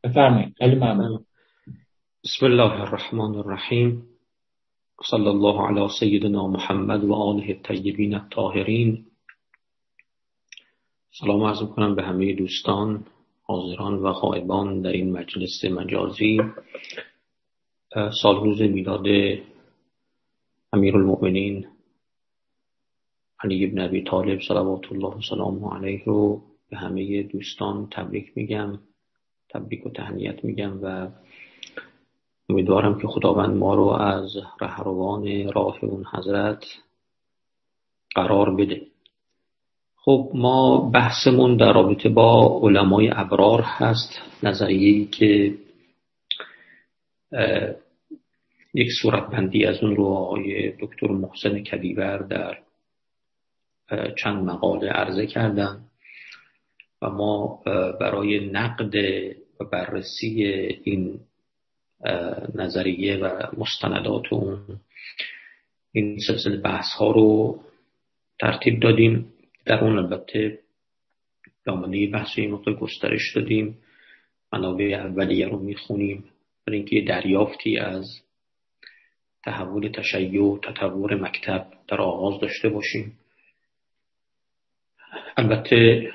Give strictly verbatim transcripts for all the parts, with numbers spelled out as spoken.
بفرمایید. خیلی ممنون. بسم الله الرحمن الرحیم. صلی الله علی سیدنا محمد و آله الطیبین الطاهرین. سلام عرض می‌کنم به همه دوستان حاضران و غایبان در این مجلس مجازی. سال روز میلاد امیرالمؤمنین علی بن ابی طالب صلوات الله و سلامه علیه رو به همه دوستان تبریک میگم، تبریک و تهنیت میگم و امیدوارم که خداوند ما رو از رهروان راه اون حضرت قرار بده. خب ما بحثمون در رابطه با علمای ابرار هست، نظریه‌ای که یک صورتبندی از اون رو آقای دکتر محسن کدیور در چند مقاله عرضه کردن و ما برای نقد و بررسی این نظریه و مستندات اون این سلسله بحث ها رو ترتیب دادیم. در اون البته دامنه بحث این مقدار گسترش دادیم، منابع اولیه رو میخونیم برای اینکه دریافتی از تحول تشیع و تطور مکتب در آغاز داشته باشیم. البته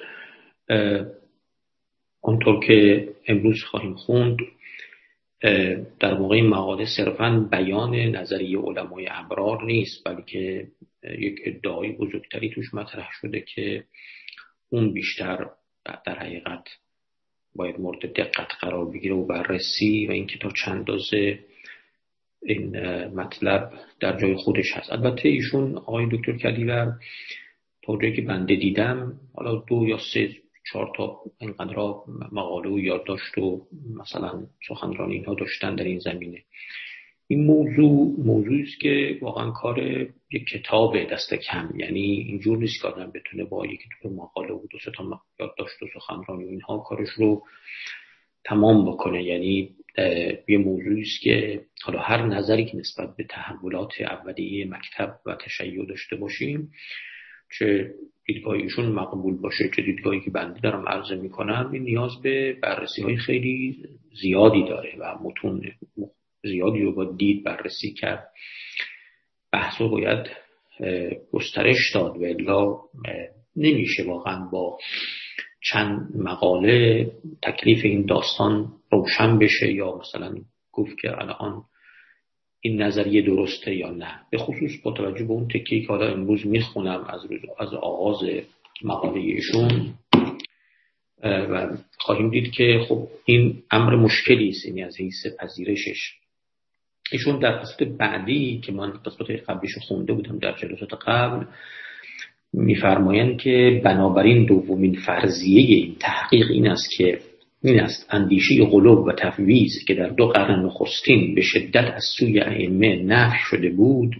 اونطور که امروز خواهیم خوند در واقع این مقاله صرفاً بیان نظریه علمای ابرار نیست، بلکه یک ادعای بزرگتری توش مطرح شده که اون بیشتر در حقیقت باید مورد دقت قرار بگیره و بررسی و اینکه تا چند اندازه این مطلب در جای خودش هست. البته ایشون آقای دکتر کدیور تا جایی که بنده دیدم حالا دو یا سه چهار تا اینقدر مقاله و یادداشت و مثلا سخنرانی اینها داشتن در این زمینه. این موضوع موضوعی است که واقعا کار یک کتاب دست کم، یعنی اینجور نیست که آدم بتونه با یک دو مقاله و دو سه تا یادداشت و سخنرانی و اینها کارش رو تمام بکنه. یعنی یه موضوعی است که حالا هر نظری که نسبت به تحولات اولیه مکتب و تشیع داشته باشیم، چه دیدگاهیشون مقبول باشه چه دیدگاهی که بنده دارم عرضه میکنم، این نیاز به بررسی های خیلی زیادی داره و متون زیادی رو باید دید، بررسی کرد، بحث رو باید گسترش داد و الا نمیشه واقعا با چند مقاله تکلیف این داستان روشن بشه یا مثلا گفت که الان این نظریه درسته یا نه. به خصوص با توجه به اون تکیه‌ای که حالا امروز میخونم از روز از آغاز مقاله ایشون و خواهیم دید که خب این امر مشکلی است، یعنی از حیث پذیرشش. ایشون در قسمت بعدی که من قسمت قبلیش خونده بودم در جلسات قبل میفرمایند که بنابراین دومین فرضیه این تحقیق این است که این است اندیشه غلو و تفویض که در دو قرن نخستین به شدت از سوی ائمه نفی شده بود،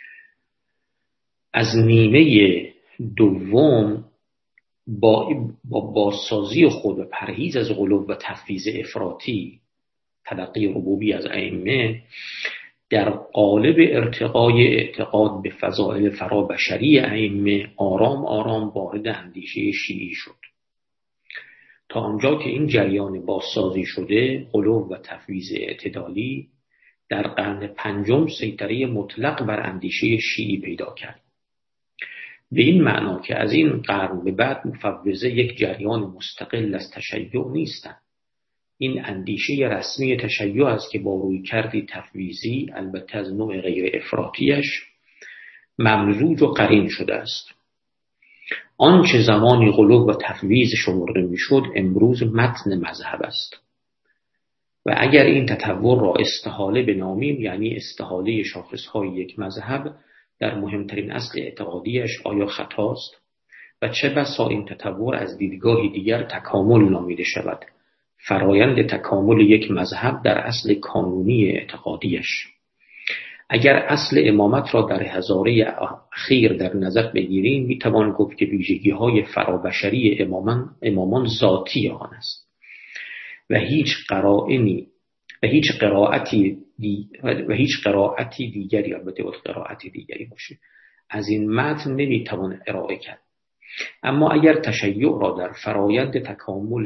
از نیمه دوم با با بازسازی خود و پرهیز از غلو و تفویض افراطی تلقی ربوبی از ائمه در قالب ارتقای اعتقاد به فضائل فرابشری ائمه آرام آرام وارد اندیشه شیعی شد، تا آنجا که این جریان بازسازی شده غلو و تفویض اعتدالی در قرن پنجم سیطره مطلق بر اندیشه شیعی پیدا کرد. به این معنا که از این قرن به بعد مفوضه یک جریان مستقل از تشیع نیستند. این اندیشه رسمی تشیع است که با رویکردی تفویضی البته از نوع غیر افراطیش ممزوج و قرین شده است. آنچه زمانی غلو و تفویض شمرده میشد امروز متن مذهب است و اگر این تطور را استحاله بنامیم، یعنی استحاله شاخصهای یک مذهب در مهمترین اصل اعتقادیش، آیا خطاست و چه بسا این تطور از دیدگاهی دیگر تکامل نامیده شود، فرایند تکامل یک مذهب در اصل کانونی اعتقادیش. اگر اصل امامت را در هزاره اخیر در نظر بگیریم میتوان گفت که ویژگی های فرابشری امامان, امامان ذاتی آن است و هیچ قرائنی و هیچ قرائتی دی و هیچ قرائتی دیگری البته باید قرائتی دیگری باشه از این متن نمیتوان ارائه کرد. اما اگر تشیع را در فرایند تکامل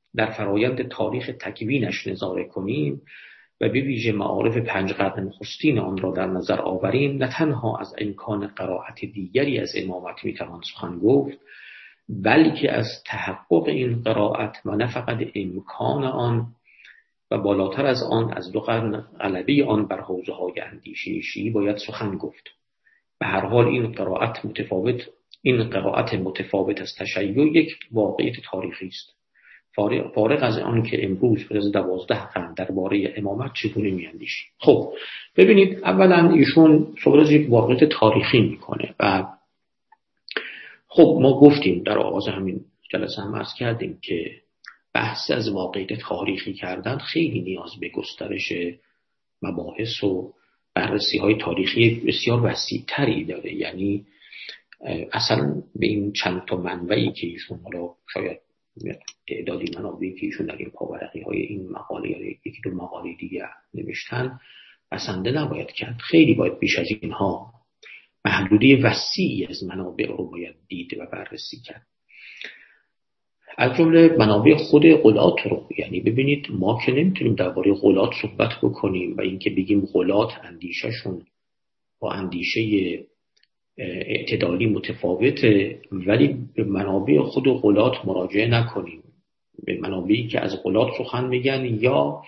در فرایند تاریخ تکوینش نظاره کنیم و به ویژه معارف پنج قرن نخستین آن را در نظر آوریم، نه تنها از امکان قرائت دیگری از امامت میتوان سخن گفت، بلکه از تحقق این قرائت و نه فقط امکان آن و بالاتر از آن از دو قرن غلبه آن بر حوزه‌های اندیشه شیعی باید سخن گفت. به هر حال این قرائت متفاوت این قرائت متفاوت از تشیع یک واقعیت تاریخی است، فارغ از آن که امروز پس از دوازده قرن درباره امامت چگونه میاندیشیم. خب ببینید، اولا ایشون صحبت از یک واقعیت تاریخی میکنه و خب ما گفتیم در آغاز همین جلسه هم عرض کردیم که بحث از واقعیت تاریخی کردن خیلی نیاز به گسترش مباحث و بررسی های تاریخی بسیار وسیع‌تری داره. یعنی اصلا به این چند تا منبعی که ایشون حالا شاید تعدادی منابعی که ایشون در این پاورقی های این مقاله یا یکی دو مقاله دیگه نوشتن بسنده نباید کرد. خیلی باید بیش از اینها محدوده وسیعی از منابع رو باید دید و بررسی کرد، از جمله منابع خود غلات رو. یعنی ببینید، ما که نمیتونیم درباره غلات صحبت بکنیم و اینکه بگیم غلات اندیشهشون با اندیشه اعتدالی متفاوته، ولی به منابع خود غلات مراجعه نکنیم، به منابعی که از غلات سخن میگن یا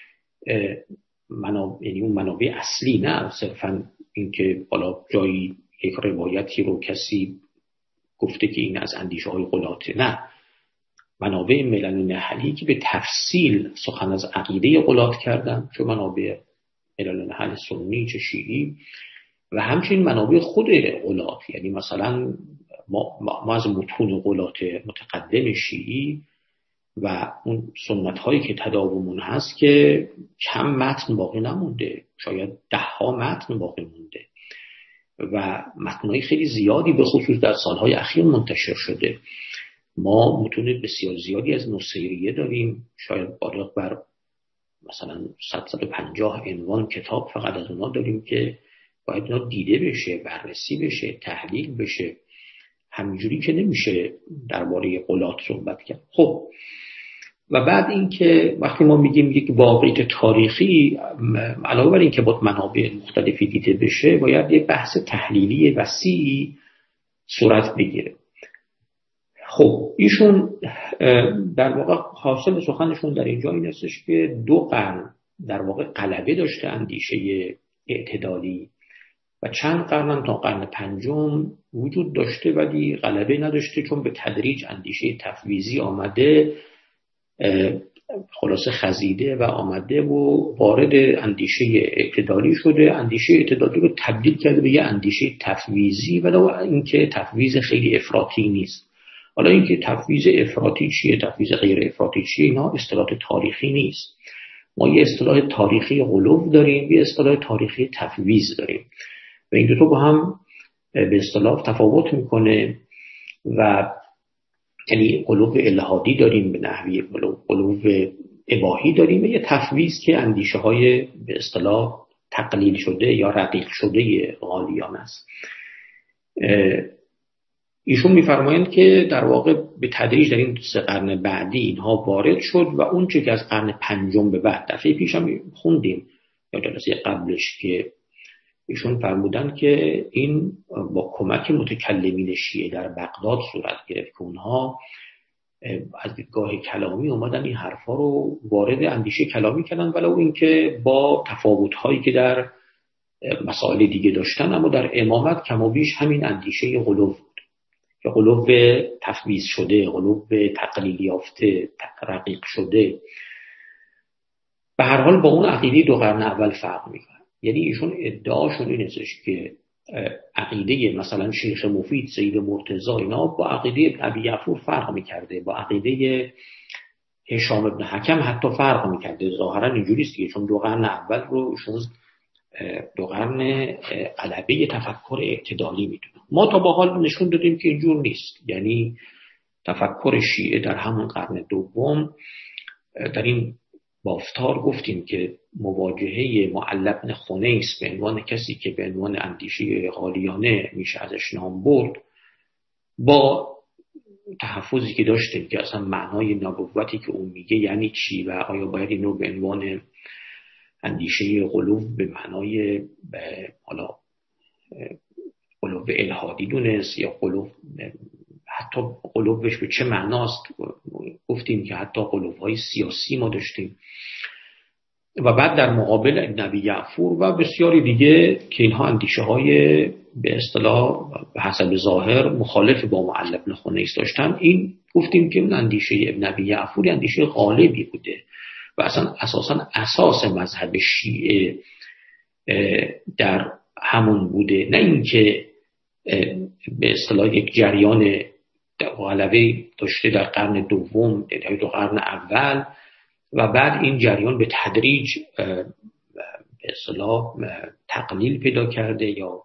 منابع، یعنی اون منابع اصلی، نه صرفا اینکه بالا جایی یک روایتی رو کسی گفته که این از اندیشه های غلاته، نه، منابع ملل نحلی که به تفصیل سخن از عقیده غلات کردن، چون منابع ملل نحل سنی چه شیعی، و همچنین منابع خود غلات. یعنی مثلا ما, ما از متون غلات متقدم شیعی و اون سنت هایی که تداومون هست که کم متن باقی نمونده، شاید ده ها متن باقی مونده و متنهای خیلی زیادی به خصوص در سالهای اخیر منتشر شده. ما متون بسیار زیادی از نصیریه داریم، شاید بالغ بر مثلا صد تا پنجاه عنوان کتاب فقط از اونا داریم که باید اینا دیده بشه، بررسی بشه، تحلیل بشه. همینجوری که نمیشه درباره غلات صحبت کرد. خب و بعد اینکه وقتی ما میگیم یک واقعیت تاریخی، علاوه بر اینکه با منابع مختلفی دیده بشه، باید یک بحث تحلیلی وسیعی صورت بگیره. خب ایشون در واقع حاصل سخنشون در اینجا این هستش که دو قرن در واقع غلبه داشته اندیشه اعتدالی و چند قرن تا قرن پنجم وجود داشته ولی غلبه نداشته، چون به تدریج اندیشه تفویضی آمده، خلاصه خزیده و آمده و وارد اندیشه اعتدالی شده. اندیشه اعتدالی رو تبدیل کرده به یه اندیشه تفویضی، ولو اینکه تفویض خیلی افراطی نیست. حالا اینکه تفویض افراطی چیه، تفویض غیر افراطی چیه، اینا اصطلاح تاریخی نیست. ما یه اصطلاح تاریخی غلو داریم، یه اصطلاح تاریخی تفویض داریم و این دو تا با هم به اصطلاح تفاوت میکنه و یعنی غلو الهادی داریم به نحوی غلو اباحی داریم، یه تفویض که اندیشه های به اصطلاح تقلیل شده یا رقیق شده غالیان است. ایشون میفرمایند که در واقع به تدریج در این سه قرن بعدی اینها وارد شد و اون چه که از قرن پنجم به بعد، دفعه پیش هم خوندیم یا جلسه قبلش که ایشون فرمودن که این با کمک متکلمین شیعه در بغداد صورت گرفت که اونها از دیدگاه کلامی اومدن این حرفا رو وارد اندیشه کلامی کردن، ولو اینکه با تفاوت‌هایی که در مسائل دیگه داشتن، اما در امامت کم و بیش همین اندیشه غلو بود که غلو تفویض شده، غلو تقلیل یافته، رقیق شده، به هر حال با اون عقیده دو قرن اول فرق میکنه. یعنی ایشون ادعاشون این هستش که عقیده مثلا شیخ مفید، سید مرتضی، اینا با عقیده ابی یعفور فرق میکرده، با عقیده هشام ابن حکم حتی فرق میکرده. ظاهرا اینجوریست که چون دو قرن اول رو ایشون دو قرن غلبه تفکر اعتدالی میدونه. ما تا با حال نشون دادیم که اینجور نیست. یعنی تفکر شیعه در همون قرن دوم در این بافتار گفتیم که مواجهه معلی بن خنیس به عنوان کسی که به عنوان اندیشه غالیانه میشه ازش نام برد با تحفظی که داشتیم که اصلا معنای نبوتی که اون میگه یعنی چی و آیا باید این رو به عنوان اندیشه غلو به معنای حالا غلو الهادی دونست یا غلو حتی غلوش به چه معناست. گفتیم که حتی غلوهای سیاسی ما داشتیم و بعد در مقابل ابن ابی یعفور و بسیاری دیگه که اینها اندیشه های به اصطلاح به حسب ظاهر مخالف با مؤلف ابن خنیس داشتن، این گفتیم که اون اندیشه ابن ابی یعفور اندیشه غالبی بوده و اصلا اساسا اساس مذهب شیعه در همون بوده، نه اینکه به اصطلاح یک جریان غلبه داشته در قرن دوم در دو قرن اول و بعد این جریان به تدریج به اصطلاح تقلیل پیدا کرده یا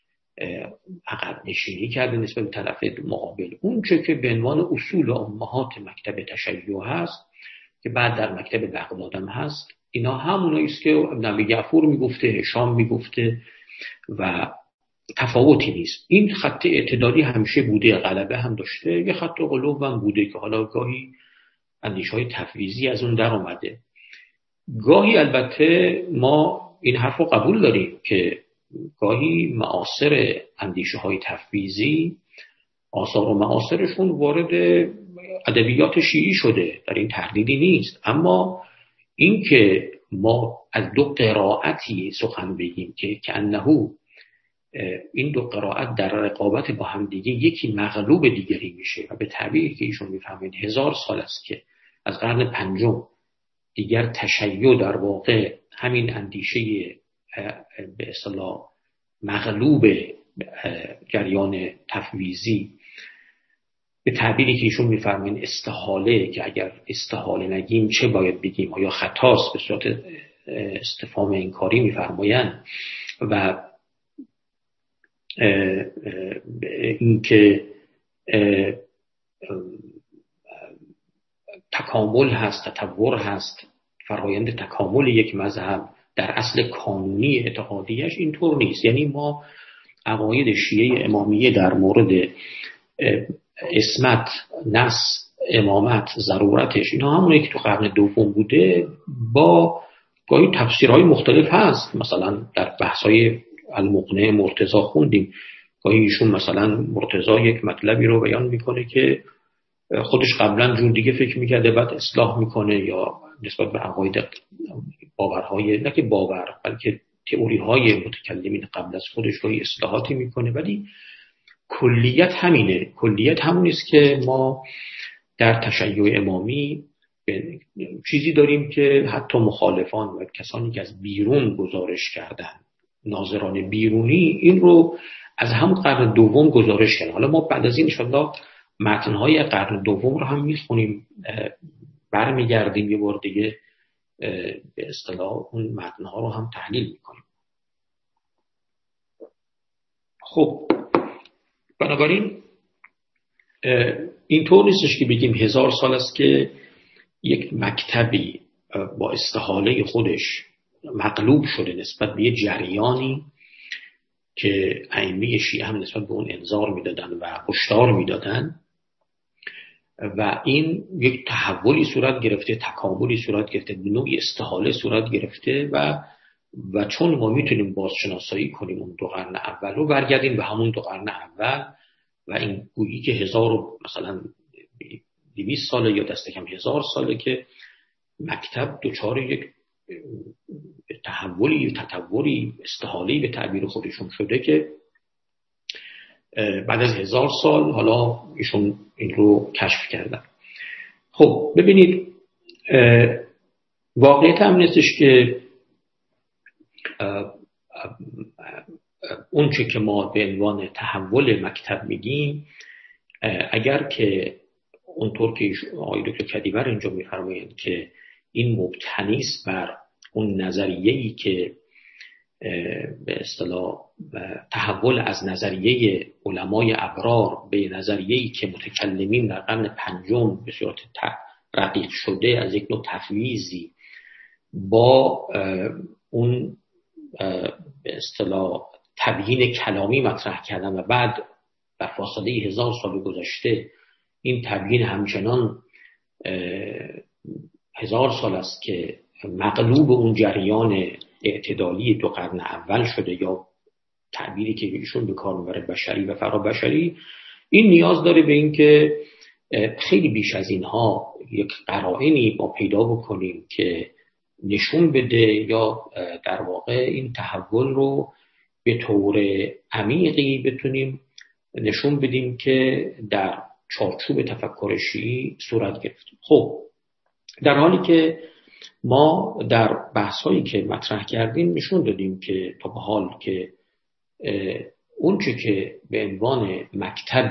عقب نشینی کرده نسبت به طرف مقابل. اون چه که به عنوان اصول امهات مکتب تشیع هست که بعد در مکتب بغداد هم هست، اینا همونایی است که ابن ابی یعفور میگفته، هشام میگفته و تفاوتی نیست. این خط اعتدالی همیشه بوده، غلبه هم داشته، یه خط غلو هم بوده که حالا گاهی اندیشه های تفویضی از اون در اومده. گاهی البته ما این حرف رو قبول داریم که گاهی معاصر اندیشه های تفویضی آثار و معاصرشون وارد ادبیات شیعی شده، در این تردیدی نیست. اما این که ما از دو قرائتی سخن بگیم که که انهو این دو قرائت در رقابت با هم دیگه یکی مغلوب دیگری میشه و به تعبیری که ایشون میفهمید هزار سال است که از قرن پنجم دیگر تشیع در واقع همین اندیشه به اصطلاح مغلوب جریان تفویضی، به تعبیری که ایشون میفرمایند استحاله، که اگر استحاله نگیم چه باید بگیم، آیا خطاست، به صورت استفهام انکاری میفرمایند و اینکه تکامل هست، تطور هست، فرآیند تکامل یک مذهب در اصل کانونی اعتقادیش اینطور نیست. یعنی ما عقاید شیعه امامیه در مورد اسمت، نص، امامت، ضرورتش، اینا همونی که تو قرن دوم بوده با گاهی تفسیرهای مختلف هست. مثلا در بحث‌های المقنع مرتضی خوندیم، گاهی ایشون مثلا مرتضی یک مطلبی رو بیان میکنه که خودش قبلا جور دیگه فکر میکرده بعد اصلاح میکنه، یا نسبت به عقاید باورهای، نه که باور بلکه تئوری‌های متکلمین قبل از خودش گاهی اصلاحاتی میکنه، ولی کلیت همینه. کلیت همون است که ما در تشیع امامی چیزی داریم که حتی مخالفان و کسانی که از بیرون گزارش کردن، ناظران بیرونی، این رو از همون قرن دوم گزارش کردن. حالا ما بعد از این انشاءالله متن‌های قرن دوم رو هم میخونیم، برمیگردیم یه بار دیگه به اصطلاح اون متن‌ها رو هم تحلیل میکنیم. خب بنابراین اینطور نیستش که بگیم هزار سال است که یک مکتبی با استحاله خودش مغلوب شده نسبت به یه جریانی که ائمه شیعه هم نسبت به اون انذار میدادن و هشدار میدادن و این یک تحولی صورت گرفته، تکاملی صورت گرفته، نوعی استحاله صورت گرفته و و چون ما میتونیم بازشناسایی کنیم اون دو قرن اول رو، برگردیم به همون دو قرن اول و این گویی که هزار و مثلا دویست ساله یا دست کم هزار ساله که مکتب دچار یک تحولی، تطوری، استحالی به تعبیر خودشون شده که بعد از هزار سال حالا ایشون این رو کشف کردن. خب ببینید واقعیت هم نیستش که اون چه که ما به عنوان تحول مکتب میگیم، اگر که اونطور که آقای دکتر کدیور اینجا میفرمایند که این مبتنی است بر اون نظریه‌ای که به اصطلاح تحول از نظریه علمای ابرار به نظریه‌ای که متکلمین در قرن پنجم به صورت رقیق شده از یک نوع تفویضی با اون به اصطلاح تبیین کلامی مطرح کردن و بعد در فاصله هزار سال گذشته این تبیین همچنان هزار سال است که مغلوب اون جریان اعتدالی دو قرن اول شده، یا تعبیری که ایشون به کار میبره بشری و فرابشری، این نیاز داره به این که خیلی بیش از اینها یک قرائنی ما پیدا بکنیم که نشون بده یا در واقع این تحول رو به طور عمیقی بتونیم نشون بدیم که در چارچوب تفکر شیعی صورت گرفت. خب در حالی که ما در بحث‌هایی که مطرح کردیم نشون دادیم که تا به حال که اون چه که به عنوان مکتب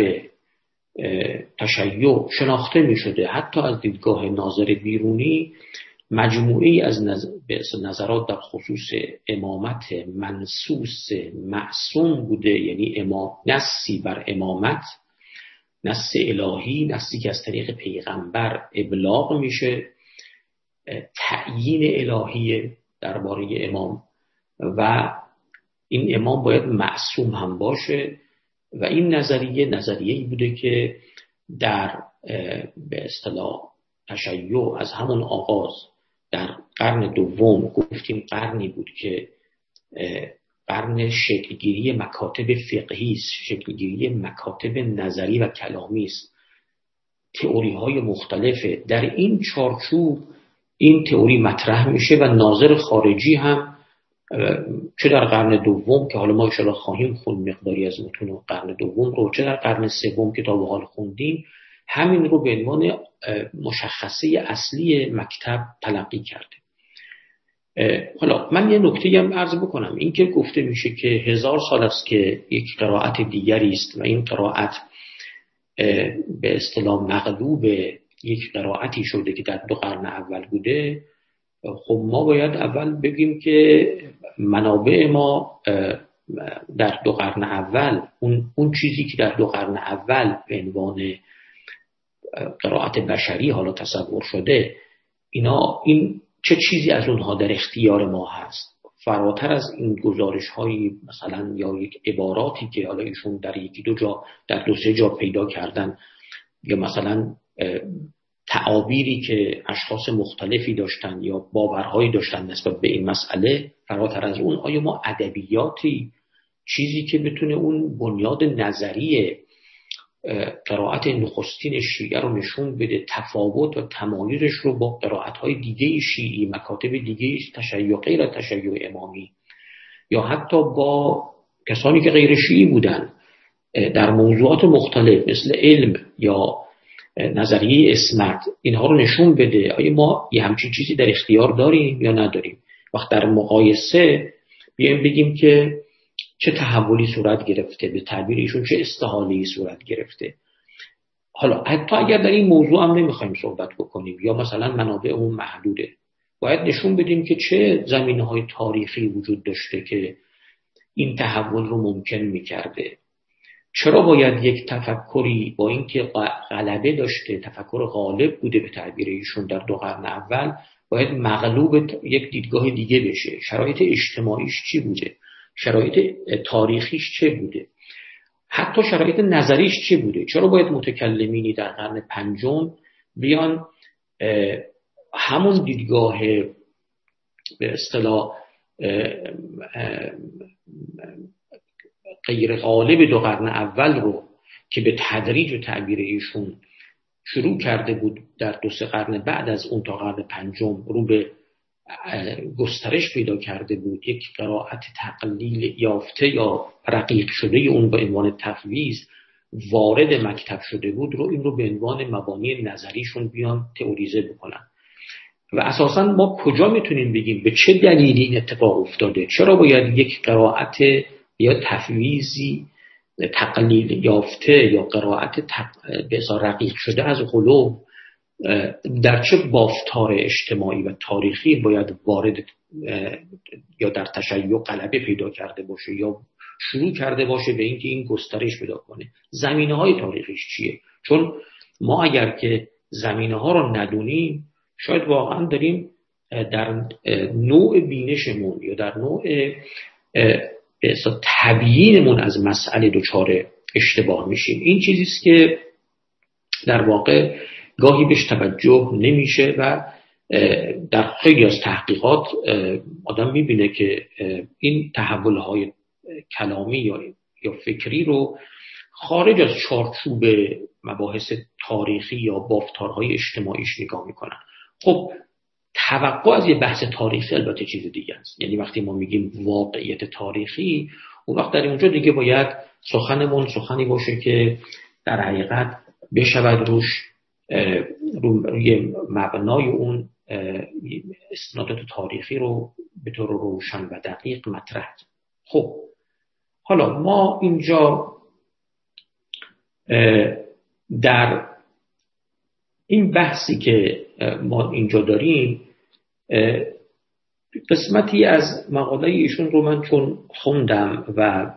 تشیع شناخته می شده حتی از دیدگاه ناظر بیرونی، مجموعی از نظرات در خصوص امامت منصوص معصوم بوده، یعنی امام نصی بر امامت، نص الهی، نصی که از طریق پیغمبر ابلاغ میشه، تعیین الهی درباره امام و این امام باید معصوم هم باشه. و این نظریه نظریه‌ای بوده که در به اصطلاح تشیع از همون آغاز در قرن دوم، گفتیم قرنی بود که قرن شکلگیری مکاتب فقهی است، شکلگیری مکاتب نظری و کلامی است، تئوری های مختلفه. در این چارچوب این تئوری مطرح میشه و ناظر خارجی هم چه در قرن دوم که حالا ما ان شاءالله خواهیم خوند مقداری از متون قرن دوم رو، چه در قرن سوم که تا به حال خوندیم، همین رو به عنوان مشخصه اصلی مکتب تلقی کرده. حالا من یه نکته هم عرض بکنم، این که گفته میشه که هزار سال است که یک قرائت دیگری است و این قرائت به اصطلاح مغلوب یک قرائتی شده که در دو قرن اول بوده. خب ما باید اول بگیم که منابع ما در دو قرن اول، اون, اون چیزی که در دو قرن اول به عنوان قرائت بشری حالا تصور شده، اینا این چه چیزی از اونها در اختیار ما هست، فراتر از این گزارش هایی مثلا یا یک عباراتی که حالا ایشون در یکی دو جا در دو سه جا پیدا کردن، یا مثلا تعابیری که اشخاص مختلفی داشتن یا باورهایی داشتن نسبت به این مسئله، فراتر از اون آیا ما ادبیاتی، چیزی که بتونه اون بنیاد نظری قرائت نخستین شیعه رو نشون بده، تفاوت و تمایزش رو با قرائت‌های دیگه شیعی، مکاتب دیگه تشیع غیر تشیع امامی یا حتی با کسانی که غیر شیعی بودن در موضوعات مختلف مثل علم یا نظریه اسمت، اینها رو نشون بده آیا ما یه همچین چیزی در اختیار داریم یا نداریم. وقت در مقایسه بیایم بگیم که چه تحولی صورت گرفته، به تعبیر ایشون چه استحاله‌ای صورت گرفته. حالا حتی اگر در این موضوع هم نمیخوایم صحبت بکنیم یا مثلا منابعمون محدوده، باید نشون بدیم که چه زمینه‌های تاریخی وجود داشته که این تحول رو ممکن می‌کرده. چرا باید یک تفکری با اینکه غلبه داشته، تفکر غالب بوده به تعبیر ایشون در دو قرن اول، باید مغلوب یک دیدگاه دیگه بشه؟ شرایط اجتماعیش چی بوده؟ شرایط تاریخیش چه بوده؟ حتی شرایط نظریش چه بوده؟ چرا باید متکلمینی در قرن پنجم بیان همون دیدگاه به اصطلاح غیر غالب دو قرن اول رو که به تدریج و تعبیر ایشون شروع کرده بود در دو سه قرن بعد از اون تا قرن پنجم رو به گسترش پیدا کرده بود، یک قرائت تقلیل یافته یا رقیق شده اون به عنوان تفویض وارد مکتب شده بود، رو این رو به عنوان مبانی نظریشون بیان تئوریزه بکنن. و اساساً ما کجا میتونیم بگیم به چه دلیلی این اتفاق افتاده؟ چرا باید یک قرائت یا تفویضی تقلیل یافته یا قرائت تق... به اصطلاح رقیق شده از قلوب در چه بافتار اجتماعی و تاریخی باید وارد یا در تشیع غلبه پیدا کرده باشه یا شروع کرده باشه به اینکه این گسترش پیدا کنه؟ زمینه‌های تاریخیش چیه؟ چون ما اگر که زمینه‌ها رو ندونیم، شاید واقعا داریم در نوع بینشمون یا در نوع به اصطلاح تبیینمون از مسئله دچار اشتباه میشیم. این چیزیست که در واقع گاهی بهش توجه نمیشه و در خیلی از تحقیقات آدم میبینه که این تحولهای کلامی یا یا فکری رو خارج از چارچوب مباحث تاریخی یا بافتارهای اجتماعیش نگاه میکنن. خب توقع از یه بحث تاریخی البته چیز دیگه است. یعنی وقتی ما میگیم واقعیت تاریخی، اون وقت در اونجا دیگه باید سخنمون سخنی باشه که در حقیقت بشود روش روی مبنای اون اسنادات تاریخی رو به طور روشن و دقیق مطرح. خب حالا ما اینجا در این بحثی که ما اینجا داریم قسمتی از مقاله ایشون رو من چون خوندم و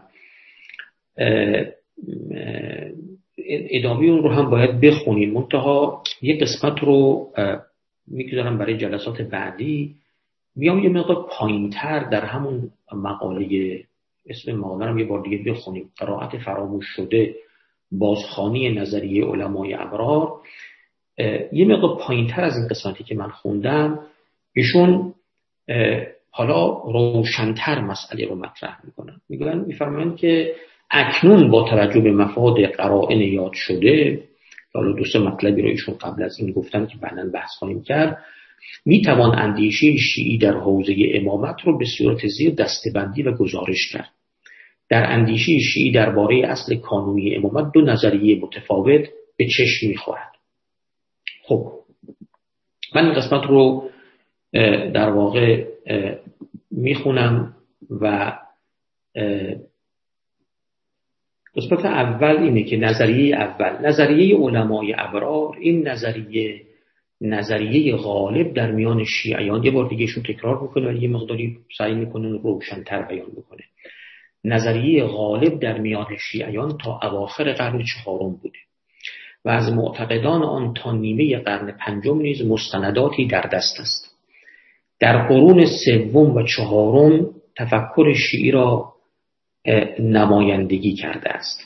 ادامه اون رو هم باید بخونیم، منتها یک قسمت رو میگذارم برای جلسات بعدی، میام یه مقدار پایین‌تر در همون مقاله، اسم مقاله رو یه بار دیگه بخونیم، قرائت فراموش شده، بازخوانی نظریه علمای ابرار. یه مقدار پایین‌تر از این قسمتی که من خوندم ایشون حالا روشن‌تر مسئله رو مطرح میکنن. میگن میفرمایند که اکنون با توجه به مفاد قرائن یاد شده، حالا دو سه مطلبی رو ایشون قبل از این گفتن که بعداً بحث خواهیم کرد، میتوان اندیشه شیعی در حوزه امامت رو به صورت زیر دسته‌بندی و گزارش کرد. در اندیشه شیعی درباره اصل کانونی امامت دو نظریه متفاوت به چشم میخورد. خب من این قسمت رو در واقع میخونم و قسمت اول اینه که نظریه اول، نظریه علمای ابرار، این نظریه نظریه غالب در میان شیعیان، یه بار دیگه ایشون تکرار میکنه ولی یه مقداری سعی میکنه روشن‌تر بیان بکنه، نظریه غالب در میان شیعیان تا اواخر قرن چهارم بوده و از معتقدان آن تا نیمه قرن پنجم نیز مستنداتی در دست است. در قرون سوم و چهارم تفکر شیعی را نمایندگی کرده است.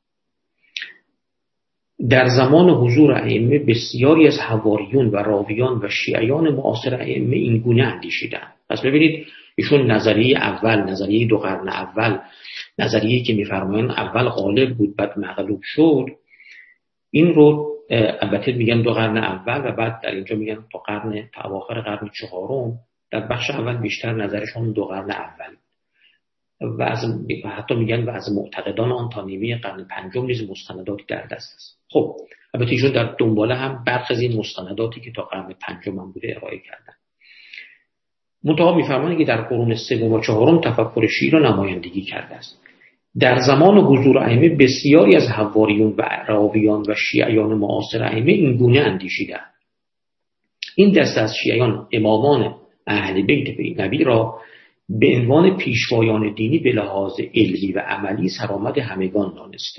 در زمان حضور ائمه بسیاری از حواریون و راویان و شیعیان معاصر ائمه این گونه اندیشیدند. پس ببینید ایشون نظریه اول، نظریه دو قرن اول، نظریه‌ای که می‌فرمایند اول غالب بود بعد مغلوب شد، این رو البته میگن دو قرن اول و بعد در اینجا میگن تا قرن تا اواخر قرن چهارم. در بخش اول بیشتر نظرشون دو قرن اول و از حتی میگن و از معتقدان آن تا نیمه قرن پنجم نیز مستنداتی در دست است. خب البته ایشون در دنباله هم برخی از این مستنداتی که تا قرن پنجم هم بوده ارائه کردن. منتها میفرمایند که در قرون سوم و چهارم تفکر شیعی را نمایندگی کرده است. در زمان حضور ائمه بسیاری از حواریون و راویان و شیعیان معاصر ائمه این گونه اندیشیدند. این دسته از شیعیان امامان اهل بیت نبی را به عنوان پیشوایان دینی به لحاظ علمی و عملی سرآمد همگان دانسته.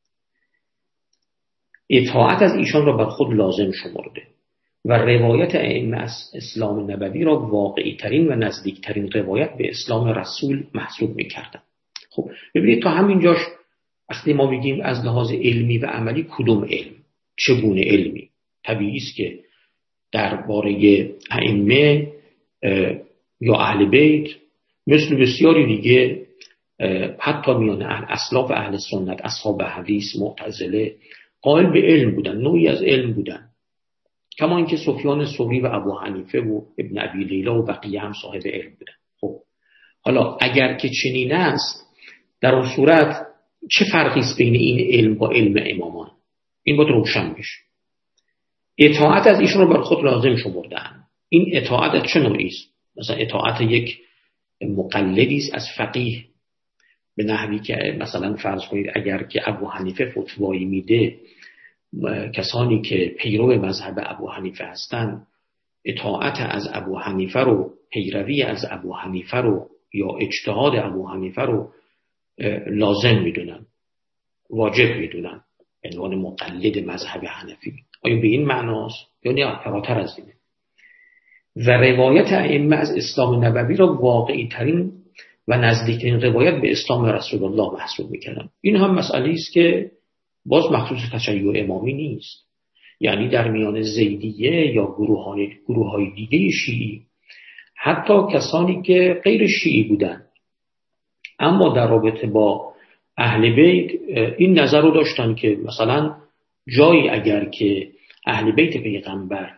اطاعت از ایشان را بر خود لازم شمرده و روایت ائمه از اسلام نبوی را واقعی ترین و نزدیک ترین روایت به اسلام رسول محسوب می کردن. خب ببینید تا همینجاش وقتی ما میگیم از لحاظ علمی و عملی کدوم علم، چگونه علمی، طبیعی است که درباره ائمه یا اهل بیت مثل بسیاری دیگه حتی میان اهل اسلاف اهل سنت، اصحاب حدیث، معتزله قائل به علم بودن، نوعی از علم بودن، کما اینکه سفیان ثوری و ابو حنیفه و ابن ابی لیلا و بقیه هم صاحب علم بودن. خب حالا اگر که چنین است، در اون صورت چه فرقی است بین این علم با علم امامان؟ این باید روشن بشه. اطاعت از ایشون رو بر خود لازم شمردن. این اطاعت چه نوعی است؟ مثلا اطاعت یک مقلدی است از فقیه، به نحوی که مثلا فرض کنید اگر که ابو حنیفه فتوایی میده، کسانی که پیرو مذهب ابو حنیفه هستند اطاعت از ابو حنیفه رو، پیروی از ابو حنیفه رو یا اجتهاد ابو حنیفه رو لازم میدونن، واجب میدونن به عنوان مقلد مذهب حنفی. آیا به این معناست یا نه فراتر از اینه؟ و روایت ائمه از اسلام نبوی را واقعی ترین و نزدیکترین روایت به اسلام رسول الله محسوب میکردن. این هم مسئله است که باز مخصوص تشیع امامی نیست. یعنی در میان زیدیه یا گروه‌های گروه‌های دیگه شیعی، حتی کسانی که غیر شیعی بودن اما در رابطه با اهل بیت این نظر رو داشتن که مثلا جایی اگر که اهل بیت پیغمبر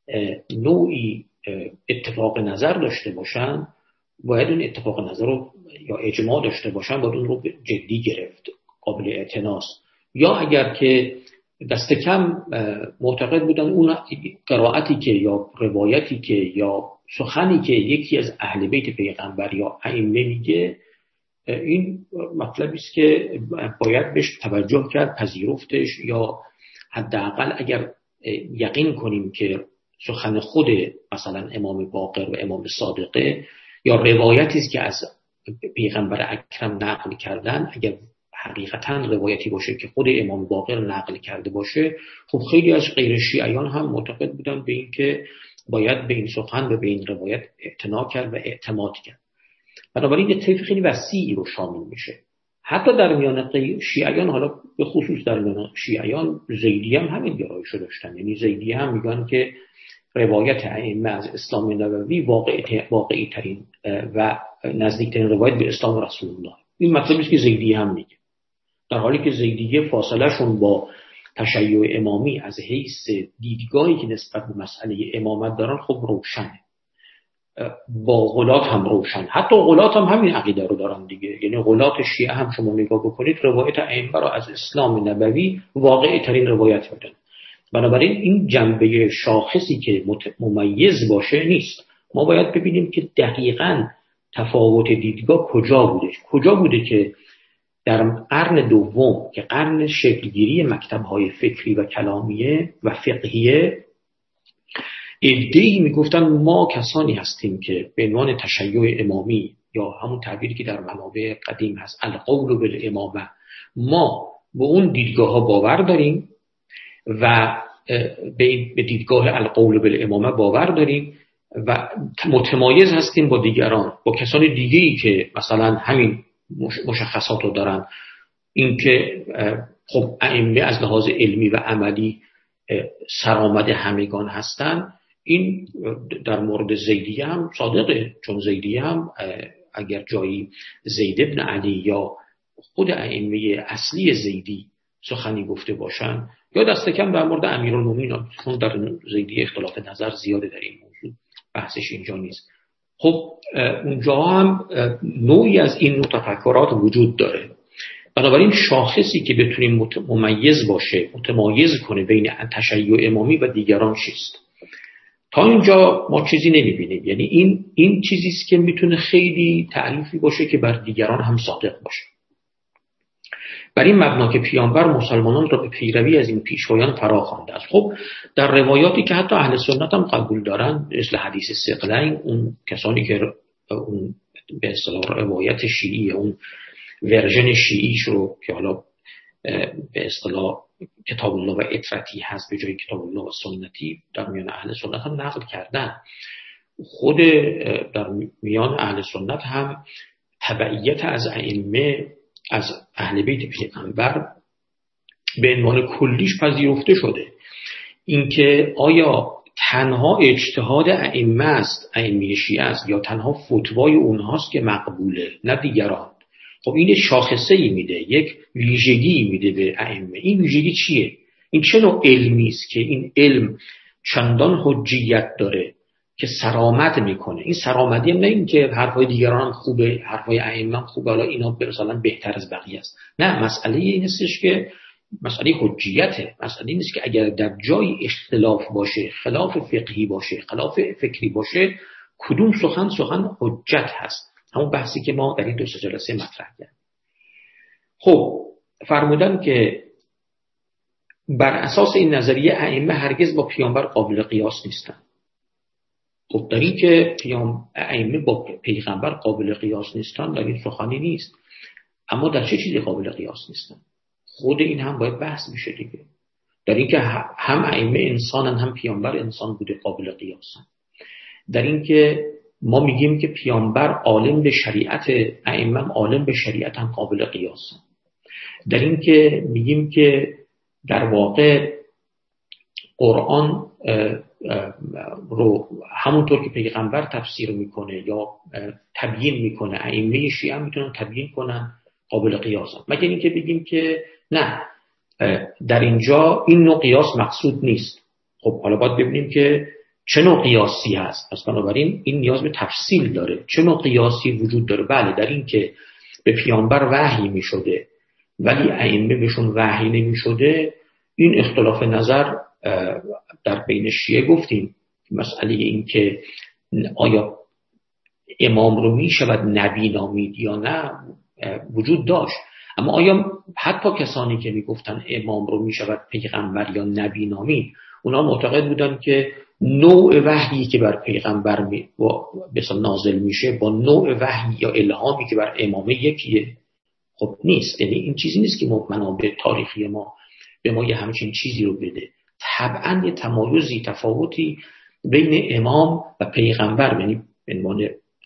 نوعی اتفاق نظر داشته باشن، باید اون اتفاق نظر رو یا اجماع داشته باشن، باید اون رو جدی گرفت، قابل اعتناست. یا اگر که دست کم معتقد بودن اون قرائتی که یا روایتی که یا سخنی که یکی از اهل بیت پیغمبر یا ائمه میگه، این مطلبی است که باید بهش توجه کرد، پذیرفتش، یا حداقل اگر یقین کنیم که سخن خود مثلا امام باقر و امام صادقه یا روایتی است که از پیغمبر اکرم نقل کردن، اگر حقیقتا روایتی باشه که خود امام باقر نقل کرده باشه، خب خیلی از غیر شیعیان هم معتقد بودن به این که باید به این سخن و به این روایت اعتنا کرد و اعتماد کرد. بنابراین یه طیف خیلی وسیعی رو شامل میشه. حتی در میان شیعیان، حالا به خصوص در میان شیعیان، زیدی هم همین گرایش رو داشتن. یعنی زیدی هم میگن که روایت ائمه از اسلام نبوی واقعی واقعی ترین و نزدیک ترین روایت به اسلام رسول الله. این مطلبی است که زیدی هم میگه، در حالی که زیدیه فاصله شون با تشیع امامی از حیث دیدگاهی که نسبت به مسئله امامت دارن خب روشنه، با غلات هم روشن. حتی غلات هم همین عقیده رو دارن دیگه. یعنی غلات شیعه هم شما نگاه بکنید روایت ائمه را از اسلام نبوی واقعی ترین روایت میدن. بنابراین این جنبه شاخصی که ممیز باشه نیست. ما باید ببینیم که دقیقاً تفاوت دیدگاه کجا بوده. کجا بوده که در قرن دوم که قرن شکلگیری مکتب‌های فکری و کلامیه و فقهیه، عده‌ای میگفتن ما کسانی هستیم که به عنوان تشیع امامی، یا همون تعبیری که در منابع قدیم هست القول بالامامه، ما به اون دیدگاه ها باور داریم و به دیدگاه القول بالامامه باور داریم و متمایز هستیم با دیگران، با کسان دیگه‌ای که مثلا همین مشخصات رو دارن. اینکه خب ائمه از لحاظ علمی و عملی سرآمد همگان هستن، این در مورد زیدیه هم صادقه، چون زیدیه هم اگر جایی زید ابن علی یا خود ائمه اصلی زیدی سخنی گفته باشن، یا دست کم در مورد امیرالمومنین، چون در زیدیه اختلاف نظر زیاده در این موضوع، بحثش اینجا نیست. خب اونجا هم نوعی از این نوع تفکرات وجود داره. بنابراین شاخصی که بتونیم ممیز باشه، متمایز کنه بین تشیع امامی و دیگران چیست؟ تا اینجا ما چیزی نمیبینیم. یعنی این این چیزی است که میتونه خیلی تعریفی باشه که بر دیگران هم صادق باشه. بر این مبنا که پیامبر مسلمانان را به پیروی از این پیشوایان فرا خوانده است. خب در روایاتی که حتی اهل سنت هم قبول دارن، مثل حدیث ثقلین، اون کسانی که اون به اصطلاح روایت شیعی، اون ورژن شیعیش رو که حالا به اصطلاح کتاب الله و اطرتی هست به جای کتاب الله و سنتی، در میان اهل سنت هم نقل کردن. خود در میان اهل سنت هم تبعیت از ائمه از اهل بیت پیغمبر به عنوان کلیش پذیرفته شده. اینکه آیا تنها اجتهاد ائمه است، ائمه شیعه است، یا تنها فتوای اونهاست که مقبوله، نه دیگران. خب این شاخصه‌ای میده، یک ویژگی میده به ائمه. این ویژگی چیه؟ این چه نوع علمی است که این علم چندان حجیت داره که سرآمد میکنه؟ این سرآمدی هم نه این که حرفای دیگران هم خوبه، حرفای ائمه هم خوبه، حالا اینا مثلا بهتر از بقیه است. نه، مسئله این هستش که مسئله حجیته. مسئله این است که اگر در جای اختلاف باشه، خلاف فقهی باشه، خلاف فکری باشه، کدوم سخن سخن حجت هست. همون بحثی که ما در این دو سه جلسه مطرح کردیم. خب فرمودن که بر اساس این نظریه ائمه هرگز با پیامبر قابل قیاس نیستن. خب در این که پیام ائمه با پیغمبر قابل قیاس نیستن، در این سخنی نیست. اما در چه چیزی قابل قیاس نیستن؟ خود این هم باید بحث میشه دیگه. در این که هم ائمه انسانن، هم پیامبر انسان بوده، قابل قیاسن. در این که ما میگیم که پیامبر عالم به شریعت، ائمه عالم به شریعت هم قابل قیاسن. در این که میگیم که در واقع قرآن رو همونطور که پیغمبر تفسیر میکنه یا تبیین میکنه، ائمه شیعه هم میتونن تبیین کنن، قابل قیاس هم. مگر اینکه بگیم که نه، در اینجا این نوع قیاس مقصود نیست. خب حالا باید ببینیم که چه نوع قیاسی هست. پس بنابراین این نیاز به تفصیل داره. چه نوع قیاسی وجود داره؟ بله، در این که به پیامبر وحی میشده ولی ائمه بهشون وحی نمیشده، این اختلاف نظر در بین شیعه گفتیم. مسئله این که آیا امام رو میشود نبی نامید یا نه وجود داشت. اما آیا حتی کسانی که میگفتن امام رو میشود پیغمبر یا نبی نامید، اونا معتقد بودن که نوع وحیی که بر پیغمبر می بسا نازل میشه با نوع وحی یا الهامی که بر امامه یکیه؟ خب نیست. یعنی این چیزی نیست که منابع تاریخی ما به ما یه همچین چیزی رو بده. طبعا یه تمایزی، تفاوتی بین امام و پیغمبر، یعنی به عنوان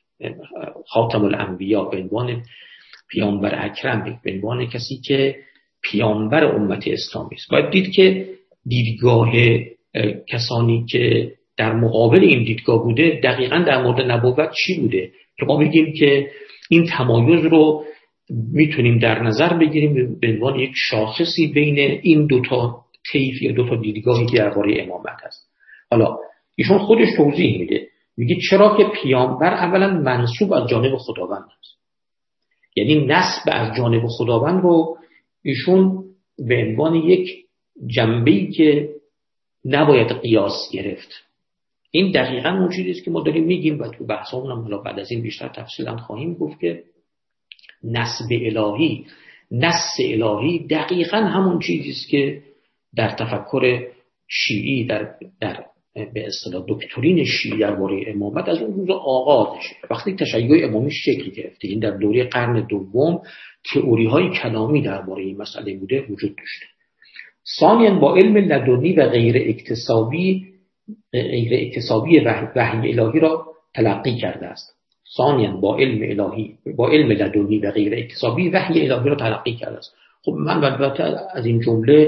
خاتم الانبیا، به عنوان پیامبر اکرم، به عنوان کسی که پیامبر امت اسلامی است. باید دید که دیدگاه کسانی که در مقابل این دیدگاه بوده دقیقاً در مورد نبوت چی بوده که ما بگیم که این تمایز رو میتونیم در نظر بگیریم به عنوان یک شاخصی بین این دوتا طیف یا دوتا دیدگاهی که درباره امامت هست. حالا ایشون خودش توضیح میده، میگه چرا که پیامبر اولا منسوب از جانب خداوند است، یعنی نسب از جانب خداوند رو ایشون به عنوان یک جنبه‌ای که نباید قیاس گرفت. این دقیقاً اون چیزی است که ما داریم میگیم و تو بحثمون هم حالا بعد از این بیشتر تفصیلا خواهیم گفت که نسب الهی، نص الهی دقیقاً همون چیزی است که در تفکر شیعی، در در به اصطلاح دکترین شیعی درباره امامت از اون روز آغازشه، وقتی تشیع امامی شکل گرفته. این در دوره قرن دوم تئوری‌های کلامی درباره این مسئله بوده وجود داشته. ثانیاً با علم لدنی و غیر اکتسابی غیر اکتسابی وحی الهی را تلقی کرده است. ثانیاً با علم الهی، با علم لدنی و غیر اکتسابی وحی الهی را تلقی کرده است. خب من البته از این جمله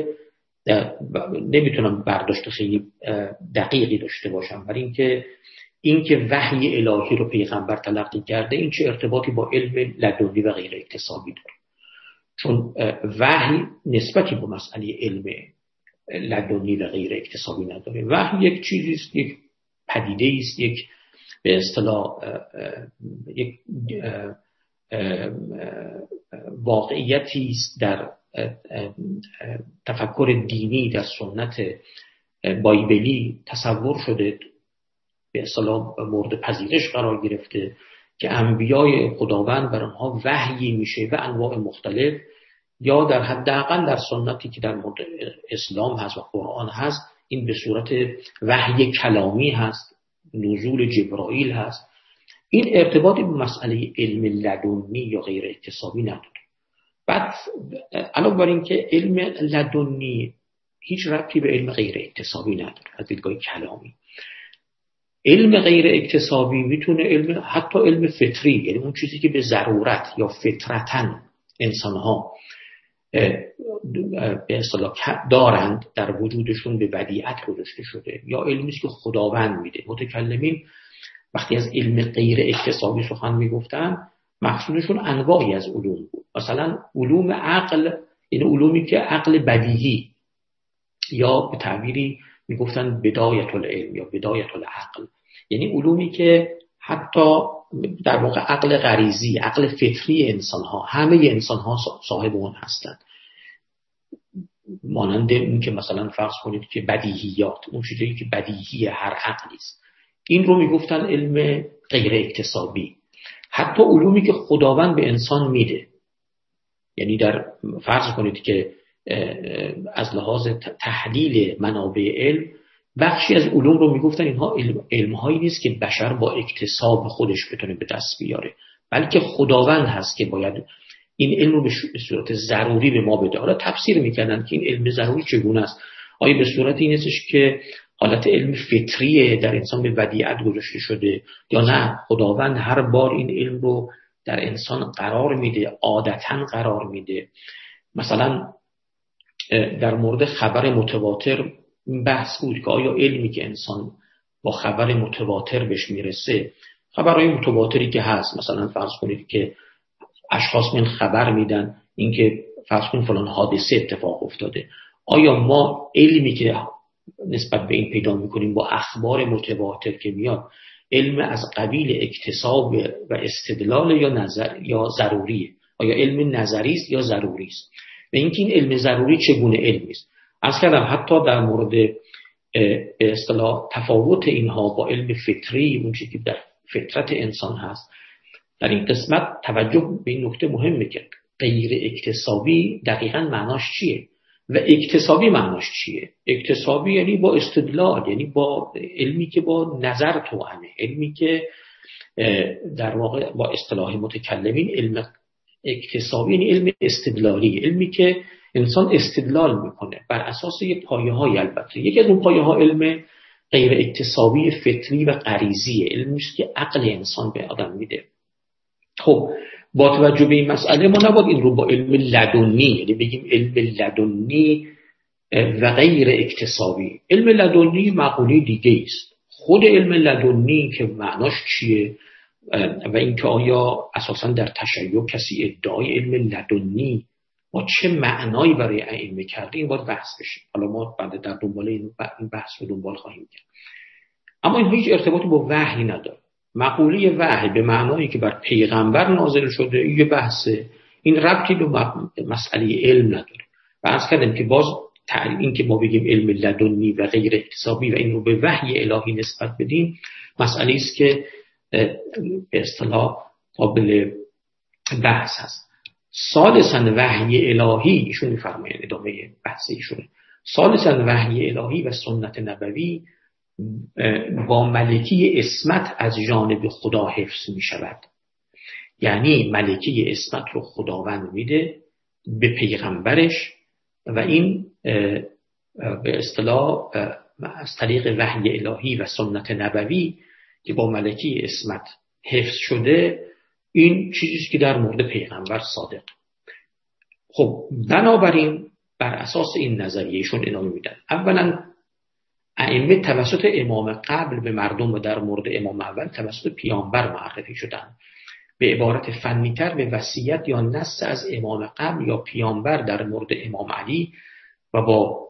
نمیتونم برداشت خیلی دقیقی داشته باشم، ولی اینکه اینکه وحی الهی رو پیغمبر تلقی کرده این چه ارتباطی با علم لدنی و غیر اکتسابی داره؟ چون وحی نسبتی با مسئله علم لدنی و غیر اکتسابی نداره. وحی یک چیزی است، یک پدیده است، یک به اصطلاح یک واقعیتی است در تفکر دینی، در سنت بایبلی تصور شده، به اصطلاح مورد پذیرش قرار گرفته که انبیای خداوند بر آنها وحی میشه و انواع مختلف، یا در حداقل در سنتی که در مورد اسلام هست و قرآن هست این به صورت وحی کلامی هست، نزول جبرائیل هست. این ارتباطی به مسئله علم لدنی یا غیر اکتسابی نداره. بعد علاوه بر این که علم لدنی هیچ ربطی به علم غیر اکتسابی نداره از دیدگاه کلامی. علم غیر اکتسابی میتونه علم، حتی علم فطری، یعنی اون چیزی که به ضرورت یا فطرتاً انسانها به اصطلاح دارند در وجودشون به بدیعت گذاشته شده، یا علمی است که خداوند میده. متکلمین وقتی از علم غیر اکتسابی سخن میگفتن مقصودشون انواعی از علوم بود. مثلا علوم عقل، یعنی علومی که عقل بدیهی، یا به تعبیری میگفتن بدایت العلم یا بدایت العقل، یعنی علومی که حتی در واقع عقل غریزی، عقل فطری انسان ها، همه انسان ها صاحب اون هستند. مانند این که مثلا فرض کنید که بدیهیات، اون چیزی که بدیهی هر عقلی است، این رو میگفتن علم غیر اکتسابی. حتی علومی که خداوند به انسان میده، یعنی در فرض کنید که از لحاظ تحلیل منابع علم بخشی از علوم رو میگفتن اینها علم علم‌هایی نیست که بشر با اکتساب خودش بتونه به دست بیاره، بلکه خداوند هست که باید این علم رو به صورت ضروری به ما بده. حالا تفسیر میکردن که این علم ضروری چگونه است؟ آیا به صورت این استش که حالت علم فطریه در انسان به ودیعت گذاشته شده، یا نه خداوند هر بار این علم رو در انسان قرار میده، عادتاً قرار میده؟ مثلا در مورد خبر متواتر بحث بود که آیا علمی که انسان با خبر متواتر بهش میرسه، خبرهای متواتری که هست، مثلا فرض کنید که اشخاص من خبر میدن اینکه فرض کنید فلان حادثه اتفاق افتاده، آیا ما علمی که نسبت به این پیدا میکنیم با اخبار متواتر که میاد علم از قبیل اکتساب و استدلال یا نظر یا ضروریه؟ آیا علم نظری است یا ضروری است؟ و اینکه این علم ضروری چگونه علمی است؟ از کردم حتی در مورد به اصطلاح تفاوت اینها با علم فطری، اون چیزی که در فطرت انسان هست، در این قسمت توجه به این نکته مهمه که غیر اکتسابی دقیقاً معناش چیه و اکتسابی معناش چیه. اکتسابی یعنی با استدلال، یعنی با علمی که با نظر توأمه، علمی که در واقع با اصطلاح متکلمین علم اکتسابی یعنی علم استدلالی، علمی که انسان استدلال میکنه بر اساس یه پایه‌های. البته یکی از اون پایه‌ها علم غیر اکتسابی فطری و غریزیه، علمی است که عقل انسان به آدم میده. خب با توجه به این مسئله ما نباید این رو با علم لدنی، یعنی بگیم علم لدنی و غیر اکتسابی. علم لدنی مقوله دیگه است. خود علم لدنی که معناش چیه و اینکه آیا اساساً در تشیع کسی ادعای علم لدنی ما چه معنایی برای ائمه کرده، این باید بحث بشه. حالا ما بعد در دنبال این بحث رو دنبال خواهیم کرد. اما این هیچ ارتباطی با وحی نداره. مقوله وحی به معنایی که بر پیغمبر نازل شده یه بحثه، این ربطی به مسئله علم نداره. و عرض کردم که باز تعریف این که ما بگیم علم لدنی و غیر اکتسابی و این رو به وحی الهی نسبت بدیم مسئله است که به اصطلاح قابل بحث هست. ثالثاً وحی الهی، ایشون می‌فرمایند ادامه بحث ایشون، ثالثاً وحی الهی و سنت نبوی با ملکی عصمت از جانب خدا حفظ می شود. یعنی ملکی عصمت رو خداوند میده به پیغمبرش و این به اصطلاح از طریق وحی الهی و سنت نبوی که با ملکی عصمت حفظ شده، این چیزیست که در مورد پیغمبر صادق. خب بنابراین بر اساس این نظریهشون ادامه میدن. اولا ائمه توسط امام قبل به مردم و در مورد امام اول توسط پیامبر معرفی شدن. به عبارت فنی‌تر به وصیت یا نص از امام قبل یا پیامبر در مورد امام علی و با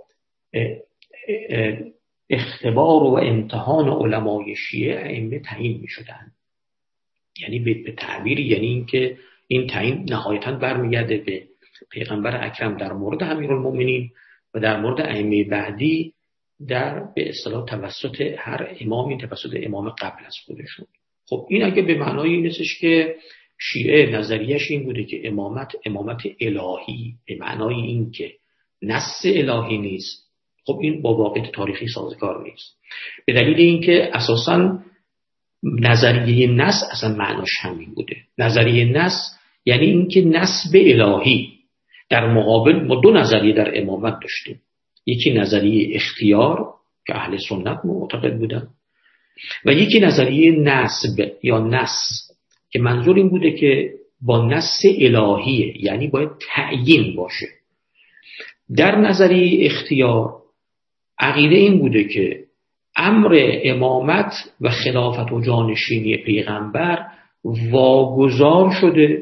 اختبار و امتحان علمای شیعه ائمه تعیین می‌شدند. یعنی به تعبیری یعنی اینکه این تعیین نهایتاً برمیگرده به پیغمبر اکرم در مورد امیرالمومنین و در مورد ائمه بعدی در به اصطلاح توسط هر امامی توسط امام قبل از خودشون. خب این اگه به معنای این نیستش که شیعه نظریش این بوده که امامت امامت الهی به معنای این که نص الهی نیست، خب این با واقعیت تاریخی سازگار نیست. به دلیل اینکه اساساً نظریه نص اصلا معناش همین بوده. نظریه نص یعنی اینکه نص به الهی. در مقابل ما دو نظریه در امامت داشتیم. یکی نظریه اختیار که اهل سنت معتقد بودن و یکی نظریه نسب یا نص که منظور این بوده که با نص الهیه، یعنی باید تعیین باشه. در نظریه اختیار عقیده این بوده که امر امامت و خلافت و جانشینی پیغمبر واگذار شده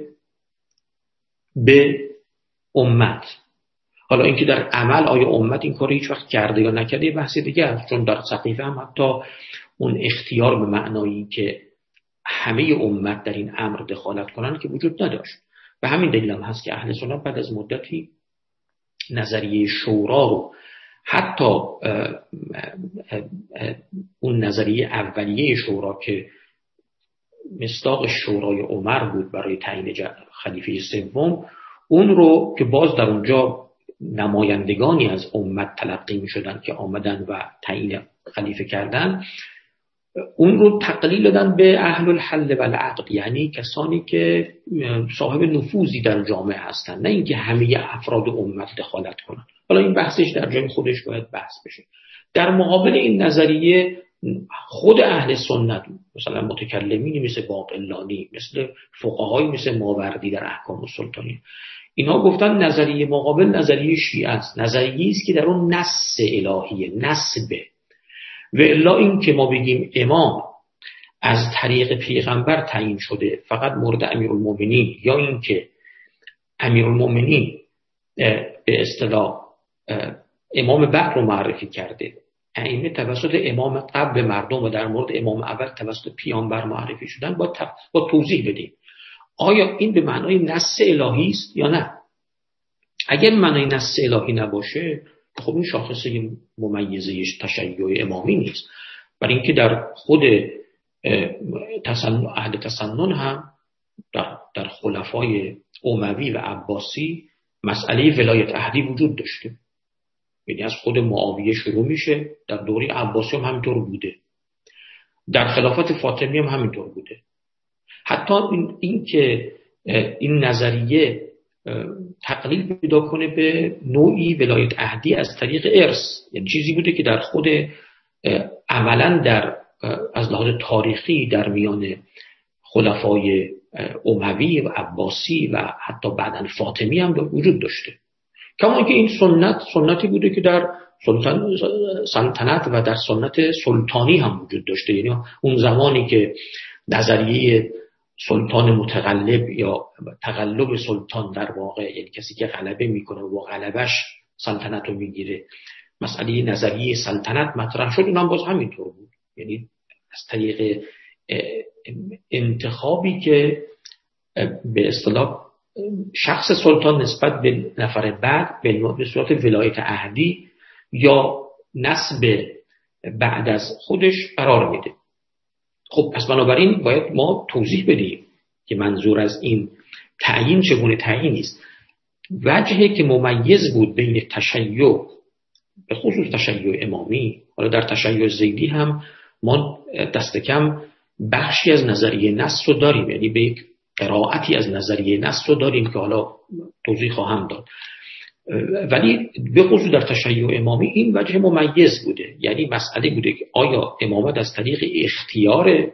به امت. حالا اینکه در عمل آیا امت این کار هیچ وقت کرده یا نکرده بحث دیگه است، چون در سقیفه هم حتی اون اختیار به معنایی که همه امت در این امر دخالت کنن که وجود نداشت. و همین دلیل هم هست که اهل سنت بعد از مدتی نظریه شورا رو، حتی اه اه اه اون نظریه اولیه شورا که مصداق شورای عمر بود برای تعیین خلیفه سوم، اون رو که باز در اونجا نمایندگانی از امت تلقی می شدن که آمدن و تعیین خلیفه کردن، اون رو تقلیل دادن به اهل الحل و العقد، یعنی کسانی که صاحب نفوذی در جامعه هستن، نه اینکه همه افراد امت دخالت کنن. حالا این بحثش در جای خودش باید بحث بشه. در مقابل این نظریه خود اهل سنت، مثلا متکلمینی مثل باقلانی، مثل فقهایی مثل ماوردی در احکام السلطانی، اینها گفتن نظریه مقابل نظریه شیعه است، نظریه‌ای است که در اون نص الهیه، نسبه. و الا این که ما بگیم امام از طریق پیغمبر تعیین شده فقط مورد امیرالمومنین، یا این که امیرالمومنین به اصطلاح امام بعد رو معرفی کرده، ائمه توسط امام قبل مردم و در مورد امام اول توسط پیامبر معرفی شدن، با, با توضیح بدیم آیا این به معنای نص الهی است یا نه. اگر معنای نص الهی نباشه خب این شاخصه ممیزه تشیع امامی نیست. برای اینکه در خود تسنن، اهل تسنن هم در, در خلفای اموی و عباسی مسئله ولایت عهدی وجود داشته، یعنی از خود معاویه شروع میشه، در دوره عباسی هم همینطور بوده، در خلافت فاطمی هم همینطور بوده. حتی این, این که این نظریه تقلیل پیدا کنه به نوعی ولایت عهدی از طریق ارث، یعنی چیزی بوده که در خود عملا در از لحاظ تاریخی در میان خلفای اموی و عباسی و حتی بعداً فاطمی هم وجود داشته. کما اینکه این سنت سنتی بوده که در سلطنت و در سنت سلطانی هم وجود داشته، یعنی اون زمانی که نظریه سلطان متغلب یا تغلب سلطان در واقع، یعنی کسی که غلبه میکنه و غلبش سلطنت رو میگیره، مسئله نظریه سلطنت مطرح شد، اونم باز همینطور بود، یعنی از طریق انتخابی که به اصطلاح شخص سلطان نسبت به نفر بعد به صورت ولایت عهدی یا نسب بعد از خودش قرار میده. خب پس بنابراین باید ما توضیح بدیم که منظور از این تعیین چگونه تعیین است. وجهی که ممیز بود بین تشیع، به خصوص تشیع امامی، حالا در تشیع زیدی هم ما دست کم بخشی از نظریه نص رو داریم، یعنی به یک قرائتی از نظریه نص رو داریم که حالا توضیح خواهم داد، ولی به خصوص در تشیع امامی این وجه ممیز بوده، یعنی مسئله بوده که آیا امامت از طریق اختیار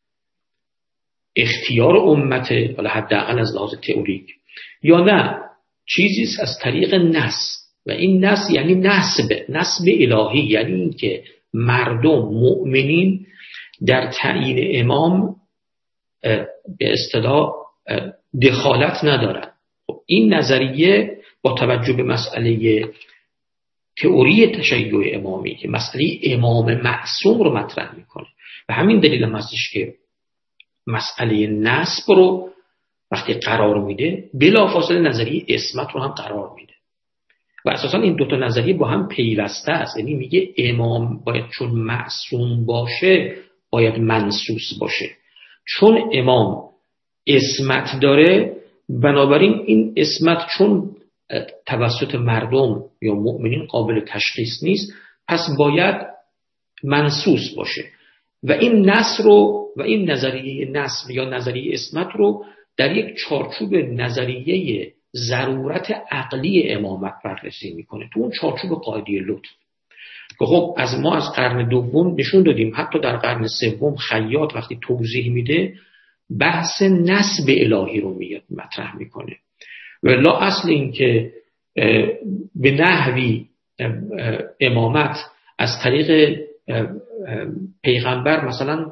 اختیار امت، حالا حداقل از لحاظ تئوریک، یا نه چیزی از طریق نص، و این نص یعنی نسب نسب الهی، یعنی این که مردم مؤمنین در تعیین امام به اصطلاح دخالت ندارن. خب این نظریه با توجه به مسئله تئوری تشیع امامی که مسئله امام معصوم رو مطرح میکنه، و همین دلیل هم هستش که مسئله نسب رو وقتی قرار میده بلافاصله نظریه عصمت رو هم قرار میده، و اساسا این دوتا نظریه با هم پیوسته است. یعنی میگه امام باید چون معصوم باشه باید منصوص باشه، چون امام عصمت داره بنابراین این عصمت چون توسط مردم یا مؤمنین قابل تشخیص نیست پس باید منصوص باشه. و این نص رو و این نظریه نص یا نظریه عصمت رو در یک چارچوب نظریه ضرورت عقلی امامت بررسی میکنه، تو اون چارچوب قاعده لطف که خب از ما از قرن دوم نشون دادیم، حتی در قرن سوم خیاط وقتی توضیح میده بحث نسب الهی رو میاد مطرح میکنه. ولی اصل این که به نحوی امامت از طریق پیغمبر مثلا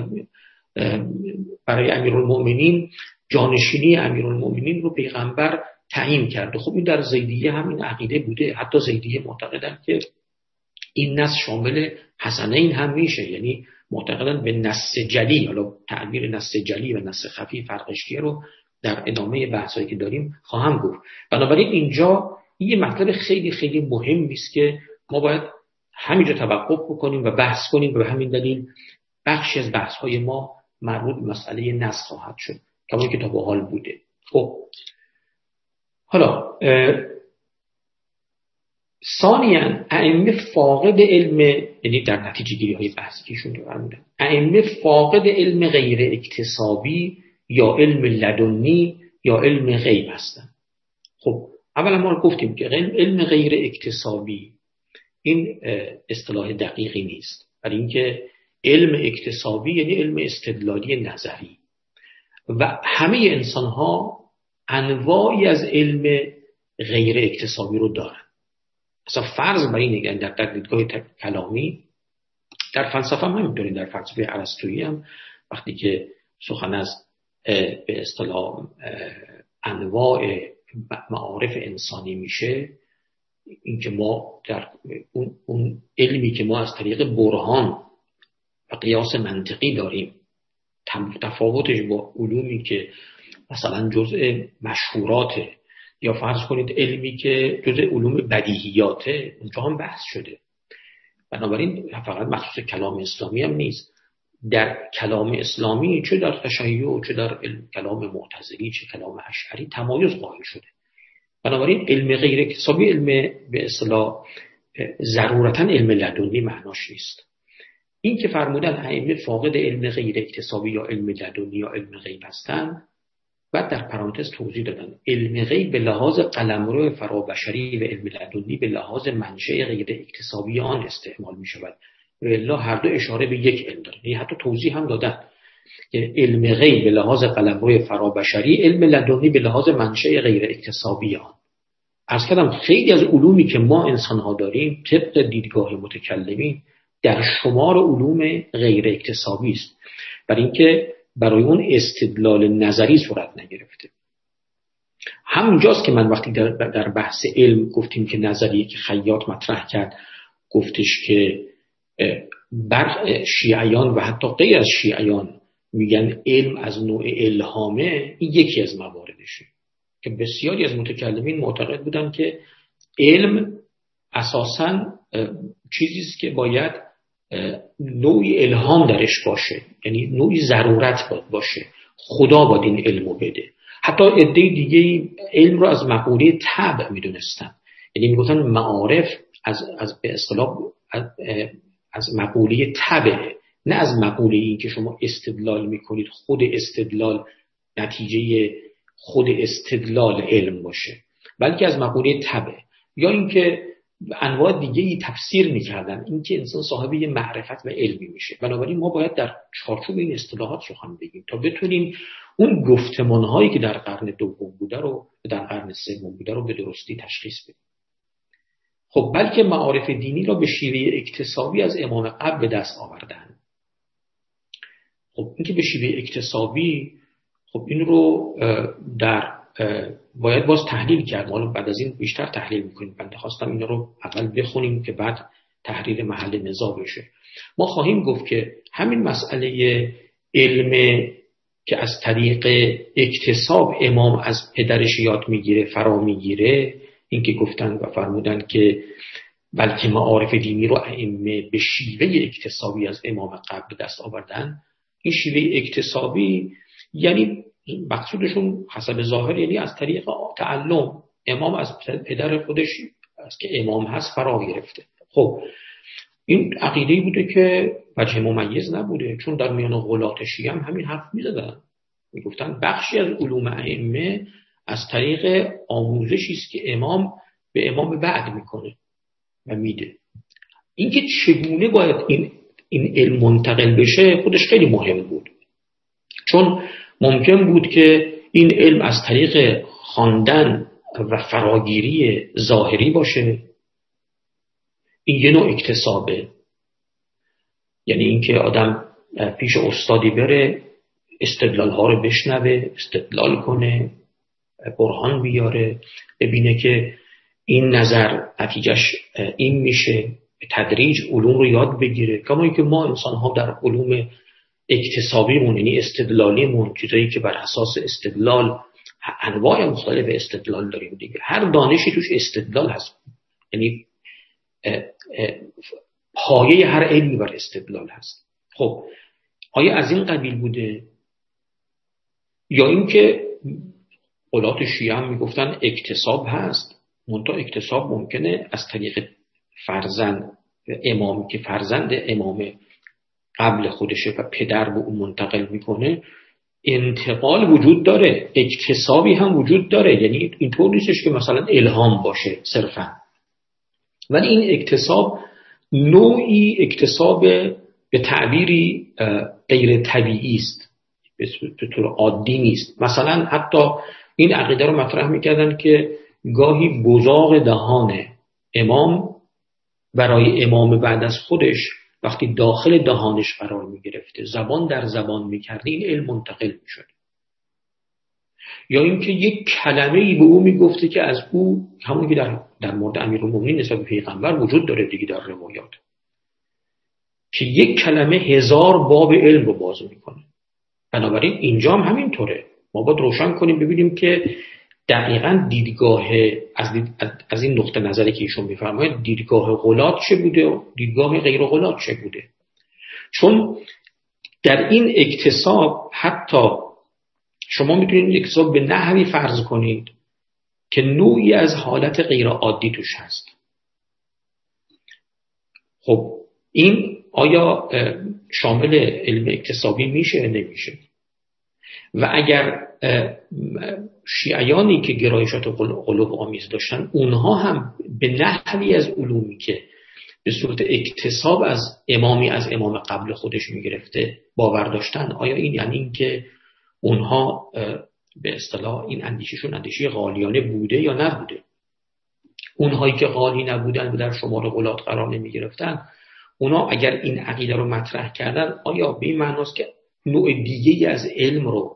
برای امیرالمومنین جانشینی امیرالمومنین رو پیغمبر تعیین کرده، خب این در زیدیه هم این عقیده بوده. حتی زیدیه معتقدن که این نص شامل حسنین هم میشه، یعنی معتقدن به نص جلی، حالا تعبیر نص جلی و نص خفی فرقش چیه رو در ادامه بحثایی که داریم خواهم گفت. بنابراین اینجا یه مطلب خیلی خیلی مهمی است که ما باید همینجا توقف بکنیم و بحث کنیم، و به همین دلیل بخشی از بحث‌های ما مربوط به مسئله نص خواهد شد کما که تا به حال بوده. خب حالا ثانیاً ائمه فاقد علم، یعنی در نتیجه گیری های بحثی که ایشون فرمودن، ائمه فاقد علم غیر اکتسابی یا علم لدنی یا علم غیب هستن. خب اولا ما گفتیم که علم غیر اکتسابی این اصطلاح دقیقی نیست، برای اینکه علم اکتسابی یعنی علم استدلالی نظری، و همه انسان ها انواعی از علم غیر اکتسابی رو دارن. اصلا فرض بر اینه که در دیدگاه کلامی، در فلسفه هم همینطوری، در فلسفه ارسطویی هم وقتی که سخن از به اصطلاح انواع معارف انسانی میشه، این که ما در اون, اون علمی که ما از طریق برهان و قیاس منطقی داریم تفاوتش با علومی که مثلا جزء مشهوراته، یا فرض کنید علمی که جزء علوم بدیهیاته، اونجا هم بحث شده. بنابراین فقط مخصوص کلام اسلامی هم نیست، در کلام اسلامی چه در تشیع چه در کلام معتزلی چه کلام اشعری تمایز قائل شده. بنابراین علم غیر اکتسابی علم به اصطلاح ضرورتاً علم لدنی معناش نیست. این که فرمودن ائمه فاقد علم غیر اکتسابی یا علم لدنی یا علم غیب هستن، بعد در پرانتز توضیح دادن علم غیب به لحاظ قلمرو فرابشری و علم لدنی به لحاظ منشأ غیر اکتسابی آن استعمال می شود. و الا هر دو اشاره به یک علم داره. یعنی حتی توضیح هم دادن که علم غیب به لحاظ قلمرو فرابشری، علم لدنی به لحاظ منشأ غیر اکتسابی آن. عرض کردم خیلی از علومی که ما انسان ها داریم طبق دیدگاه متکلمین در شمار علوم غیر اکتسابی است، برای اینکه برای اون استدلال نظری صورت نگرفته. همونجاست که من وقتی در, در بحث علم گفتیم که نظریه که خیاط مطرح کرد، گفتش که بر شیعیان و حتی غیر از شیعیان میگن علم از نوع الهامه، این یکی از مواردشه که بسیاری از متکلمین معتقد بودن که علم اساساً چیزیست که باید نوعی الهام درش باشه، یعنی نوعی ضرورت باشه، خدا باید این علمو بده. حتی عده دیگه علم رو از مقوله طبع میدونستن، یعنی میگفتن معارف از از به اصطلاح از, از مقوله طبع، نه از مقوله این که شما استدلال میکنید خود استدلال نتیجه خود استدلال علم باشه، بلکه از مقوله طبع. یا اینکه انواع دیگه‌ای تفسیر می‌کردن این که انسان صاحب یه معرفت و علمی میشه. بنابراین ما باید در چارچوب این اصطلاحات سخن بگیم تا بتونیم اون گفتمان‌هایی که در قرن دوم بوده رو در قرن سوم بوده رو به درستی تشخیص بدیم. خب بلکه معارف دینی را به شیوه اکتسابی از امام قبل به دست آوردن. خب این که به شیوه اکتسابی، خب این رو در باید باز تحلیل کرد. ما بعد از این بیشتر تحلیل میکنیم. بنده خواستم اینا رو اول بخونیم که بعد تحریر محل نزاع بشه. ما خواهیم گفت که همین مسئله علم که از طریق اکتساب امام از پدرش یاد میگیره فرا میگیره، این که گفتن و فرمودن که بلکه معارف دینی رو ائمه به شیوه اکتسابی از امام قبل دست آوردن، این شیوه اکتسابی یعنی مقصودشون حسب ظاهر یعنی از طریق تعلم. امام از پدر خودش از که امام هست فرا گرفته. خب این عقیده‌ای بوده که وجه ممیز نبوده، چون در میان غلات شیعه هم همین حرف می‌زدن، میگفتن بخشی از علوم ائمه از طریق آموزشی است که امام به امام بعد میکنه و میده. اینکه چگونه باید این این علم منتقل بشه خودش خیلی مهم بود، چون ممکن بود که این علم از طریق خواندن و فراگیری ظاهری باشه. این یه نوع اکتسابه، یعنی اینکه آدم پیش استادی بره، استدلال ها رو بشنوه، استدلال کنه، برهان بیاره، ببینه که این نظر نتیجهش این میشه، به تدریج علوم رو یاد بگیره. کما اینکه ما انسان ها در علوم اکتسابیمون یعنی استدلالیمون، چیزایی که بر اساس استدلال انواع مختلف استدلال داریم دیگه، هر دانشی توش استدلال هست، یعنی پایه هر علمی بر استدلال هست. خب آیا از این قبیل بوده؟ یا اینکه غلات شیعه هم میگفتن اکتساب هست، منتها اکتساب ممکنه از طریق فرزند امامی که فرزند امام قبل خودشه و پدر به اون منتقل میکنه، انتقال وجود داره، اکتسابی هم وجود داره. یعنی اینطور نیستش که مثلا الهام باشه صرفا، ولی این اکتساب نوعی اکتساب به تعبیری غیر طبیعی است. به طور عادی نیست. مثلا حتی این عقیده رو مطرح میکردن که گاهی بزاق دهان امام برای امام بعد از خودش وقتی داخل دهانش قرار میگرفته زبان در زبان میکرده این علم منتقل میشد. یا اینکه یک کلمه‌ای به او میگفته که از او، همون که در در مورد امیرالمومنین نسبت به پیغمبر وجود داره دیگه در روایات، که یک کلمه هزار باب علم رو باز میکنه. بنابراین اینجا هم همینطوره. ما باید روشن کنیم ببینیم که دقیقاً دیدگاه از, دید... از این نقطه نظری که ایشون میفرماید دیدگاه غلات چه بوده و دیدگاه غیر غلات چه بوده. چون در این اکتساب حتی شما میتونید اکتساب به نحوی فرض کنید که نوعی از حالت غیر عادی توش هست. خب این آیا شامل علم اکتسابی میشه نمیشه؟ و اگر شیعیانی که گرایشات قلوب آمیز داشتن اونها هم به نحوی از علومی که به صورت اکتساب از امامی از امام قبل خودش میگرفته باور داشتن، آیا این یعنی این که اونها به اصطلاح این اندیششون اندیشه غالیانه بوده یا نبوده؟ اونهایی که غالی نبودن و در شمار غلات قرار نمی گرفتن، اونا اگر این عقیده رو مطرح کردن آیا به این معناست که نوع دیگه از علم رو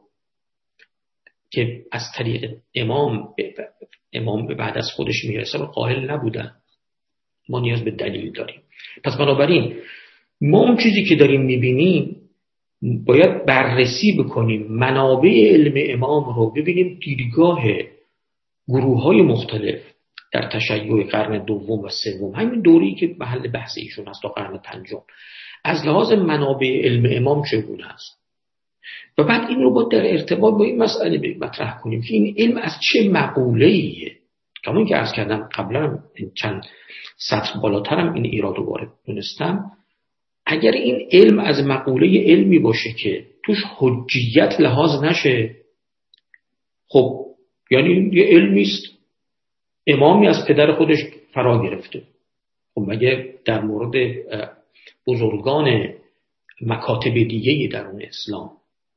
که از طریق امام امام به بعد از خودش میرسه رو قائل نبودن؟ ما نیاز به دلیل داریم. پس بنابراین ما اون چیزی که داریم میبینیم باید بررسی بکنیم، منابع علم امام رو ببینیم، دیدگاه گروه‌های مختلف در تشیع قرن دوم و سوم، همین دوری که محل بحث ایشون است تا قرن پنجم، از لحاظ منابع علم امام چگونه است. و بعد این رو باید در ارتباط با این مسئله مطرح کنیم که این علم از چه مقوله‌ایه. همون که عرض کردم قبلا چند سطر بالاترم این ایراد رو وارد دونستم. اگر این علم از مقوله علمی باشه که توش حجیت لحاظ نشه، خب یعنی یه علمی است امامی از پدر خودش فرا گرفته. خب مگه در مورد بزرگان مکاتب دیگه‌ای درون اسلام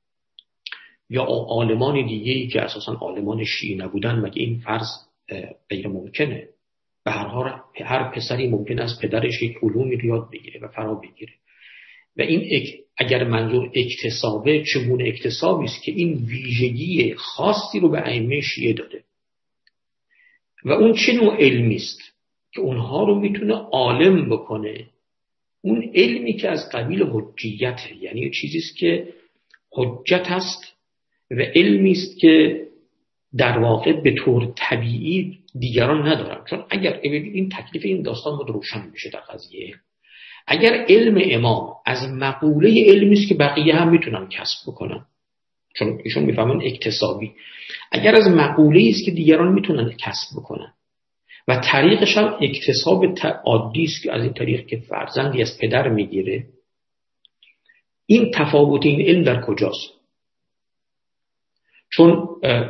یا عالمان دیگه‌ای که اساساً عالمان شیعی نبودن، مگه این فرض غیر ممکنه؟ به هر حال هر پسری ممکن است پدرش یک علومی رو یاد بگیره و فرا بگیره. و این اگر منظور اکتسابه، چگونه اکتسابی است که این ویژگی خاصی رو به ائمه شیعه داده و اون چه نوع علمی است که اونها رو میتونه عالم بکنه؟ اون علمی که از قبیل حجیت، یعنی چیزی است که حجت است و علمی است که در واقع به طور طبیعی دیگران ندارن. چون اگر این تکلیف این داستان بود روشن میشه در قضیه، اگر علم امام از مقوله علمی است که بقیه هم میتونن کسب بکنن، چون ایشون میفهمن اکتسابی، اگر از مقوله است که دیگران میتونن کسب بکنن و طریقش هم اکتساب عادی است که از این طریق که فرزندی از پدر میگیره، این تفاوت این علم در کجاست؟ چون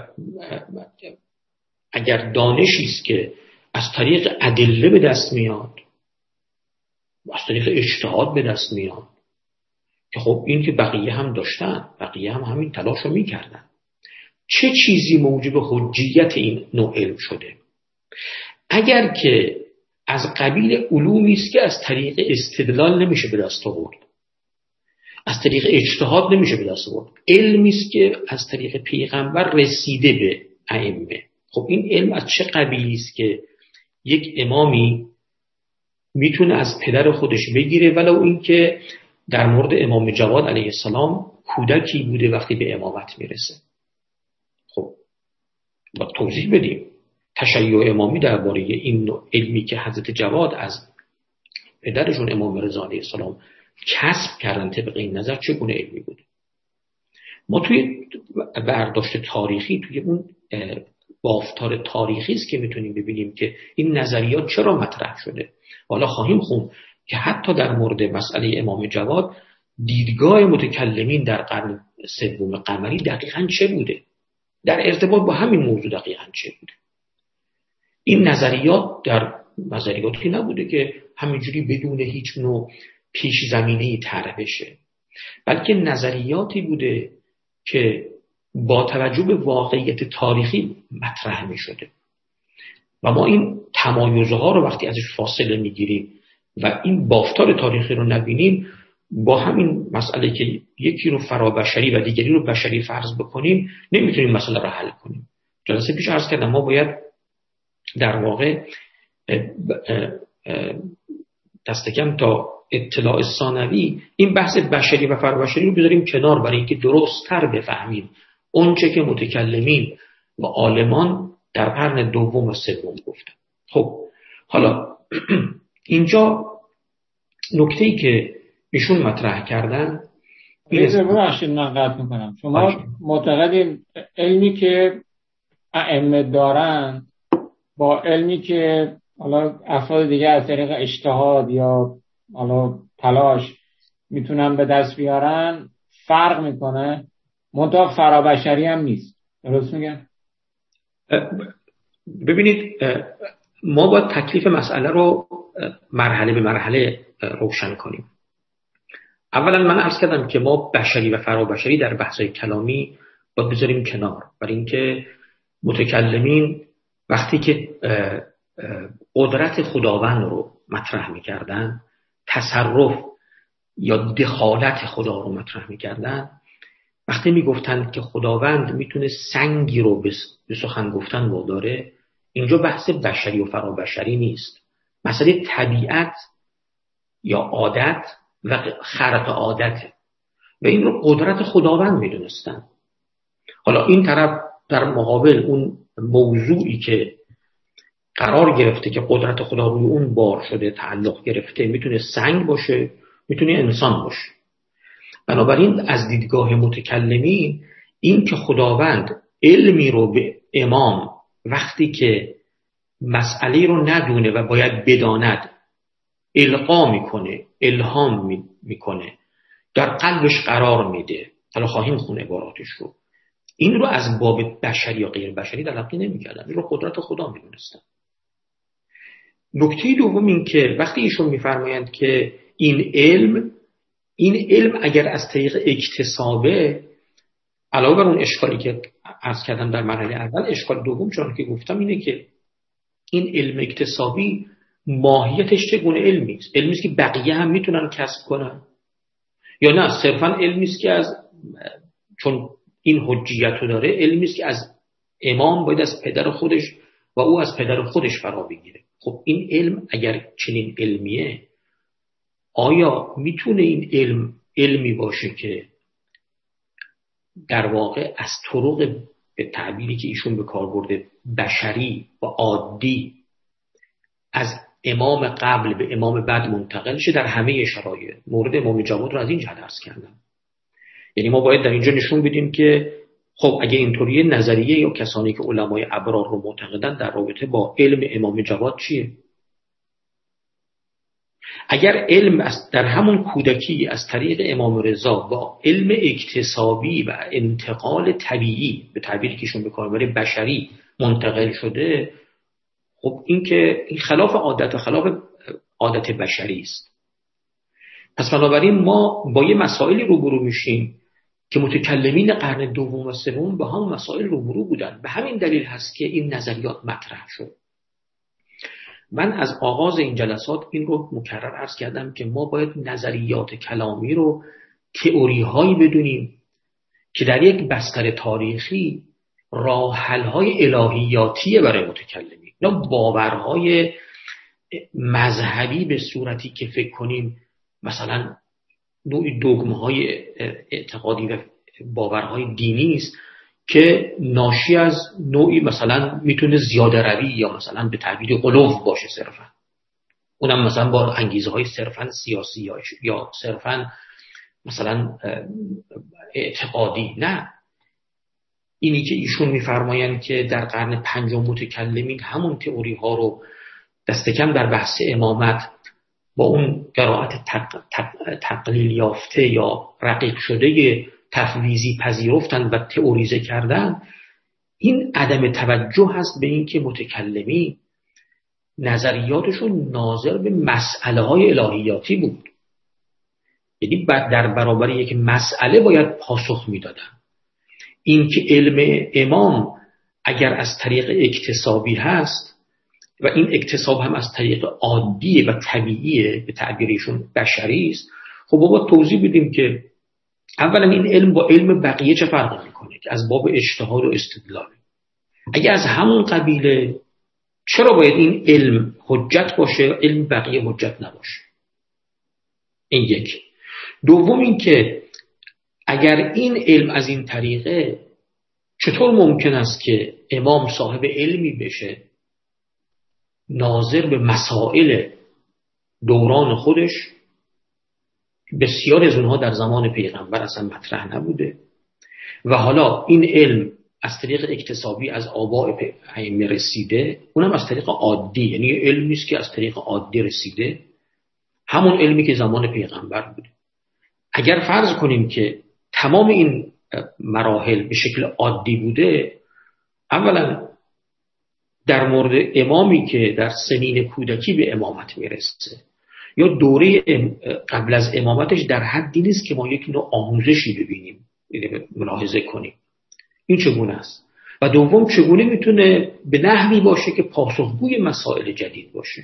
اگر دانشی است که از طریق ادله به دست میاد، از طریق اجتهاد به دست میاد، که خب این که بقیه هم داشتن، بقیه هم همین تلاش رو میکردن، چه چیزی موجب حجیت این نوع علم شده؟ اگر که از قبیل علومی است که از طریق استدلال نمیشه به دست آورد، از طریق اجتهاد نمیشه به دست آورد، علمی است که از طریق پیغمبر رسیده به ائمه، خب این علم از چه قبیلی است که یک امامی میتونه از پدر خودش بگیره، ولو این که در مورد امام جواد علیه السلام کودکی بوده وقتی به امامت میرسه. خب با توضیح بدیم تشیع امامی درباره این نوع علمی که حضرت جواد از پدرشون امام رضا علیه السلام کسب کردن طبق این نظر چگونه علمی بوده. ما توی برداشت تاریخی، توی اون بافتار تاریخی است که میتونیم ببینیم که این نظریات چرا مطرح شده. حالا خواهیم خوند که حتی در مورد مسئله امام جواد دیدگاه متکلمین در قرن سوم قمری دقیقاً چه بوده، در ارتباط با همین موضوع دقیقاً چه بوده. این نظریات در نظریاتی نبوده که همینجوری بدون هیچ نوع پیش زمینه‌ای طرح بشه، بلکه نظریاتی بوده که با توجه به واقعیت تاریخی مطرح می شده و ما این تمایزها رو وقتی ازش فاصله می گیریم و این بافتار تاریخی رو نبینیم، با همین مسئله که یکی رو فرابشری و دیگری رو بشری فرض بکنیم نمیتونیم مسئله رو حل کنیم. جلسه پیش عرض کردم ما باید در واقع دست کم تا اطلاع ثانوی این بحث بشری و فرابشری رو بذاریم کنار برای اینکه درست‌تر بفهمیم اونچه که متکلمین و عالمان در قرن دوم و سوم گفتن. خب حالا اینجا نکته‌ای که ایشون مطرح کردن، ببخشید من قطع میکنم، شما معتقدین علمی که ائمه دارن با علمی که حالا افراد دیگه از طریق اجتهاد یا حالا تلاش میتونن به دست بیارن فرق میکنه، منطق فرابشری هم نیست، درست میگم؟ ببینید ما باید تکلیف مسئله رو مرحله به مرحله روشن کنیم. اولا من عرض کردم که ما بشری و فرابشری در بحث‌های کلامی باید بذاریم کنار، برای اینکه متکلمین وقتی که قدرت خداوند رو مطرح می‌کردن، تصرف یا دخالت خدا رو مطرح می‌کردن، وقتی میگفتن که خداوند میتونه سنگی رو به سخن گفتن واداره، اینجا بحث بشری و فرابشری نیست، مسئله طبیعت یا عادت و خرق عادته و این رو قدرت خداوند میدونستن. حالا این طرف در مقابل اون موضوعی که قرار گرفته که قدرت خدا روی اون بار شده تعلق گرفته، میتونه سنگ باشه، میتونه انسان باشه. بنابراین از دیدگاه متکلمین این که خداوند علمی رو به امام وقتی که مسئله رو ندونه و باید بداند القا میکنه، الهام میکنه، در قلبش قرار میده، حالا خواهیم خونه عباراتش رو، این رو از باب بشری یا غیر بشری تلقی نمیکردن، این رو قدرت خدا میدونستن. نکته دوم این که وقتی ایشون میفرمایند که این علم این علم اگر از طریق اکتسابه، علاوه بر اون اشکالی که عرض کردم در مرحله اول، اشکال دوم چون که گفتم اینه که این علم اکتسابی ماهیتش چگونه علمی است؟ علمی است که بقیه هم میتونن کسب کنن یا نه صرفا علمی است که از چون این حجیت رو داره، علمی است که از امام باید از پدر خودش و او از پدر خودش فرا بگیره. خب این علم اگر چنین علمیه، آیا میتونه این علم علمی باشه که در واقع از طرق به تعبیری که ایشون به کار برده بشری و عادی از امام قبل به امام بعد منتقل شه در همه شرایط؟ مورد امام جواد رو از این جهت عرض کردم. یعنی ما باید در اینجا نشون بدیم که خب اگه اینطوریه نظریه یا کسانی که علمای ابرار رو معتقدن در رابطه با علم امام جواد چیه؟ اگر علم در همون کودکی از طریق امام رضا با علم اکتسابی و انتقال طبیعی به تعبیری که ایشون به کار میبره بشری منتقل شده، خب این که این خلاف عادت و خلاف عادت بشری است. پس بنابراین ما با یه مسائلی روبرو میشیم که متکلمین قرن دوم و سوم با همون مسائل روبرو بودن. به همین دلیل هست که این نظریات مطرح شد. من از آغاز این جلسات این رو مکرر عرض کردم که ما باید نظریات کلامی رو تئوری هایی بدونیم که در یک بستر تاریخی راه حل های الهیاتیه برای متکلمین، نه باورهای مذهبی به صورتی که فکر کنیم مثلا نوعی دogme های اعتقادی و باورهای دینی است که ناشی از نوعی مثلا میتونه زیاده روی یا مثلا به تعبیر غلو باشه صرفا، اونم مثلا با انگیزه های صرفا سیاسی یا صرفا مثلا اعتقادی. نه، اینی که ایشون میفرمایند که در قرن پنجم متکلمین همون تئوری ها رو دست کم در بحث امامت با اون قرائت تق... تق... تقلیل یافته یا رقیق شده تفویضی پذیرفتن و تئوریزه کردن، این عدم توجه هست به این که متکلمی نظریاتشون ناظر به مسئله های الهیاتی بود. یعنی در برابر یک مسئله باید پاسخ میدادن. این که علم امام اگر از طریق اکتسابی هست و این اکتساب هم از طریق عادیه و طبیعیه، به تعبیرشون بشری است، خب بابا توضیح بدیم که اولا این علم با علم بقیه چه فرقی میکنه که از باب اجتهاد و استدلال. اگه از همون قبیله چرا باید این علم حجت باشه علم بقیه حجت نباشه؟ این یک. دوم این که اگر این علم از این طریقه، چطور ممکن است که امام صاحب علمی بشه ناظر به مسائل دوران خودش، بسیار از اونها در زمان پیغمبر اصلا مطرح نبوده، و حالا این علم از طریق اکتسابی از آباء ائمه رسیده، اونم از طریق عادی، یعنی علمی نیست که از طریق عادی رسیده، همون علمی که زمان پیغمبر بوده. اگر فرض کنیم که تمام این مراحل به شکل عادی بوده، اولا در مورد امامی که در سنین کودکی به امامت میرسه یا دوره قبل از امامتش در حدی نیست که ما یک نوع آموزشی ببینیم، ملاحظه کنیم این چگونه است، و دوم چگونه میتونه به نحوی باشه که پاسخگوی مسائل جدید باشه.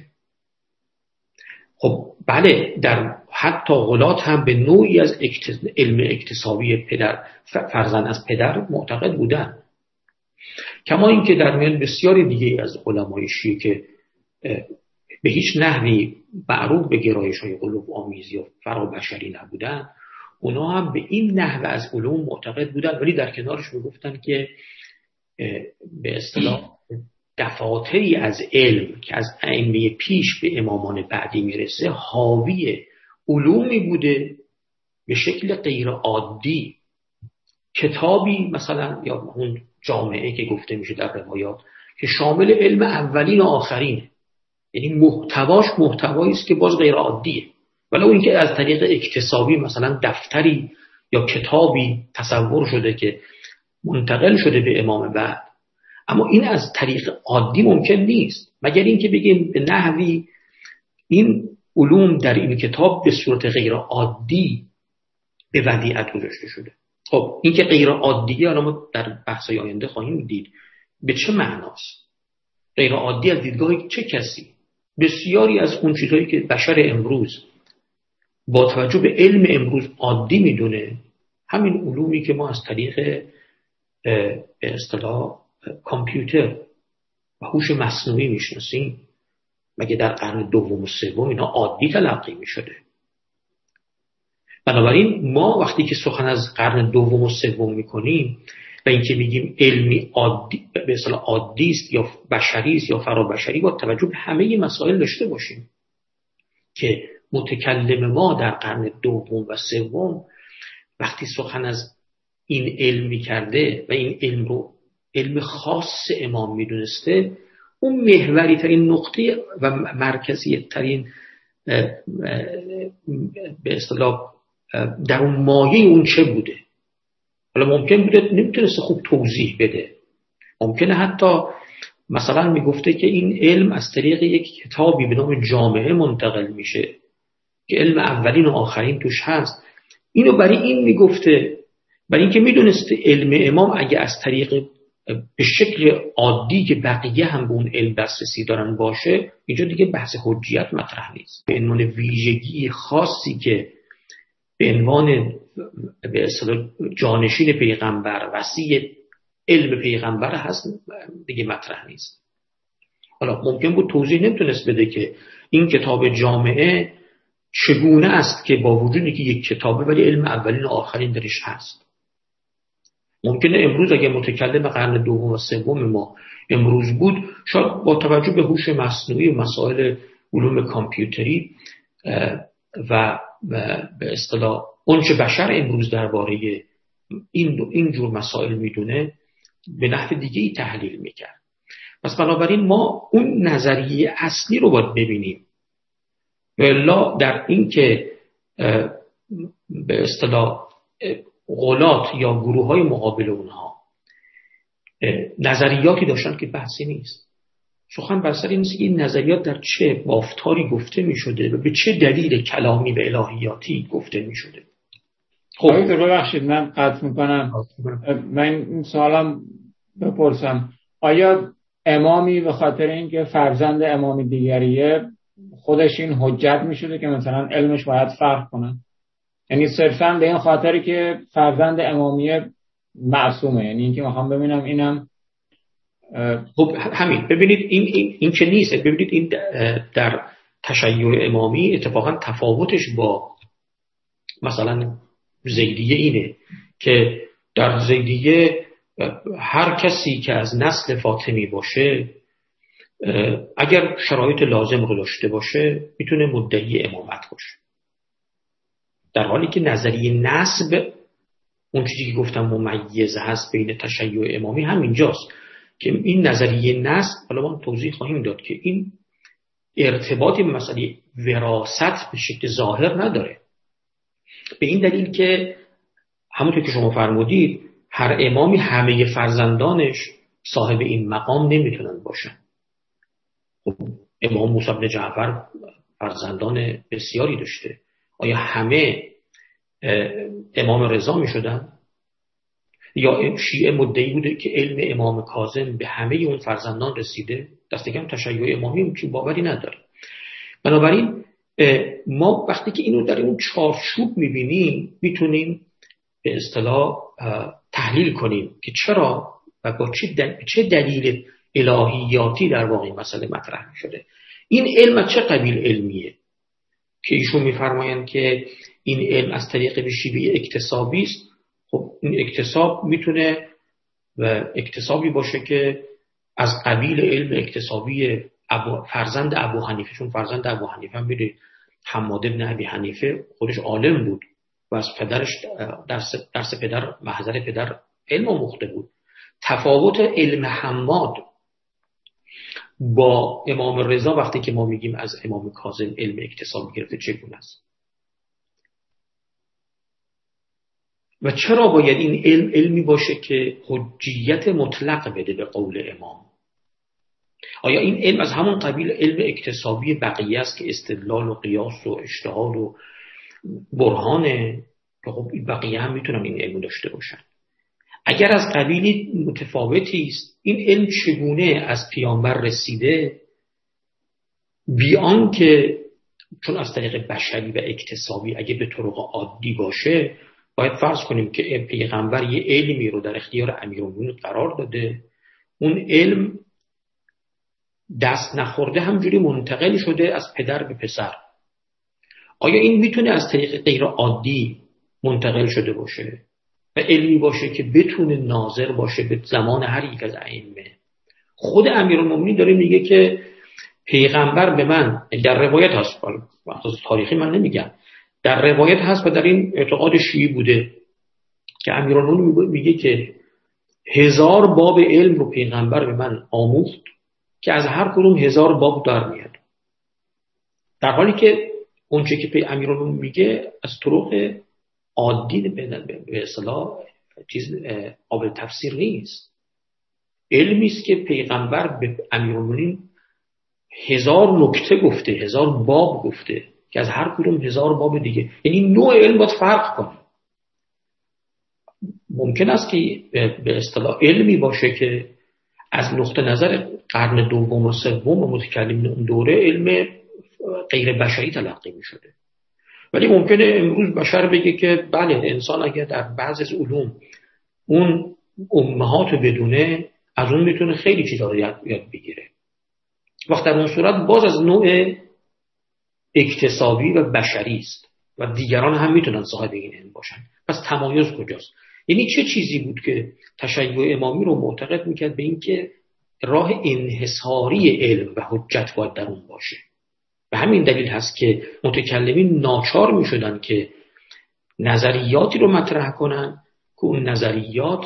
خب بله، در حتی غلات هم به نوعی از علم اکتسابی پدر فرزند از پدر معتقد بودن، کما اینکه در میان بسیاری دیگه از علمای شیعه که به هیچ نحوی معروف به گرایش‌های قلوب آمیز یا فرابشری نبودن، اونا هم به این نحوه از علوم معتقد بودن، ولی در کنارش میگفتن که به اصطلاح دفاتری از علم که از ائمه پیش به امامان بعدی میرسه حاوی علومی بوده به شکل غیر عادی. کتابی مثلا یا اون جامعه که گفته میشه در روایات که شامل علم اولین و آخرینه، یعنی محتواش محتوایی است که باز غیر عادیه، ولو اینکه از طریق اکتسابی مثلا دفتری یا کتابی تصور شده که منتقل شده به امام بعد، اما این از طریق عادی ممکن نیست، مگر اینکه بگیم به نحوی این علوم در این کتاب به صورت غیر عادی به ودیعت گذاشته شده. خب این که غیر عادیه الان ما در بحث‌های آینده خواهیم دید به چه معناست. غیر عادی از دیدگاه چه کسی؟ بسیاری از اون چیزهایی که بشر امروز با توجه به علم امروز عادی میدونه، همین علومی که ما از طریق به اصطلاح کامپیوتر و هوش مصنوعی میشناسیم، مگه در قرن دوم و سوم اینا عادی تلقی میشده؟ بنابراین ما وقتی که سخن از قرن دوم و سوم میکنیم و اینکه میگیم علمی عادی به اصطلاح عادی است یا بشری است یا فرابشری، با توجه به همه مسائل داشته باشیم که متکلم ما در قرن دوم و سوم وقتی سخن از این علم میکرده و این علم رو علم خاص امام میدونسته، اون محوری ترین نقطه و مرکزی ترین به اصطلاح در اون مایه اون چه بوده. حالا ممکن بوده نمیتونسته خوب توضیح بده، ممکنه حتی مثلا میگفته که این علم از طریق یک کتابی به نام جامعه منتقل میشه که علم اولین و آخرین توش هست. اینو برای این میگفته، برای اینکه میدونسته علم امام اگه از طریق به شکل عادی که بقیه هم به اون علم دسترسی دارن باشه، اینجا دیگه بحث حجیت مطرح نیست. به عنوان ویژگی خاصی که به عنوان به اصطلاح جانشین پیغمبر وصی علم پیغمبر هست دیگه مطرح نیست. حالا ممکن بود توضیح نمیتونست بده که این کتاب جامعه چگونه است که با وجودی که یک کتابه ولی علم اولین و آخرین درش هست. ممکنه امروز اگه متکلم قرن دوم و سوم ما امروز بود، شاید با توجه به هوش مصنوعی و مسائل علوم کامپیوتری و به اصطلاح اونچه بشر امروز درباره این این جور مسائل میدونه به نحو دیگه‌ای تحلیل میکرد. پس بنابراین ما اون نظریه اصلی رو باید ببینیم، ولی در این که به اصطلاح غلات یا گروه‌های مقابل اونها نظریاتی داشتن که بحثی نیست. سخن بر سر این نیست که این نظریات در چه بافتاری گفته می شده و به چه دلیل کلامی و الهیاتی گفته می شده. خب ببخشید من قطع میکنم. من این سوالم بپرسم، آیا امامی به خاطر اینکه فرزند امامی دیگریه خودش این حجت میشده که مثلا علمش باید فرق کنه؟ یعنی صرفا به این خاطری که فرزند امامیه معصومه، یعنی اینکه میخوام ببینم اینم خب همین. ببینید این این این که نیست. ببینید این در تشیع امامی اتفاقا تفاوتش با مثلا زیدیه اینه که در زیدیه هر کسی که از نسل فاطمی باشه اگر شرایط لازم رو داشته باشه میتونه مدعی امامت باشه، در حالی که نظریه نسب اون چیزی که گفتم ممیز هست بین تشیع امامی همینجاست که این نظریه نسب، حالا ما توضیح خواهیم داد که این ارتباطی به مسئله وراثت به شکل ظاهر نداره، به این دلیل که همونطور که شما فرمودید هر امامی همه فرزندانش صاحب این مقام نمیتونن باشن. خب امام موسی بن جعفر فرزندان بسیاری داشته، آیا همه امام رضا میشدن؟ یا شیعه مدعی بوده که علم امام کاظم به همه اون فرزندان رسیده؟ دست کم تشیع امامی چون باوری نداره. بنابراین ما وقتی که اینو در اون چارچوب میبینیم میتونیم به اصطلاح تحلیل کنیم که چرا و با چه دلیل الهیاتی در واقع مسئله مطرح شده. این علم از چه قبیل علمیه که ایشون میفرمایند که این علم از طریق به شیوه اکتسابی است؟ خب این اکتساب میتونه و اکتسابی باشه که از قبیل علم اکتسابی ابو فرزند ابو حنیفه، چون فرزند ابو حنیفه هم میره حماد بن ابی حنیفه خودش عالم بود و از پدرش درس, درس پدر محضر پدر علم آموخته بود. تفاوت علم حماد با امام رضا وقتی که ما میگیم از امام کاظم علم اکتسابی گرفته چگونه است و چرا باید این علم علمی باشه که حجیت مطلق بده به قول امام؟ آیا این علم از همون قبیل علم اکتسابی بقیه است که استدلال و قیاس و اجتهاد و برهانه که خب این بقیه هم میتونن این علم داشته باشن؟ اگر از قبیلی متفاوتی است این علم چگونه از پیامبر رسیده بیان که چون از طریق بشری و اکتسابی اگه به طرق عادی باشه باید فرض کنیم که پیغمبر یه علمی رو در اختیار امیرالمومنین قرار داده، اون علم دست نخورده همجوری منتقل شده از پدر به پسر. آیا این میتونه از طریق غیر عادی منتقل شده باشه و علمی باشه که بتونه ناظر باشه به زمان هر یک از ائمه؟ خود امیرالمومنین داره میگه که پیغمبر به من، در روایت هست، وقتی تاریخی من نمیگم، در روایت هست و در این اعتقاد شیعی بوده که امیرالمومنین میگه که هزار باب علم رو پیغمبر به من آموخت که از هر کدوم هزار باب در میاد، در حالی که اونچه که امیرالمومنین میگه از طرق عادی به اصطلاح چیز قابل تفسیر نیست. علمی است که پیغمبر به امیرالمومنین هزار نکته گفته، هزار باب گفته که از هر کدوم هزار باب دیگه، یعنی نوع علم باید فرق کنه. ممکن است که به اصطلاح علمی باشه که از نقطه نظر قرن دوم و سوم و متکلمین اون دوره علم غیر بشری تلقی می شده، ولی ممکنه امروز بشر بگه که بله انسان اگر در بعضی از علوم اون امهات رو بدونه از اون میتونه خیلی چیزا رو یاد بگیره. وقت در اون صورت باز از نوع اکتسابی و بشری است و دیگران هم میتونن صاحب این علم باشن. پس تمایز کجاست؟ یعنی چه چیزی بود که تشیع امامی رو معتقد میکرد به این که راه انحصاری علم و حجت باید در اون باشه؟ به همین دلیل هست که متکلمین ناچار میشدن که نظریاتی رو مطرح کنن که اون نظریات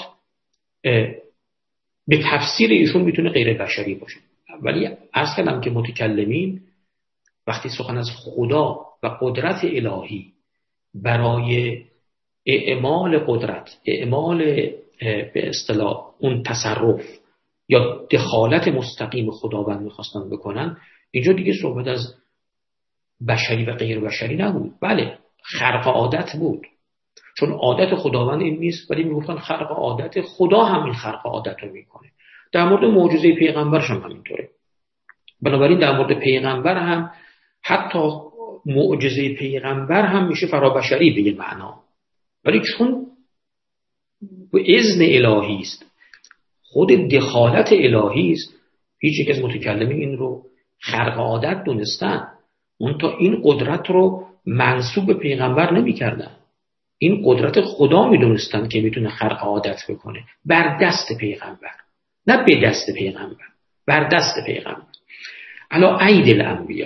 به تفسیر ایشون میتونه غیر بشری باشه. ولی عرض کردم که متکلمین وقتی سخن از خدا و قدرت الهی برای اعمال قدرت، اعمال به اصطلاح اون تصرف یا دخالت مستقیم خداوند میخواستن بکنن، اینجا دیگه صحبت از بشری و غیر بشری نبود، بله خرق عادت بود. چون عادت خداوند این نیست، ولی میگفتن خلق عادت، خدا همین خلق عادت رو میکنه. در مورد معجزه پیغمبرش هم همینطوره. بنابراین در مورد پیغمبر هم حتی معجزه پیغمبر هم میشه فرابشری به یه معنا، ولی چون به اذن الهی است، خود دخالت الهی است، هیچ یک از متکلمین این رو خرق عادت دونستن، اون تا این قدرت رو منسوب به پیغمبر نمی کردن. این قدرت خدا می دونستن که میتونه خرق عادت بکنه بر دست پیغمبر، نه به دست پیغمبر، بر دست پیغمبر، علا عید الانبیا،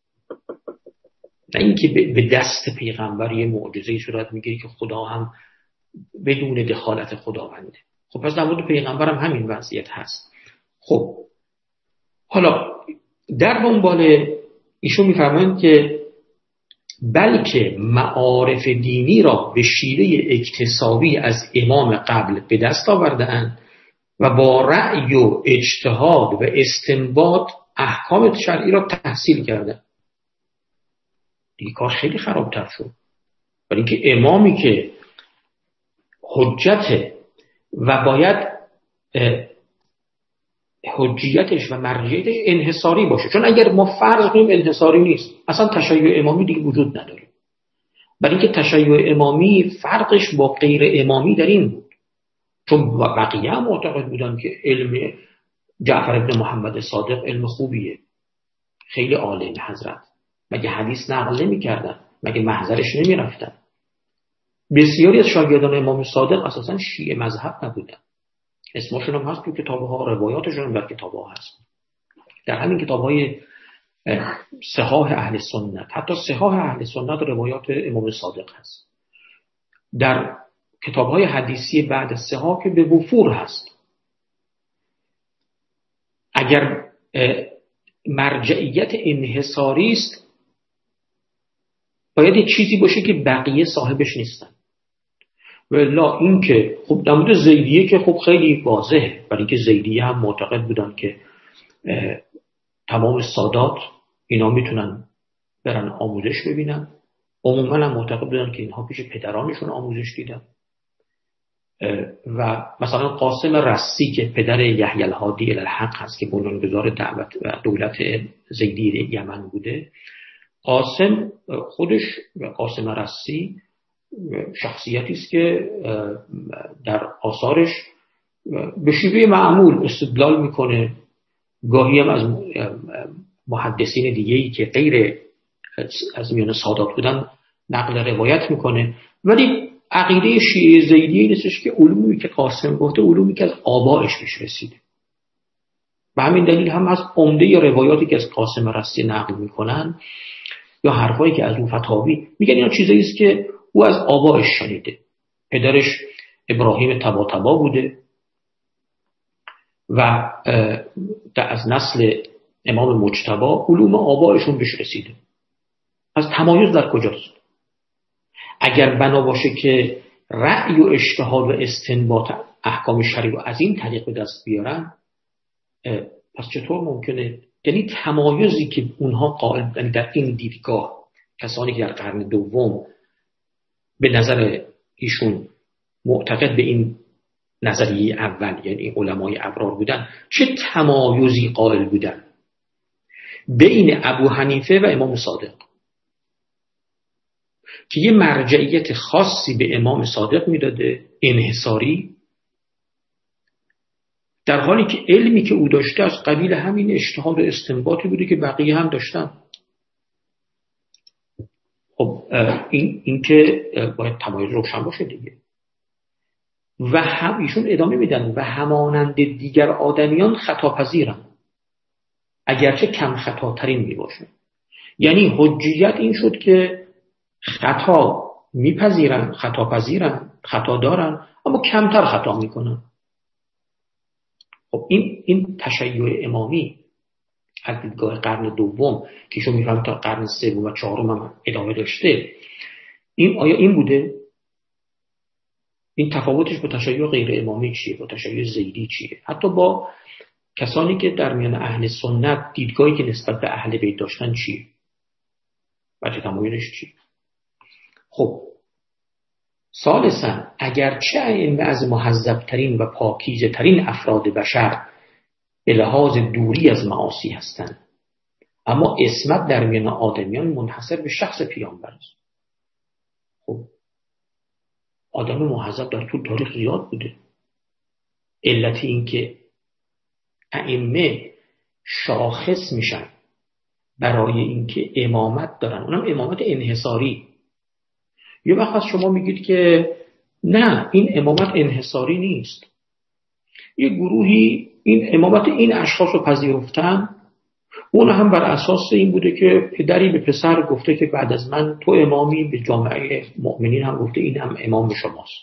نه اینکه به دست پیغمبر یه معجزه صورت میگیری که خدا هم بدون دخالت خداونده. خب پس در مورد پیغمبر هم همین وضعیت هست. خب حالا در دنبال ایشون میفرمایند که بلکه معارف دینی را به شیوه اکتسابی از امام قبل به دست آورده‌اند و با رأی و اجتهاد و استنباط احکام شرعی را تحصیل کردند. این کار خیلی خرابتر شد، برای اینکه امامی که حجته و باید حجیتش و مرجعیتش انحصاری باشه، چون اگر ما فرض کنیم انحصاری نیست، اصلا تشیع امامی دیگه وجود نداره. برای اینکه تشیع امامی فرقش با غیر امامی در این بود، چون بقیه هم معتقد بودن که علم جعفر ابن محمد صادق علم خوبیه، خیلی عالم حضرت، مگه حدیث نقل نمی کردن، مگه محضرش نمی رفتن. بسیاری از شاگردان امام صادق اساسا شیعه مذهب نبودن، اسمشون هم هست تو کتاب‌ها، روایاتشون هم در کتاب‌ها هست، در همین کتاب‌های صحاح اهل سنت، حتی صحاح اهل سنت روایات امام صادق هست. در کتاب‌های حدیثی بعد از صحاح که به وفور هست. اگر مرجعیت انحصاری است، باید چیزی باشه که بقیه صاحبش نیستن. والا این که خب در مورد زیدیه که خب خیلی واضحه، برای اینکه زیدیه هم معتقد بودن که تمام سادات اینا میتونن برن آموزش ببینن، عموما هم معتقد بودن که اینها پیش پدرانشون آموزش دیدن. و مثلا قاسم رسی که پدر یحیی الهادی الالحق هست که بنیانگذار دعوت و دولت زیدی یمن بوده، قاسم خودش قاسم رسی شخصیتی است که در آثارش به شیوه معمول استدلال میکنه، گاهی هم از محدثین دیگه‌ای که غیر از میان سادات بودن نقل روایت میکنه. ولی عقیده شیعه زیدی نیستش که علومی که قاسم گفته علومی که از آبائش بهش رسیده. به همین دلیل هم از عمده روایاتی که از قاسم رسی نقل میکنن یا حرفایی که از اون فتاوی میگن اینا چیزایی است که او از آبائش شنیده. پدرش ابراهیم طباطبا بوده و از نسل امام مجتبی علوم آبائشون بهش رسیده. از تمایز در کجاست؟ اگر بنا باشه که رأی و اجتهاد و استنباط احکام شرعی رو از این طریق به دست بیارن، پس چطور ممکنه؟ یعنی تمایزی که اونها قائل بودن در این دیدگاه، کسانی که در قرن دوم به نظر ایشون معتقد به این نظریه اول یعنی علمای ابرار بودن، چه تمایزی قائل بودن بین ابو حنیفه و امام صادق که یه مرجعیت خاصی به امام صادق میداده، انحصاری، در حالی که علمی که او داشته از قبیل همین اجتهاد و استنباطی بوده که بقیه هم داشتن. خب این, این که باید تمایز روشن باشه دیگه. و هم ایشون ادامه میدن و همانند دیگر آدمیان خطاپذیرن، اگرچه کم خطاترین میباشن. یعنی حجیت این شد که خطا میپذیرن، خطا پذیرن، خطا دارن، اما کمتر خطا میکنن. خب این این تشیع امامی از دیدگاه قرن دوم که ایشون میفهمه تا قرن سوم و چهارم هم ادامه داشته، این آیا این بوده؟ این تفاوتش با تشیع غیر امامی چیه؟ با تشیع زیدی چیه؟ حتی با کسانی که در میان اهل سنت دیدگاهی که نسبت به اهل بیت داشتن چیه؟ بچه تمایلش چیه؟ خب ثالثا اگرچه ائمه از مهذبترین و پاکیزه ترین افراد بشر به لحاظ دوری از معاصی هستند، اما عصمت در میان آدمیان منحصر به شخص پیامبر است. خب آدم مهذب در طول تاریخ زیاد بوده. علت این که ائمه شاخص میشن برای اینکه امامت دارن، اونم امامت انحصاری. یه وقت شما میگید که نه این امامت انحصاری نیست، یه گروهی این امامت این اشخاص رو پذیرفتن، اون هم بر اساس این بوده که پدری به پسر گفته که بعد از من تو امامی، به جامعه مؤمنین هم گفته این هم امام شماست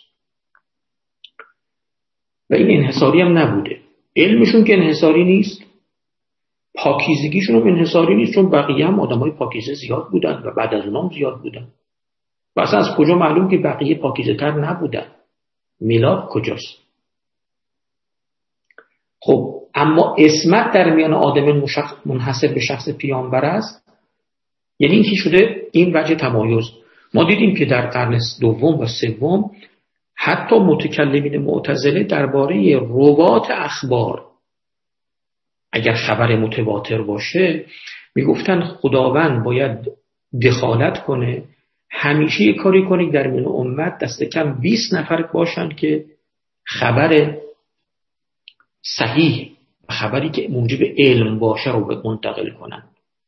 و این انحصاری هم نبوده. علمشون که انحصاری نیست، پاکیزگیشون هم انحصاری نیست، چون بقیه هم آدمای پاکیزه زیاد بودن و بعد از اونام زیاد بودن. و اصلا از کجا معلوم که بقیه پاکیزه تر نبودن؟ میلاد کجاست؟ خب اما عصمت در میان آدم منحصر به شخص پیامبر است، یعنی این که شده این وجه تمایز. ما دیدیم که در قرن دوم و سوم حتی متکلمین معتزله درباره روات اخبار اگر خبر متواتر باشه میگفتن خداوند باید دخالت کنه، همیشه یک کاری کنه در میان امت دست کم بیست نفر باشن که خبر صحیح و خبری که موجب علم باشه رو منتقل کنن.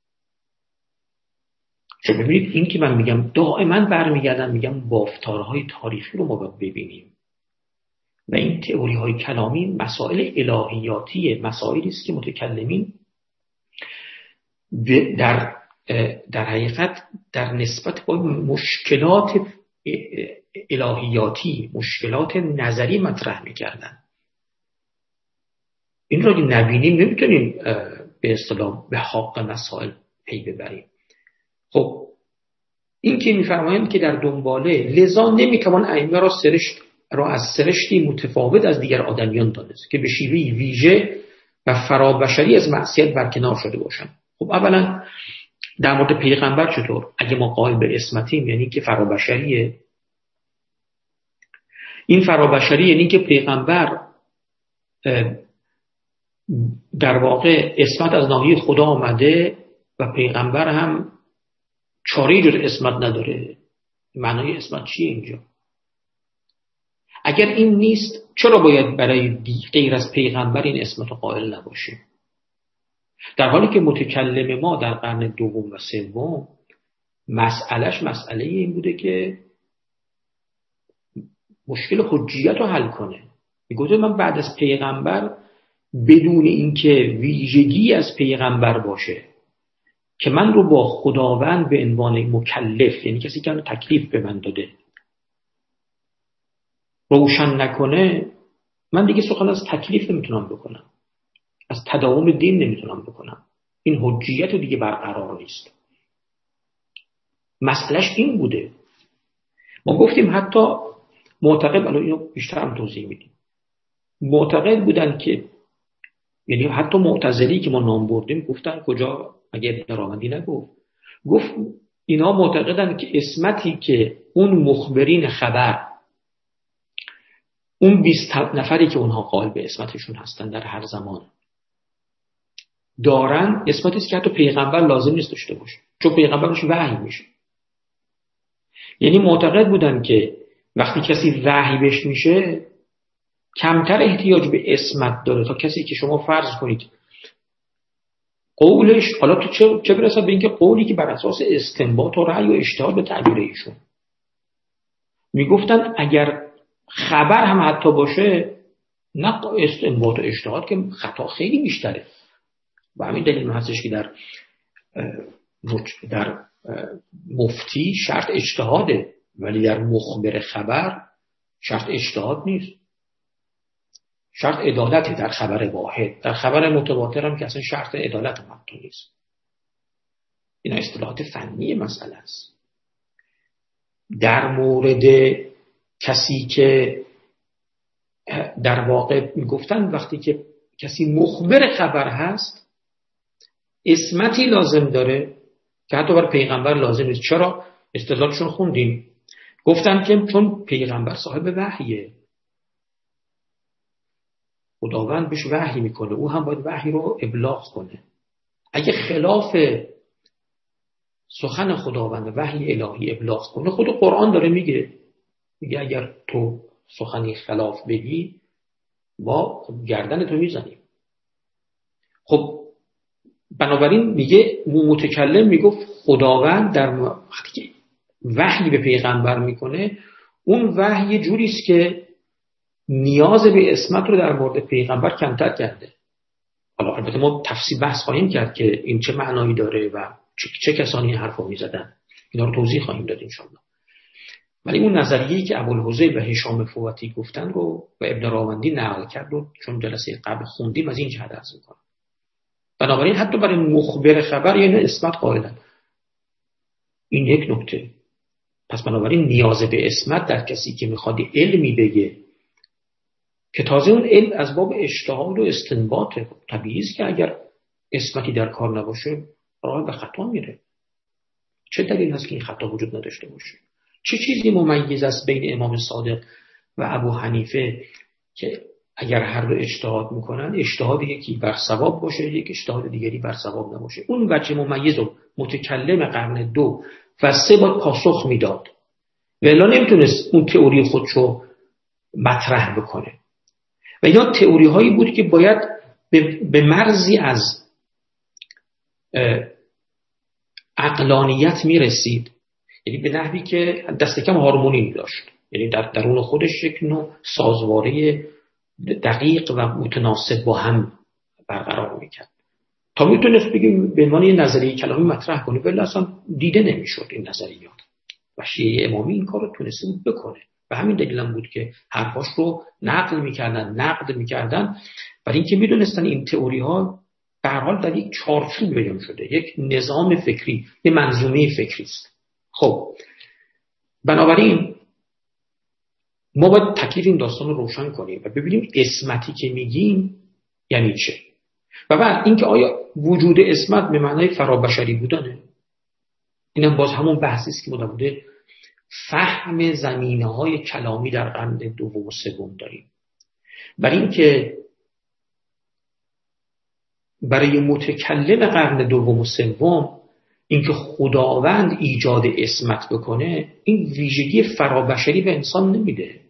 چون ببینید این که من میگم دائما برمیگردم میگم بافتارهای تاریخی رو ما باید ببینیم و این تئوری های کلامی مسائل الهیاتیه، مسائلی است که متکلمین در در حقیقت در نسبت با مشکلات الهیاتی، مشکلات نظری مطرح میکردن. این رو اگه نبینیم نمیتونیم به اصطلاح به حق مسائل پی ببریم. خب این که میفرمایند که در دنباله لذا نمیتوان ائمه را سرشت را از سرشتی متفاوت از دیگر آدمیان دانست که به شیوهی ویژه و فرابشری از معصیت برکنار شده باشند. خب اولا در مورد پیغمبر چطور؟ اگه ما قائل به عصمتیم یعنی که فرابشریه. این فرابشری یعنی که پیغمبر در واقع عصمت از ناحیه خدا آمده و پیغمبر هم چاره‌ای جز عصمت نداره. معنای عصمت چیه اینجا؟ اگر این نیست چرا باید برای غیر از پیغمبر این عصمت قائل نباشه؟ در حالی که متکلم ما در قرن دوم و سوم مسئلهش مسئله این بوده که مشکل حجیت رو حل کنه. میگه من بعد از پیغمبر بدون اینکه ویژگی از پیغمبر باشه که من رو با خداوند به عنوان مکلف، یعنی کسی که تکلیف به من داده، روشن نکنه، من دیگه سخن از تکلیف نمیتونم بکنم، از تداوم دین نمیتونم بکنم. این حجیت دیگه برقرار نیست. مسئلهش این بوده. ما گفتیم حتی معتقد، الان اینو بیشتر هم توضیح میدیم، معتقد بودن که یعنی حتی معتزلی که ما نام بردیم گفتن کجا، اگه درآمدی نگفت، گفت اینا معتقدن که عصمتی که اون مخبرین خبر، اون بیست نفری که اونها قائل به عصمتشون هستن در هر زمان دارن، عصمتی است که حتی پیغمبر لازم نیست داشته باشه، چون پیغمبرش وحی میشه. یعنی معتقد بودن که وقتی کسی وحی بهش میشه کمتر احتیاج به عصمت داره تا کسی که شما فرض کنید قولش، حالا تو چه چه برسه به اینکه قولی که بر اساس استنباط و رأی و اجتهاد به تعبیر ایشون میگفتن اگر خبر هم حتی باشه، نه استنباط و اجتهاد که خطا خیلی بیشتره. و همین دلیل هستش که در در مفتی شرط اجتهاده، ولی در مخبر خبر شرط اجتهاد نیست، شرط عدالته. در خبر واحد، در خبر متواتر هم که اصلا شرط عدالت هم حتی نیست. این اصطلاحات فنی مسئله است. در مورد کسی که در واقع میگفتن وقتی که کسی مخبر خبر هست عصمتی لازم داره که حتی بر پیغمبر لازم نیست. چرا؟ استدلالشون خوندیم. گفتن که چون پیغمبر صاحب وحیه، خداوند بهش وحی میکنه، او هم باید وحی رو ابلاغ کنه. اگه خلاف سخن خداوند وحی الهی ابلاغ کنه، خود قرآن داره میگه میگه اگر تو سخنی خلاف بگی ما گردن تو میزنیم. خب بنابراین میگه متکلم میگفت خداوند در وقتی که وحی به پیغمبر میکنه، اون وحی جوری است که نیاز به اسمت رو در مورد پیغمبر کمتر کرده. حالا البته ما تفصیل بحث خواهیم کرد که این چه معنایی داره و چه, چه کسانی حرفو میزدن، اینا رو توضیح خواهیم داد انشاءالله. ولی اون نظریه‌ای که ابوالحذیل و هشام فواتی گفتن رو و ابن راوندی نقل کرد و چون جلسه قبل خوندیم از این جهت عرض می‌کنم. بنابراین حتی برای مخبر خبر یعنی اسمت قائلن. این یک نکته. پس بنابراین نیاز به اسمت در کسی که میخواد علمی بگه که تازه اون علم از باب اجتهاد و استنباطه، طبیعی است که اگر اسمتی در کار نباشه راه به خطا میره. چه دلیل هست که این خطا وجود نداشته باشه؟ چه چیزی ممیز است بین امام صادق و ابو حنیفه که اگر هر دو اجتهاد میکنن، اجتهاد یکی بر صواب باشه، یک اجتهاد دیگری بر صواب نباشه؟ اون وجه ممیز و متکلم قرن دو و سه باید پاسخ میداد و الا نمیتونست اون تئوری خودشو مطرح بکنه. و یا تئوری هایی بود که باید به مرزی از عقلانیت میرسید، یعنی به نحوی که دست کم هارمونی داشت، یعنی در درون خودش یک نوع سازواره دقیق و متناسب با هم برقرار میکرد تا میتونست بگیم به عنوان نظریه کلامی مطرح کنه، ولی اصلا دیده نمیشد این نظریات. و شیعه امامی این کار رو تونسته بود بکنه و همین دلیل هم بود که حرفاش رو نقل میکردن، نقد میکردن، برای اینکه میدونستن این تئوری ها به هر حال در یک چارچوب بیان شده، یک نظام فکری، یک منظومه فکری است. خب بنابراین ما باید تکلیف این داستان رو روشن کنیم و ببینیم اسمتی که میگیم یعنی چه. و بعد اینکه آیا وجود اسمت به معنای فرابشری بودنه؟ اینم باز همون بحثی است که ما در مورد فهم زمینه‌های کلامی در قرن دوم و سوم داریم. برای اینکه برای متکلم قرن دوم و سوم اینکه خداوند ایجاد اسمت بکنه، این ویژگی فرابشری به انسان نمیده.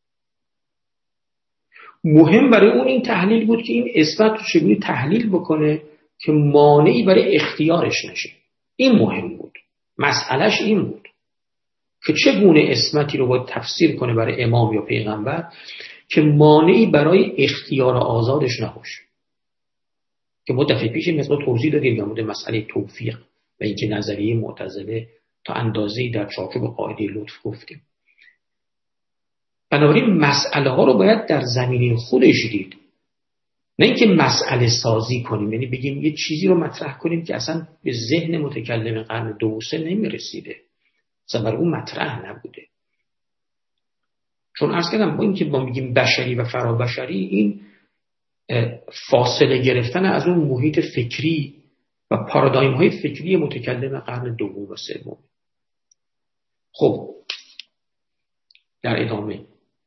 مهم برای اون این تحلیل بود که این اسمت رو چگونه تحلیل بکنه که مانعی برای اختیارش نشه. این مهم بود. مسئلهش این بود که چگونه اسمتی رو باید تفسیر کنه برای امام یا پیغمبر که مانعی برای اختیار آزادش نباشه. که ما دفعه پیش مثلا توضیح دادیم در مورد مسئله توفیق و اینکه نظریه معتزله تا اندازه‌ای در چارچوب قاعده لطف گفتیم. بنابراین مسئله ها رو باید در زمینه خودش دید، نه اینکه مسئله سازی کنیم، یعنی بگیم یه چیزی رو مطرح کنیم که اصلا به ذهن متکلم قرن دو و سه نمیرسیده، اصلا برای اون مطرح نبوده. چون عرض کردم با اینکه ما میگیم بشری و فرابشری، این فاصله گرفتن از اون محیط فکری و پارادایم های فکری متکلم قرن دوم و سوم. خب در ادامه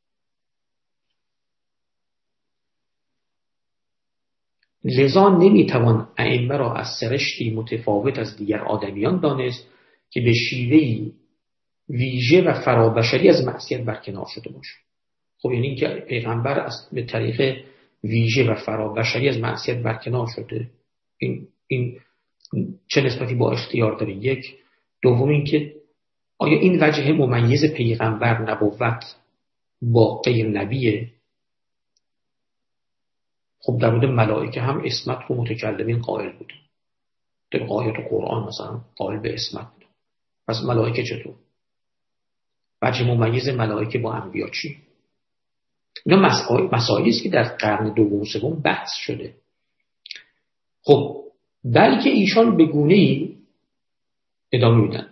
لذا نمیتوان ائمه را از سرشتی متفاوت از دیگر آدمیان دانست که به شیوهی ویژه و فرابشری از معصیت برکنار شده باشه. خب یعنی اینکه پیغمبر از به طریق ویژه و فرابشری از معصیت برکنار شده، این این چه نسبتی با اختیار داره؟ یک. دوم اینکه آیا این وجه ممیز پیغمبر نبوت با غیر نبیه؟ خب در مورد ملائکه هم اسمت رو متکلمین قائل بود، در آیات قرآن مثلا قائل به اسمت بود. پس ملائکه چطور؟ وجه ممیز ملائکه با انبیا چی؟ اینا مسائلی است که در قرن دوم و سوم بحث شده. خب بلکه ایشان به گونه‌ای ادامه میدن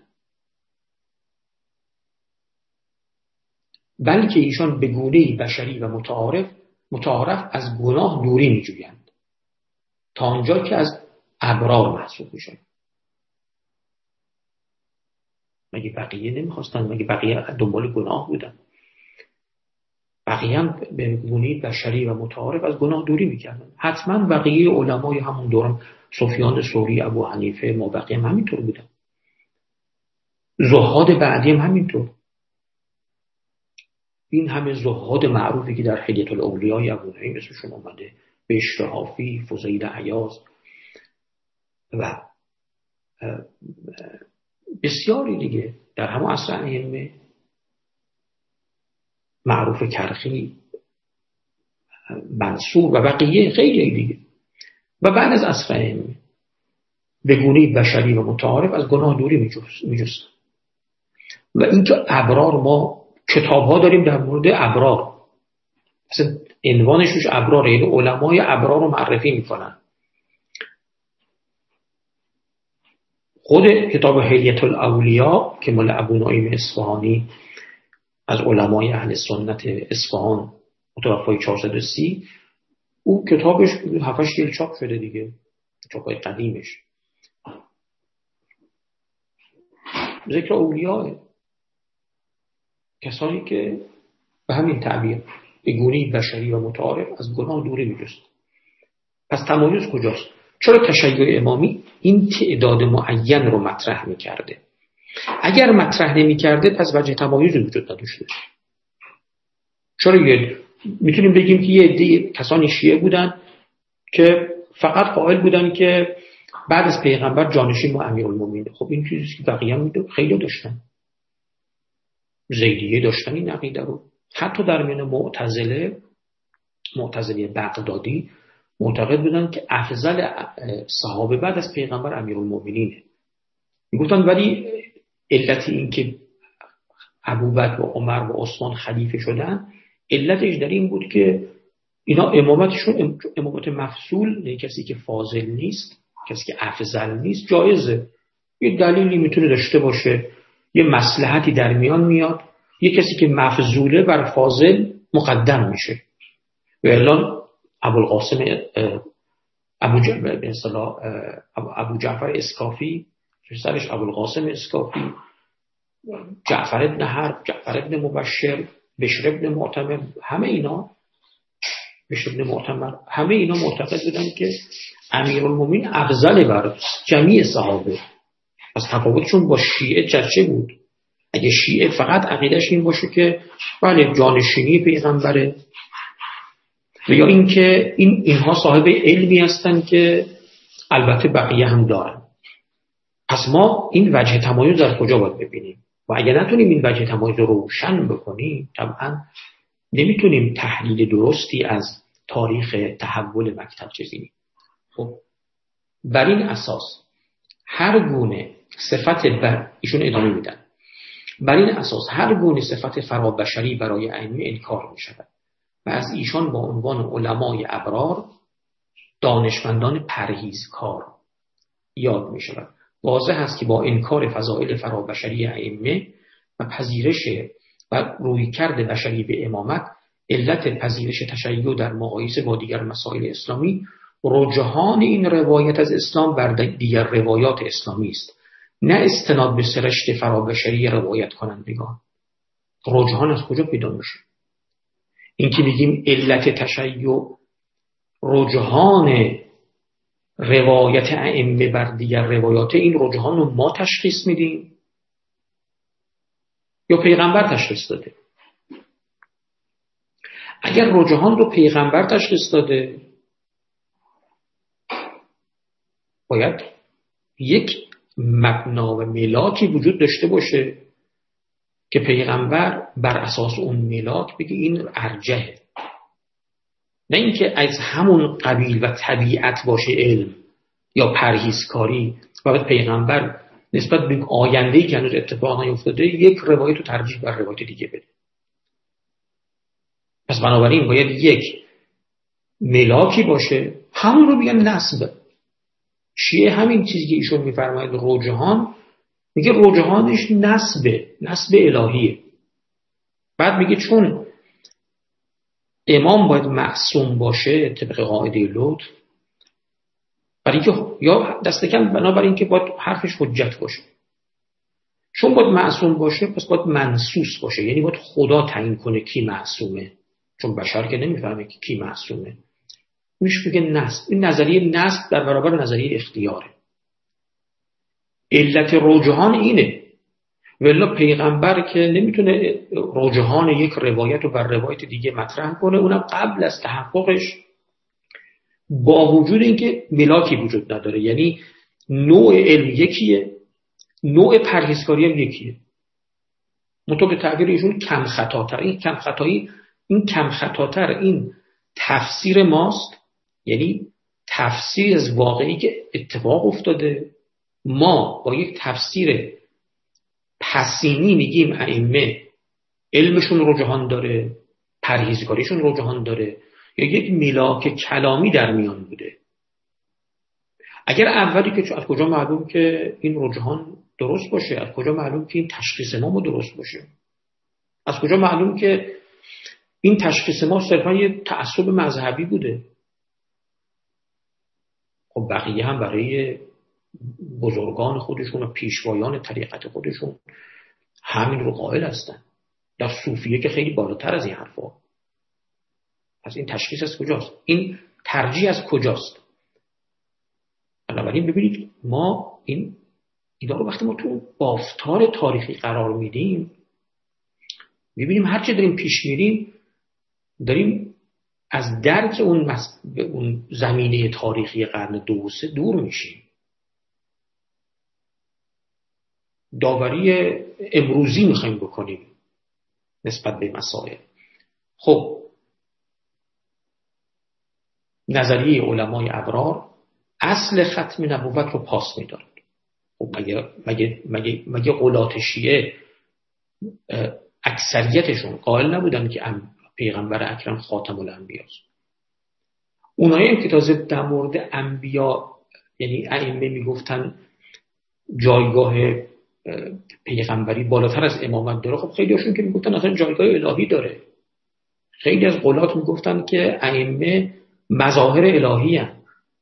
بلکه ایشان به گونه‌ای بشری و متعارف متعارف از گناه دوری می‌جویند تا آنجا که از ابرار محسوب میشن. مگه بقیه نمیخواستن؟ مگه بقیه دنبال گناه بودن؟ بقیه هم به گونه بشری و متعارف از گناه دوری میکردن. حتما بقیه علمای همون دوران، سفیان ثوری، ابو حنیفه، ما بقیه هم همینطور بودن. زهاد بعدی هم همینطور. این همه زهاد معروفی که در حلیة الاولیاء ابو نعیم اسمشون اومده، بشر حافی، فضیل عیاض و بسیاری دیگه در همون عصر ائمه، معروف کرخی، منصور و بقیه خیلی دیگه، و بعد از عصر ائمه به گونه بشری و متعارف از گناه دوری میجستن. و اینکه ابرار، ما کتاب ها داریم در مورد ابرار، مثلا عنوانش روش ابراره، یعنی علمای ابرار رو معرفی میکنن. خود کتاب حلیة الاولیاء که مال ابو نعیم اصفهانی از علمای اهل سنت اصفهان متوفای چهارصد و سی، او کتابش هفت هشت جلد چاپ شده دیگه، چاپای قدیمش. ذکر اولیاء، کسانی که به همین تعبیر به گونه بشری و متعارف از گناه دوری می‌جست. پس تمایز کجاست؟ چرا تشیع امامی این تعداد معین رو مطرح می‌کرده؟ اگر مطرح نمی‌کرده پس وجه تمایز وجود نداشته. چرا یه میتونیم بگیم که یه عده کسانی شیعه بودن که فقط قائل بودن که بعد از پیغمبر جانشین و امیرالمومنین. خب این چیزی که بقیه هم خیلی داشتن، زیدیه داشتن این عقیده رو. حتی در میان معتزله، معتزله بغدادی معتقد بودن که افضل صحابه بعد از پیغمبر امیرالمومنینه. میگفتن ولی علت این که ابوبکر و عمر و عثمان خلیفه شدن، علتش در این بود که اینا امامتشون امامت مفصول، نه کسی که فاضل نیست، کسی که افضل نیست، جایزه. یه دلیلی میتونه داشته باشه، یه مصلحتی در میان میاد، یه کسی که مفضوله بر فاضل مقدم میشه. و اعلان ابوالقاسم ابو جعفر به اصطلاح ابو جعفر اسکافی، پسرش ابوالقاسم اسکافی، جعفر ابن حرب، جعفر ابن مبشر، بشر ابن معتمر، همه اینا بشر ابن معتمر همه اینا معتقد بودن که امیرالمومنین افضل بر جمیع صحابه. از تفاوتشون با شیعه چه بود؟ اگه شیعه فقط عقیدش این باشه که بله جانشینی پیغمبره، و یا اینکه این اینها صاحب علمی هستن که البته بقیه هم دارن. پس ما این وجه تمایز در کجا باید ببینیم؟ و اگه نتونیم این وجه تمایز رو روشن بکنیم، طبعا نمیتونیم تحلیل درستی از تاریخ تحول مکتب ببینیم. خب بر این اساس هر گونه صفت بر ایشون ادامه میدن، بر این اساس هر گونه صفت فرابشری برای ائمه انکار می شود و از ایشان با عنوان علمای ابرار، دانشمندان پرهیزکار یاد می شود. واضح است که با انکار فضائل فرابشری ائمه و پذیرش و رویکرد بشری به امامت، علت پذیرش تشیع در مقایسه با دیگر مسائل اسلامی رجحان این روایت از اسلام بر دیگر روایات اسلامی است، نه استناد به سرشت فرابشری روایت کنندگان. رجحان از کجا پیدا میشه؟ این که بگیم علت تشیع رجحان روایت ائمه بر دیگر روایات، این رجحان رو ما تشخیص میدیم یا پیغمبر تشخیص داده؟ اگر رجحان رو پیغمبر تشخیص داده، باید یک مبنا و ملاکی وجود داشته باشه که پیغمبر بر اساس اون ملاک بگه این ارجحه، نه اینکه از همون قبیل و طبیعت باشه علم یا پرهیزکاری و بعد پیغمبر نسبت به آینده‌ای که هنوز اتفاق نیفتاده یک روایت رو ترجیح بر روایت دیگه بده. پس بنابراین باید یک ملاکی باشه، همون رو میگن نسب. شیعه همین چیزی که ایشون میفرماید رجحان، میگه رجحانش نسبه، نسب الهیه. بعد میگه چون امام باید معصوم باشه طبق قاعده لطف، برای اینکه یا دست کم بنابراین که باید حرفش حجت باشه، چون باید معصوم باشه پس باید منصوص باشه، یعنی باید خدا تعیین کنه کی معصومه، چون بشر که نمیفهمه که کی معصومه. میشه بگه نسب. این نظریه نسب در برابر نظریه اختیاره. علت رجحان اینه، ولی پیغمبر که نمیتونه رجحان یک روایت رو بر روایت دیگه مطرح کنه، اونم قبل از تحققش، با وجود اینکه ملاکی وجود نداره، یعنی نوع علم یکیه، نوع پرهیزکاری هم یکیه، منتها به تعبیر ایشون کم خطاتر. این کم خطایی، این کم خطاتر این تفسیر ماست، یعنی تفسیر از واقعی که اتفاق افتاده. ما با یک تفسیر پسینی میگیم ائمه علمشون رجحان داره، پرهیزکاریشون رجحان داره، یا یک ملاک کلامی در میان بوده. اگر اولی که از کجا معلوم که این رجحان درست باشه؟ از کجا معلوم که این تشخیص ما درست باشه؟ از کجا معلوم که این تشخیص ما صرفا یه تعصب مذهبی بوده؟ خب بقیه هم برای بزرگان خودشون و پیشوایان طریقت خودشون همین رو قائل هستن. در صوفیه که خیلی بالاتر از این حرفا. پس این تشخیص از کجاست؟ این ترجیح از کجاست؟ بنابراین ببینید ما این ایده رو وقتی ما تو بافتار تاریخی قرار میدیم، میبینیم هرچه داریم پیش میریم داریم از درک اون, مس... اون زمینه تاریخی قرن دو و سه دور میشیم. داوری امروزی میخوایم بکنیم نسبت به مسائل. خب نظریه علمای ابرار اصل ختم نبوت رو پاس میدارد. خب مگه مگه مگه مگه غلات شیعه اکثریتشون قائل نبودن که پیغمبر اکرم خاتم الانبیاست؟ اونایی که تازه در مورد انبیا یعنی ائمه میگفتن جایگاه پیغمبری بالاتر از امامت داره، خب خیلی هاشون که میگفتن اصلا جایگاه الهی داره. خیلی از غلات میگفتن که ائمه مظاهر الهی هستند،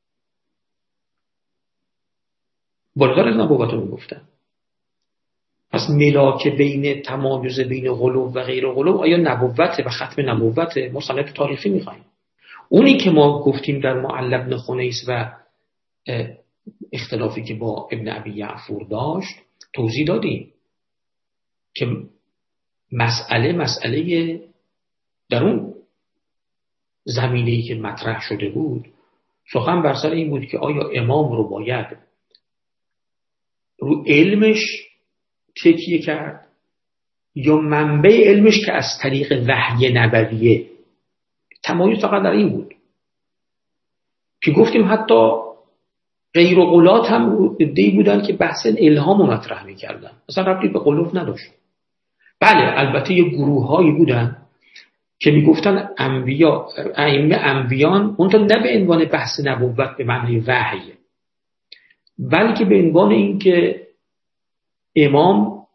بالاتر از نبوت رو میگفتن. پس ملاک بین تمایز بین غلو و غیر غلو آیا نبوت و ختم نبوت؟ ما سند تاریخی میخوایم. اونی که ما گفتیم در معل ابن خنیس و اختلافی که با ابن ابی یعفور داشت توضیح دادیم که مسئله مسئله در اون زمینه‌ای که مطرح شده بود سخن بر سر این بود که آیا امام رو باید رو علمش تکیه کرد یا منبع علمش که از طریق وحی نبویه. تمایز فقط در این بود که گفتیم حتی غیر غلات هم ادعی بودن که بحث الهام رو مطرح می‌کردن، اصلا ربطی به غلوف نداشت. بله البته یه گروه‌هایی بودن که میگفتن انبیا ائمه انبیان اونطور نه به عنوان بحث نبوت به معنی وحی، بلکه به عنوان این که امام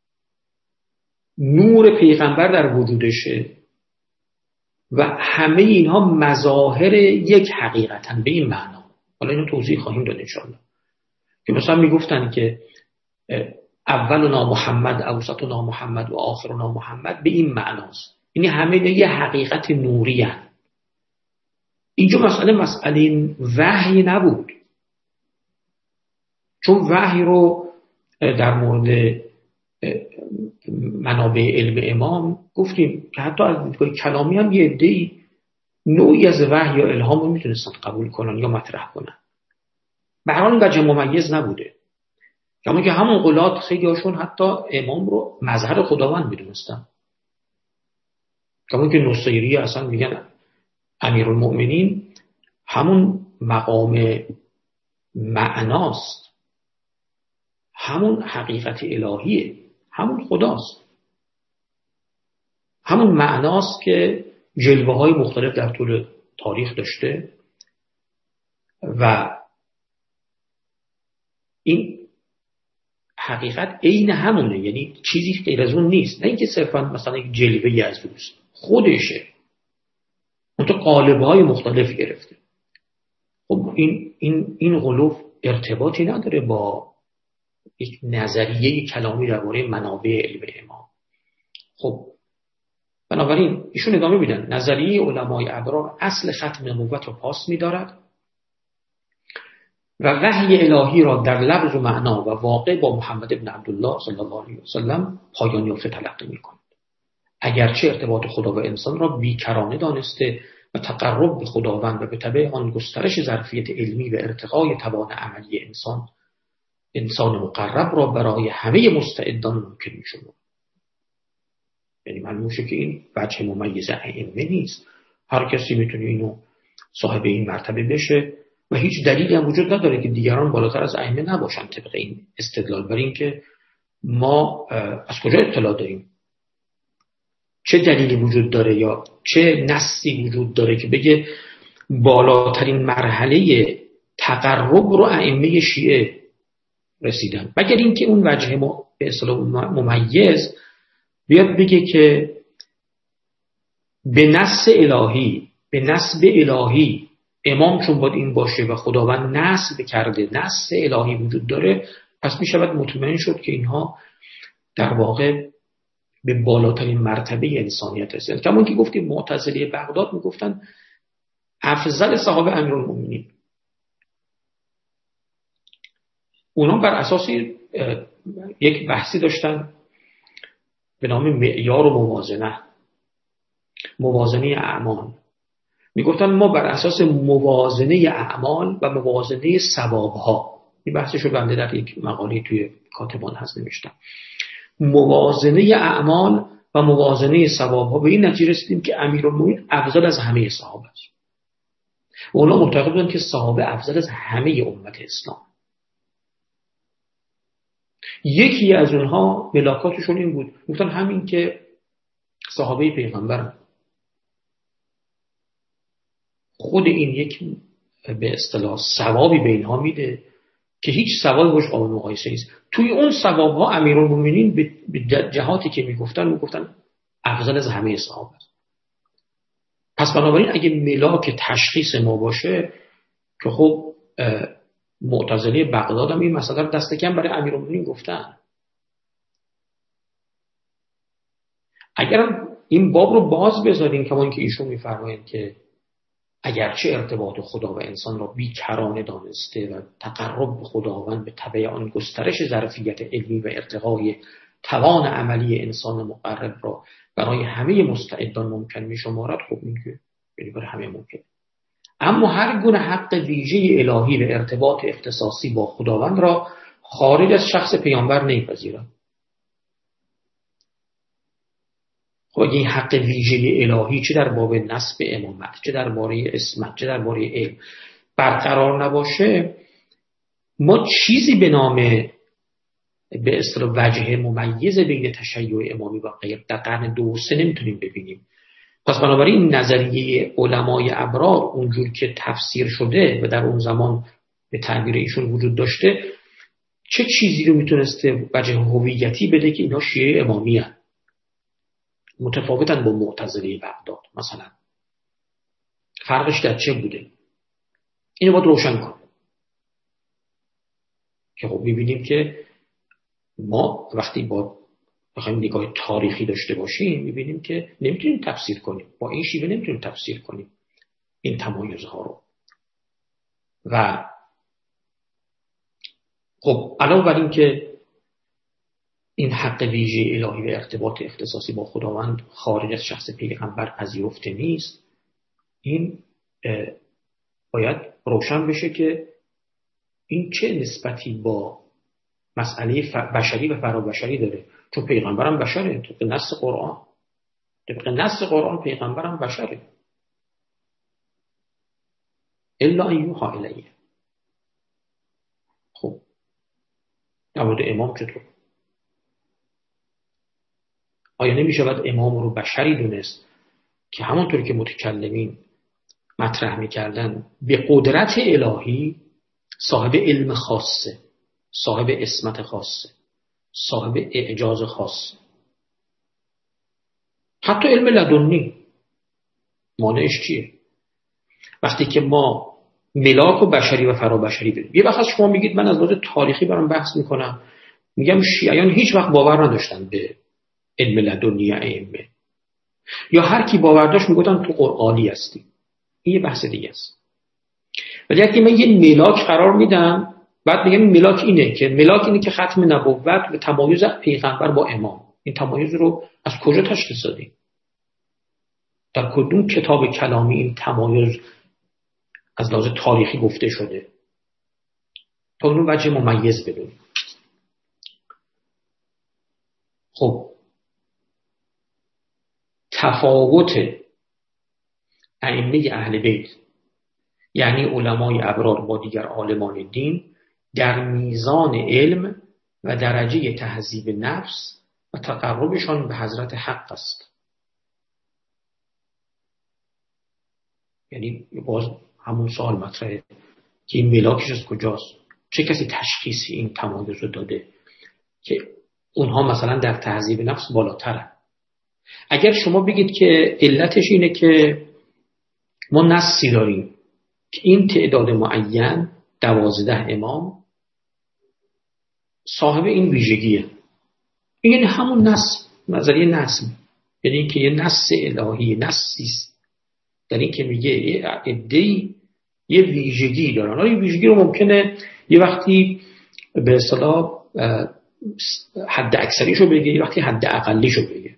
نور پیغمبر در وجودشه و همه اینها مظاهر یک حقیقتن به این معنا. حالا اینو توضیح خواهیم داد انشاءالله. که مثلا میگفتن که اولنا محمد، اوسطنا محمد و آخرنا محمد به این معناست، یعنی همه یه حقیقت نوری هست. اینجا مسئله مسئله وحی نبود، چون وحی رو در مورد منابع علم امام گفتیم که حتی از دیدگاه کلامی هم یه عده‌ای نوعی از وحی یا الهام رو میتونستن قبول کنن یا مطرح کنن. به هر حال وجه ممیز نبوده. کما که همون غلات خیلی هاشون حتی امام رو مظهر خداوند میدونستن. کما که نصیری اصلا میگن امیرالمؤمنین همون مقام معناست، همون حقیقت الهیه، همون خداست، همون معناست که جلوه های مختلف در طول تاریخ داشته و این حقیقت عین همونه، یعنی چیزی غیر از اون نیست، نه اینکه صرفا مثلا یک جلوه از اوست، خودشه، اون تو قالب‌های مختلف گرفته. خب این این این غلوف ارتباطی نداره با یک نظریه کلامی درباره منابع علم امام. خب بنابراین ایشون ادامه میدن نظریه علمای ابرار اصل ختم نبوت رو پاس می‌دارد و وحی الهی را در لفظ و معنا و واقع با محمد ابن عبدالله صلی الله علیه و سلم پایان یافته تلقی می‌کند. اگرچه ارتباط خدا و انسان را بیکرانه دانسته و تقرب به خداوند و به تبع آن گسترش ظرفیت علمی و ارتقای توان عملی انسان انسان مقرب را برای همه مستعدان ممکن می‌شود. یعنی معلوم میشه که این وجه ممیز ائمه نیست. هر کسی میتونه اینو صاحب این مرتبه بشه و هیچ دلیلی هم وجود نداره که دیگران بالاتر از ائمه نباشن طبق این استدلال. بر این که ما از کجا اطلاع داریم؟ چه دلیلی وجود داره یا چه نصی وجود داره که بگه بالاترین مرحله تقرب رو ائمه شیعه رسیدن؟ مگر اینکه اون وجه به اصطلاح ممیز بیاد بگه که به نص الهی، به نصب الهی امام چون باید این باشه و خداوند نصب کرده، نص الهی وجود داره، پس می شود مطمئن شد که اینها در واقع به بالاترین مرتبه انسانیت رسیدن. کما که گفتیم معتزله بغداد می گفتن افضل صحابه امیرالمومنین. اونا بر اساس یک بحثی داشتن به نام معیار و موازنه، موازنه اعمال. میگفتن ما بر اساس موازنه اعمال و موازنه ثوابها، این بحثشو بنده در یک مقاله توی کاتبان هست نوشتم، موازنه اعمال و موازنه ثوابها به این نتیجه رسیدیم که امیرالمومنین افضل از همه صحابه است. و اونا معتقد بودن که صحابه افضل از همه امت اسلام. یکی از اونها ملاکاتشون این بود، گفتن همین که صحابه پیغمبر خود این یک به اصطلاح ثوابی به اینها میده که هیچ ثوابی باش قابل مقایسه نیست. توی اون ثوابها امیرالمومنین به جهاتی که میگفتن میگفتن افضل از همه صحابه است. پس بنابراین اگه ملاک تشخیص ما باشه که خب معتزله بغداد هم این مسئله رو دست کم برای امیرالمومنین گفتن. اگر این باب رو باز بذاریم کما اینکه ایشون میفرمایند که اگرچه ارتباط خدا و انسان را بیکرانه دانسته و تقرب به خداوند به تبع آن گسترش ظرفیت علمی و ارتقای توان عملی انسان مقرب را برای همه مستعدان ممکن می شمارد، خب این که یعنی برای همه ممکن. اما هر گونه حق ویژه الهی و ارتباط اختصاصی با خداوند را خارج از شخص پیامبر نمی‌پذیرد. خب این حق ویژه الهی چه در باب نسب امامت، چه درباره اسمت، چه درباره علم برقرار نباشه، ما چیزی به نام به اصطلاح وجه ممیز بین تشیع امامی و غیر در قرن دو و سه نمیتونیم ببینیم. پس بنابراین نظریه علمای ابرار اونجور که تفسیر شده و در اون زمان به تعبیر ایشون وجود داشته، چه چیزی رو میتونسته وجه هویتی بده که اینا شیعه امامی هستند، متفاوتن با معتزله بغداد مثلا؟ فرقش در چه بوده؟ اینو باید روشن کنیم که خب میبینیم که ما وقتی با بخوایم نگاه تاریخی داشته باشیم میبینیم که نمیتونیم تفسیر کنیم، با این شیوه نمیتونیم تفسیر کنیم این تمایزها رو. و خب علاوه بر این که این حق ویژه الهی و ارتباط اختصاصی با خداوند خارج از شخص پیغمبر پذیرفته نیست، این باید روشن بشه که این چه نسبتی با مسئله بشری و فرابشری داره، چون پیغمبرم بشره طبق نص قرآن، طبق نص قرآن پیغمبرم بشره الا ان یوحی الیه. خب در مورد امام چطور؟ آیا نمی شود امام رو بشری دونست که همونطور که متکلمین مطرح می‌کردن به قدرت الهی صاحب علم خاصه، صاحب اسمت خاصه، صاحب اعجاز خاص، حتی علم لدنی. مانعش چیه؟ وقتی که ما ملاک و بشری و فرابشری بدیم. یه وقت شما میگید من از لحاظ تاریخی برام بحث میکنم میگم شیعیان هیچ وقت باور نداشتن به علم لدنی ائمه، یا هر کی باور داشت میگفتن تو قرآنی هستی. این یه بحث دیگه است. ولی اگه من یه ملاک قرار میدم، بعد میگم ملاک اینه که ملاک اینه که ختم نبوت و تمایز پیغمبر با امام، این تمایز رو از کجا تشخیص دادیم؟ در کدوم کتاب کلامی این تمایز از لحاظ تاریخی گفته شده تا اون وجه ممیز بدونیم؟ خب تفاوت ائمه اهل بیت یعنی علمای ابرار با دیگر عالمان دین در میزان علم و درجه تهذیب نفس و تقربشان به حضرت حق است. یعنی باز همون سوال مطرحه که این ملاکش از کجاست؟ چه کسی تشخیصی این تمایز رو داده که اونها مثلا در تهذیب نفس بالاترن؟ اگر شما بگید که علتش اینه که ما نصی داریم که این تعداد معین دوازده امام صاحب این ویژگیه، این یعنی همون نص، نظریه نص، یعنی که یه نص الهی، نصیست در این که میگه یه عده‌ای یه ویژگی دارن. این ویژگی رو ممکنه یه وقتی به اصطلاح حد اکثریشو بگه، یه وقتی حد اقلیشو بگه،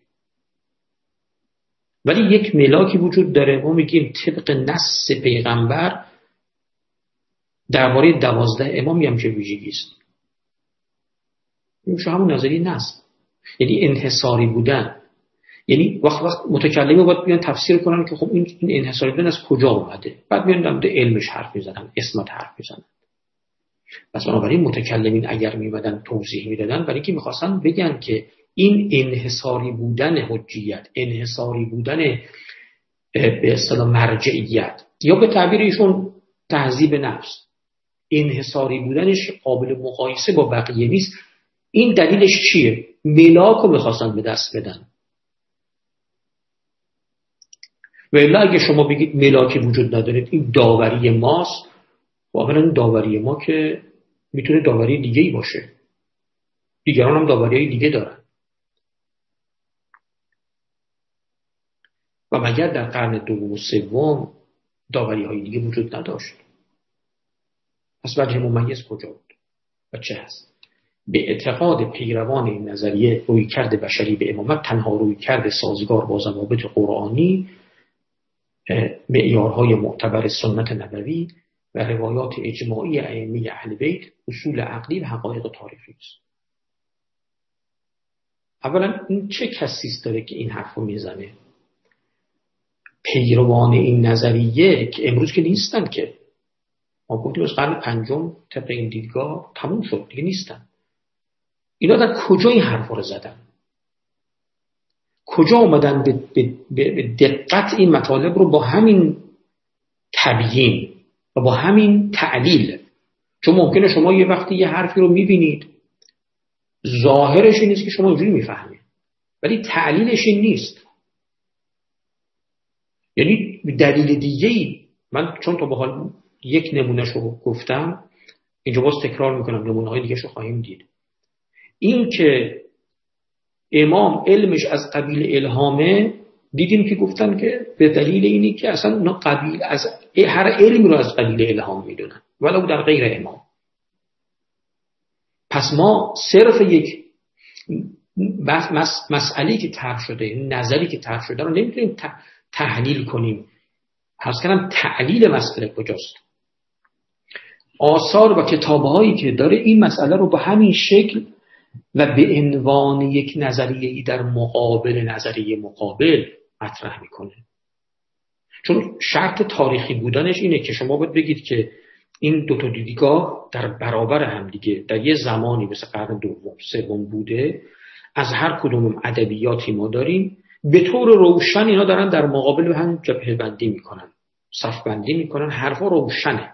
ولی یک ملاکی وجود داره. ما میگیم طبق نص پیغمبر درباره دوازده امام هم چه ویژگی است. این میشه همون نظریه نص، یعنی انحصاری بودن. یعنی وقت وقت متکلمی باید بیان تفسیر کنن که خب این این انحصاری بودن از کجا اومده، بعد میان در مورد علمش حرف میزنن، اسمت حرف میزنن. پس بنابراین متکلمین اگر میمدن توضیح میدادن برای اینکه میخواستن بگن که این انحصاری بودن حجیت، انحصاری بودن به اصطلاح مرجعیت، یا به تعبیر ایشون تهذیب نفس، انحصاری بودنش قابل مقایسه با بقیه نیست. این دلیلش چیه؟ ملاک رو میخواستن به دست بدن. و الا اگه شما بگید ملاکی وجود ندارید، این داوری ماست، واقعا داوری ما که میتونه داوری دیگه‌ای باشه، دیگران هم داوری‌های دیگه دارن. و مگر در قرن دوم و سوم داوری‌های دیگه وجود نداشت؟ پس وجه ممیز کجا بود و چه هست؟ به اعتقاد پیروان این نظریه رویکرد بشری به امامت تنها رویکرد سازگار با ضوابط قرآنی، معیارهای معتبر سنت نبوی و روایات اجماعی ائمه اهل بیت، اصول عقلی و حقایق تاریخی است. اولا این چه کسی است داره که این حرفو میزنه؟ پیروان این نظریه که امروز که نیستن، که ما گفتیم از قرن پنجم طبق این دیدگاه تموم شد، دیگه نیستن. اینا در کجا این حرفا رو زدن؟ کجا اومدن به, به, به دقت این مطالب رو با همین تبیین و با همین تعلیل؟ چون ممکنه شما یه وقتی یه حرفی رو میبینید ظاهرش این نیست که شما اینجوری میفهمید، ولی تعلیلش این نیست. یعنی دلیل دیگه‌ای، من چون تا به حال یک نمونهش رو گفتم، اینجا باز تکرار میکنم، نمونه‌های دیگه‌ش رو خواهیم دید. این که امام علمش از قبیل الهامه، دیدیم که گفتن که به دلیل اینی که اصلا اونا قبیل از هر علمی رو از قبیل الهام میدونن ولو در غیر امام. پس ما صرف یک مسئله که طرح شده، نظری که طرح شده رو نمیتونیم تحلیل کنیم. حرف کردم تعلیل مسئله کجاست؟ آثار و کتابهایی که داره این مسئله رو به همین شکل و به عنوان یک نظریه‌ای در مقابل نظریه مقابل مطرح میکنه. چون شرط تاریخی بودنش اینه که شما باید بگید که این دو تا دیدگاه در برابر هم دیگه در یه زمانی مثل قرن دوم سوم بوده، از هر کدوم ادبیاتی ما داریم، به طور روشن اینا دارن در مقابل هم جبهه بندی میکنن، صف بندی میکنن، حرفا روشنه.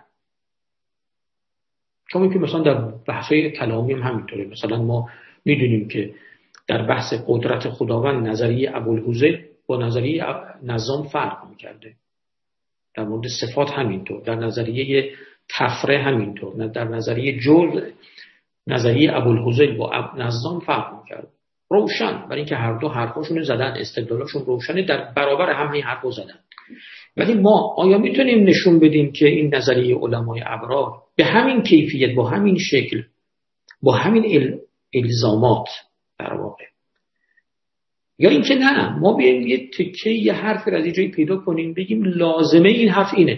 چون که مثلا در بحث‌های کلامی هم همینطوره. مثلا ما میدونیم که در بحث قدرت خداوند نظریه ابوالهوزه با نظریه نظام فرق میکرده، در مورد صفات همینطور، در نظریه تفره همینطور، در نظریه جزء نظریه ابوالهذیل با نظام فرق میکرد، روشن، برای اینکه هر دو حرفاشون زدن، استدلالاشون روشنه، در برابر هم این حرفو زدن. ولی ما آیا میتونیم نشون بدیم که این نظریه علمای ابرار به همین کیفیت، با همین شکل، با همین ال... الزامات در واقع، یا اینکه نه ما بیایم یه تکه یه حرفی را از یه جایی پیدا کنیم بگیم لازمه این حرف اینه،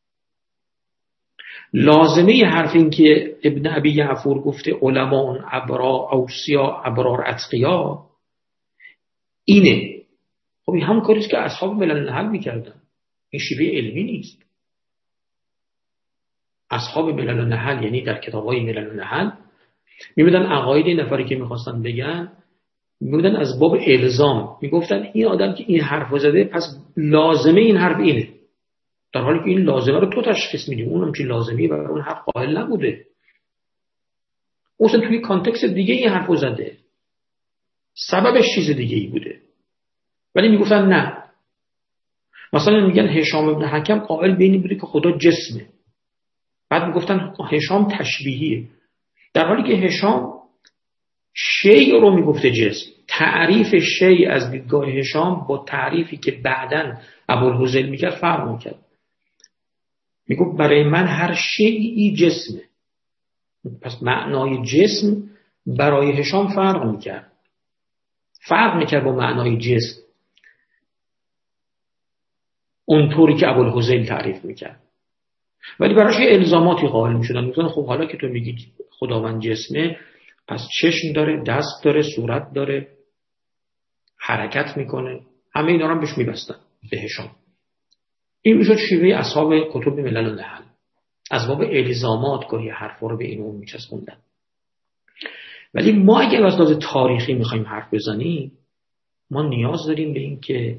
لازمه این حرف این که ابن ابی یعفور گفته علما ابرار اوصیا ابرار اتقیا اینه. خب این همون کاریست که اصحاب ملل النحل میکردن، این شیوه علمی نیست. اصحاب ملل النحل یعنی در کتاب‌های ملل النحل میبودن عقاید نفری که میخواستن بگن میبودن از باب الزام میگفتن این آدم که این حرف زده پس لازمه این حرف اینه، در حالی که این لازمه رو تو تشخیص میدی، اونم که لازمی برای اون حرف قائل نبوده، اصلا توی کانتکست دیگه این حرف زده، سببش چیز دیگه ای بوده. ولی میگفتن نه، مثلا میگن هشام بن حکم قائل به این بوده که خدا جسمه، بعد میگفتن هشام تشبیهیه، در حالی که هشام شیء رو میگفته جسم. تعریف شیء از دیدگاه هشام با تعریفی که بعداً ابوالهذیل میکرد فرق میکرد. میگفت برای من هر شیئی جسمه، پس معنای جسم برای هشام فرق میکرد، فرق میکرد با معنای جسم اونطوری که ابوالهذیل تعریف میکرد. ولی براش الزاماتی قائل میشدن، میگفتن خب حالا که تو میگی خداوند جسمه پس چشم داره، دست داره، صورت داره، حرکت میکنه، همه اینا رو هم بهش میبستن به هشام. این میشد شیوه اصحاب کتب ملل النحل، از باب الزامات گاهی حرفا رو به این اون میچسبوندن. ولی ما اگر از لحاظ تاریخی میخوایم حرف بزنیم، ما نیاز داریم به این که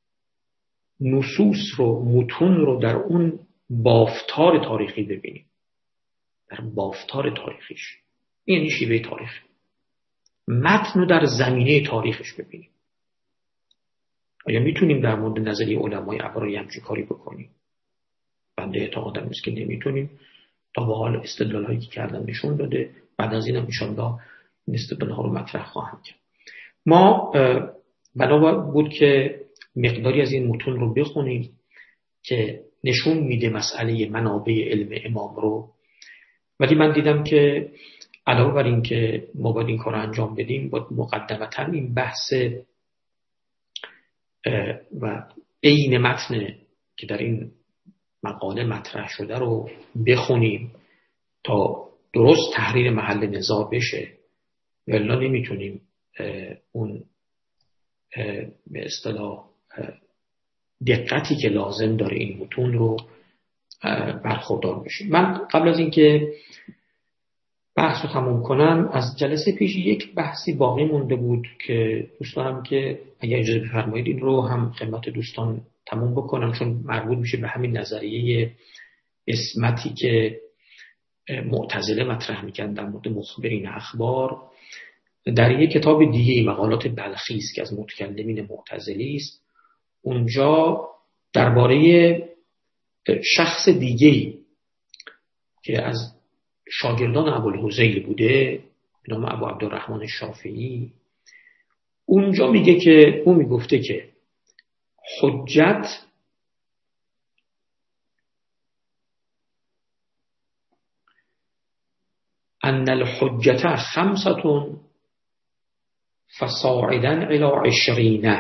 نصوص رو، متون رو در اون بافتار تاریخی ببینیم، در بافتار تاریخیش. این یعنی شیوه تاریخ، متن رو در زمینه تاریخش ببینیم. آیا میتونیم در مورد نظریه علمای ابرار همچین کاری بکنیم؟ بنده اعتقادم نیست که نمیتونیم. تا به حال استدلالایی که کردم نشون داده، بعد از اینم ان شاءالله این استدلال‌ها رو مطرح خواهم کرد. ما بنا بود که مقداری از این متون رو بخونیم که نشون میده مسئله منابع علم امام رو. ولی من دیدم که علاوه بر این که ما باید این کار رو انجام بدیم، باید مقدمتاً این بحث و عین متن که در این مقاله مطرح شده رو بخونیم تا درست تحریر محل نزاع بشه، ولی نمیتونیم اون به اصطلاح دقتی که لازم داره این متون رو برخوردار بشیم. من قبل از اینکه بحث رو تموم کنم، از جلسه پیش یک بحثی باقی مونده بود که دوست دارم که اگر اجازه بفرمایید این رو هم خدمت دوستان تموم بکنم، چون مربوط میشه به همین نظریه اسمتی که معتزله مطرح میکنن در مورد مخبرین اخبار. در یک کتاب دیگه مقالات بلخی است که از متکلمین معتزلی است، اونجا درباره شخص دیگه‌ای که از شاگردان ابوالهذیل بوده به نام ابو عبدالرحمن شافعی، اونجا میگه که اون میگفته که حجت ان الحجت خمسة فصاعدا الى عشرین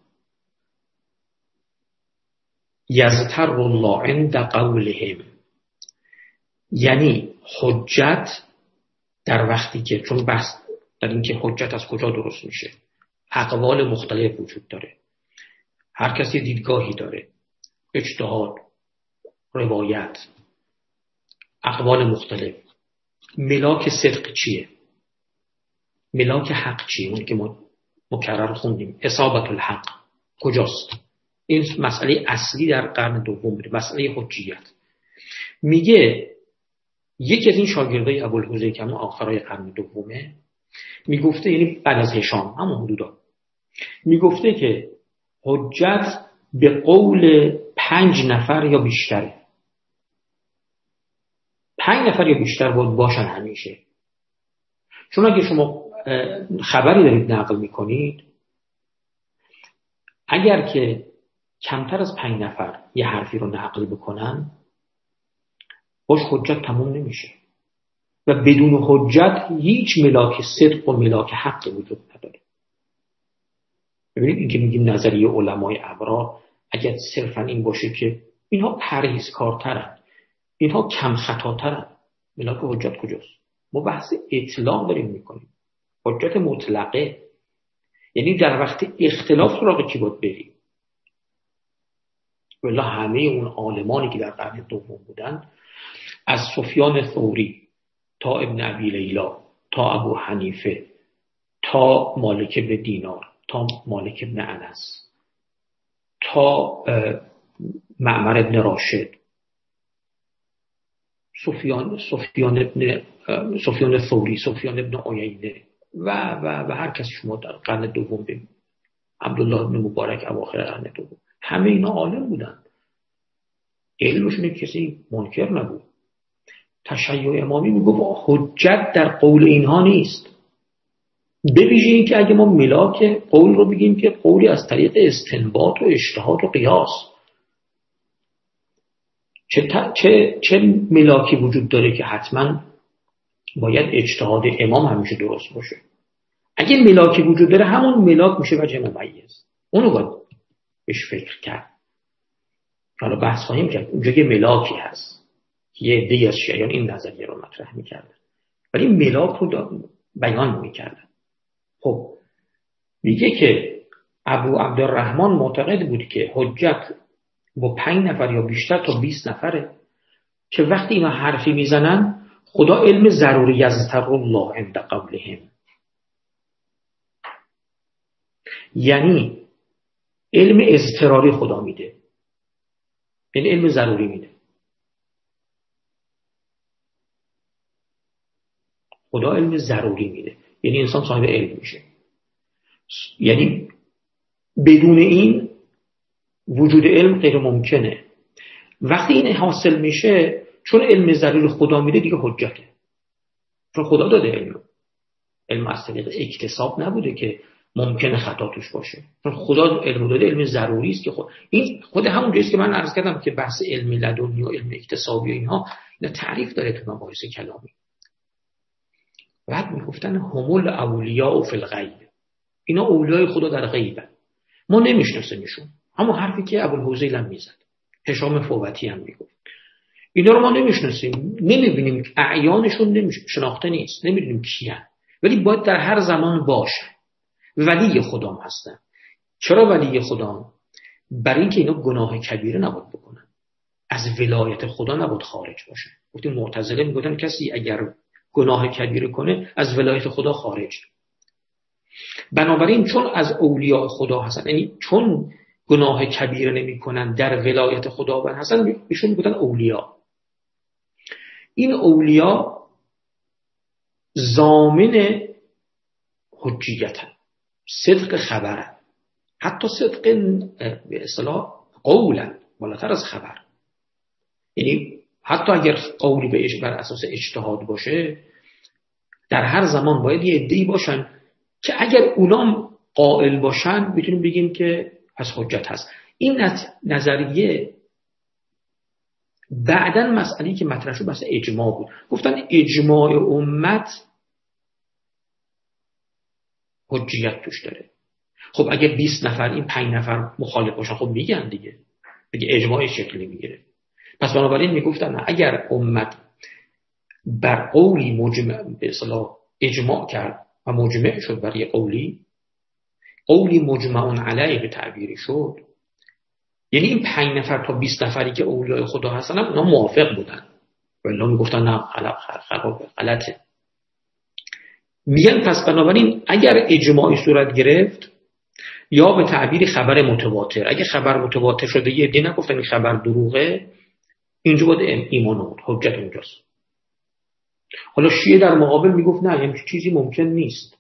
یزتر الله عند قولهم. یعنی حجت در وقتی که، چون بحث در این که حجت از کجا درست میشه، اقوال مختلف وجود داره، هر کسی دیدگاهی داره، اجتهاد، روایت، اقوال مختلف. ملاک صدق چیه؟ ملاک حق چیه؟ اون که ما مکرر خوندیم، اصابت الحق کجاست؟ این مسئله اصلی در قرن دوم بود، مسئله حجیت. میگه یکی از این شاگردای ابوالهذیل که همون آخرای قرن دومه میگفته، یعنی بعد از هشام همون حدودا، میگفته که حجت به قول پنج نفر یا بیشتره، پنج نفر یا بیشتر باید باشن همیشه. چون اگه شما خبری دارید نقل میکنید، اگر که کمتر از پنج نفر یه حرفی رو نقل بکنن باش حجت تموم نمیشه و بدون حجت هیچ ملاک صدق و ملاک حق وجود نداره. ببینید این که میگیم نظریه علمای ابرار اگر صرفا این باشه که اینها پرهیزکارترن، اینها کم خطاترن، ملاک حجت کجاست؟ ما بحث اطلاق داریم میکنیم، حجت مطلقه، یعنی در وقت اختلاف سراغ کی باید بریم؟ والله همه اون عالمانی که در قرن دوم بودن، از سفیان ثوری تا ابن ابی لیلا تا ابو حنیفه تا مالک بن دینار تا مالک بن انس تا معمر ابن راشد، سفیان سفیان ابن سفیان ثوری، سفیان ابن عیینه و و و هر کسی شما در قرن دوم ببینید، عبدالله ابن مبارک اواخر قرن دوم، همه اینا عالم بودن، علمشون کسی منکر نبود. تشیع امامی میگفت حجت در قول اینها نیست، بویژه این که اگه ما ملاک قول رو بگیم که قولی از طریق استنباط و اجتهاد و قیاس، چه, چه, چه ملاکی وجود داره که حتما باید اجتهاد امام همیشه درست باشه؟ اگه ملاکی وجود داره همون ملاک میشه وجه ممیز، اونو باید بهش فکر کرد. حالا بحث خواهیم کرد اونجا یه ملاکی هست، یه عده از شیعیان این نظریه رو مطرح میکردن ولی ملاک رو بیان میکردن. خب میگه که ابو عبدالرحمن معتقد بود که حجت با پنج نفر یا بیشتر تا بیست نفره که وقتی اینا حرفی میزنن خدا علم ضروری یذکر الله عند قولهم، یعنی علم اضطراری خدا میده، یعنی علم ضروری میده. خدا علم ضروری میده یعنی انسان صاحب علم میشه، یعنی بدون این وجود علم غیر ممکنه. وقتی این حاصل میشه چون علم ضروری خدا میده دیگه حجته، چون خدا داده علم. علم از طریق اکتساب نبوده که ممکنه خطا توش باشه، چون خدا علم داده، علم ضروری است که خود این خود همون جاییست که من عرض کردم که بحث علم لدنی و علم اکتسابی و اینها اینا تعریف داره تو مباحث کلامی. بعد میگفتن همول اولیاء فی الغیب، اینا اولیای خدا در غیبن، ما نمیشناسیمشون. همون حرفی که ابوالهذیل هم میزد، هشام فوتی هم میگفت اینا رو ما نمیشناسیم، نمیبینیم، اعیانشون نمیشه شناخته نیست، نمیدونیم کیان، ولی باید در هر زمان باشه. ولی خدا هستن. چرا ولی خدا؟ برای اینکه اینا گناه کبیره نباید بکنن، از ولایت خدا نباید خارج باشه. گفتیم معتزله میگفتن کسی اگر گناه کبیره کنه از ولایت خدا خارج. بنابراین چون از اولیاء خدا هستن، یعنی چون گناه کبیره نمی کنن در ولایت خداوند هستن، ایشون میگفتن اولیاء. این اولیاء ضامن حجیتن، صدق خبرن، حتی صدق به اصطلاح قولن، بالاتر از خبر. یعنی حتی اگر قولی به بر اساس اجتهاد باشه، در هر زمان باید یه عده‌ای باشن که اگر اونام قائل باشن میتونیم بگیم که پس حجت هست. این نظریه بعداً مسئله‌ای که مطرح شد بحث اجماع بود. گفتن اجماع امت حجیت توش داره. خب اگه بیست نفر این پنج نفر مخالف باشن خب میگن دیگه، دیگه اجماع شکلی میگیره. پس بنابراین میگفتن اگر امت بر قولی مجمع به اصطلاح اجماع کرد و مجمع شد بر یه قولی، قولی مجمع علیه به تعبیری شد، یعنی این پنج نفر تا بیست نفری که اولیای خدا هستن اونا موافق بودن، ولی میگفتن نه غلطه. میگن پس بنابراین اگر اجماعی صورت گرفت یا به تعبیر خبر متواتر، اگه خبر متواتر شده یه عده نگفتن این خبر دروغه، اینجا باید ایمان آورد، حجت اونجاست. حالا شیعه در مقابل میگفت نه همین چیزی ممکن نیست،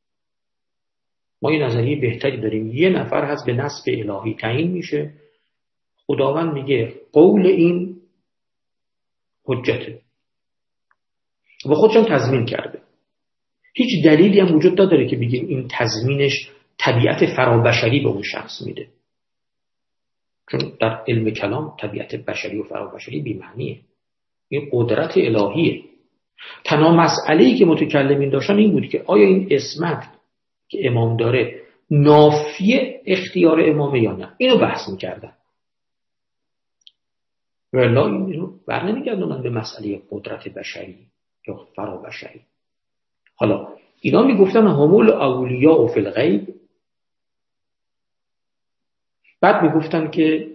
ما یه نظریه بهتری داریم، یه نفر هست به نصب الهی تعیین میشه، خداوند میگه قول این حجته و خودشم تضمین کرده، هیچ دلیلی هم وجود نداره که بگیم این تضمینش طبیعت فرابشری به اون شخص میده، چون در علم کلام طبیعت بشری و فرابشری بی‌معنیه، این قدرت الهیه. تنها مسئله‌ای که متکلمین داشتن این بود که آیا این اسمت که امام داره نافی اختیار امامه یا نه، اینو بحث میکردن. ولی اینو برنمیگردونن به مسئله قدرت بشری یا فرابشری. حالا اینا میگفتن همول اولیاء فی الغیب، بعد میگفتن که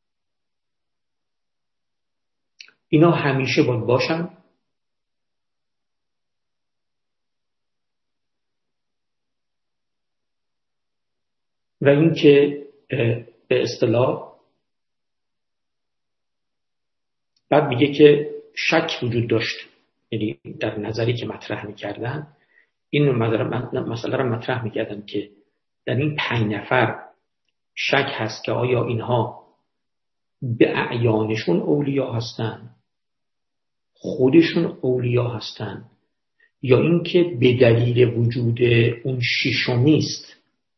اینا همیشه باید باشن و این که به اصطلاح بعد میگه که شک وجود داشت، یعنی در نظری که مطرح میکردن این مسئله را مطرح میکردن که در این پنج نفر شک هست که آیا اینها به اعیانشون اولیا هستن، خودشون اولیا هستن، یا اینکه به دلیل وجود اون شیشمی است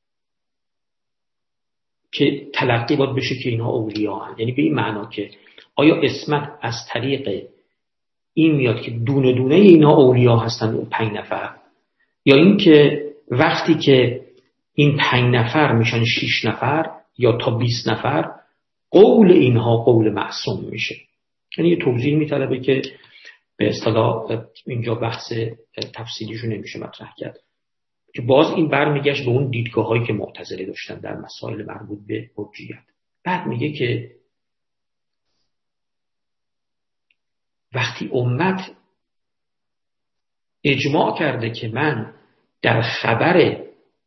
که تلقی باید بشه که اینها اولیا هستن. یعنی به این معنا که آیا اسمت از طریق این میاد که دونه دونه اینها اولیا هستن اون پنج نفر، یا اینکه وقتی که این پنج نفر میشن شش نفر یا تا بیست نفر قول اینها قول معصوم میشه. یعنی یه توضیح میطلبه که به اصطلاح اینجا بحث تفصیلیشو نمیشه مطرح کرد، که باز این برمیگشت به اون دیدگاه هایی که معتزله داشتن در مسائل مربوط به حجیت. بعد میگه که وقتی امت اجماع کرده که من در خبر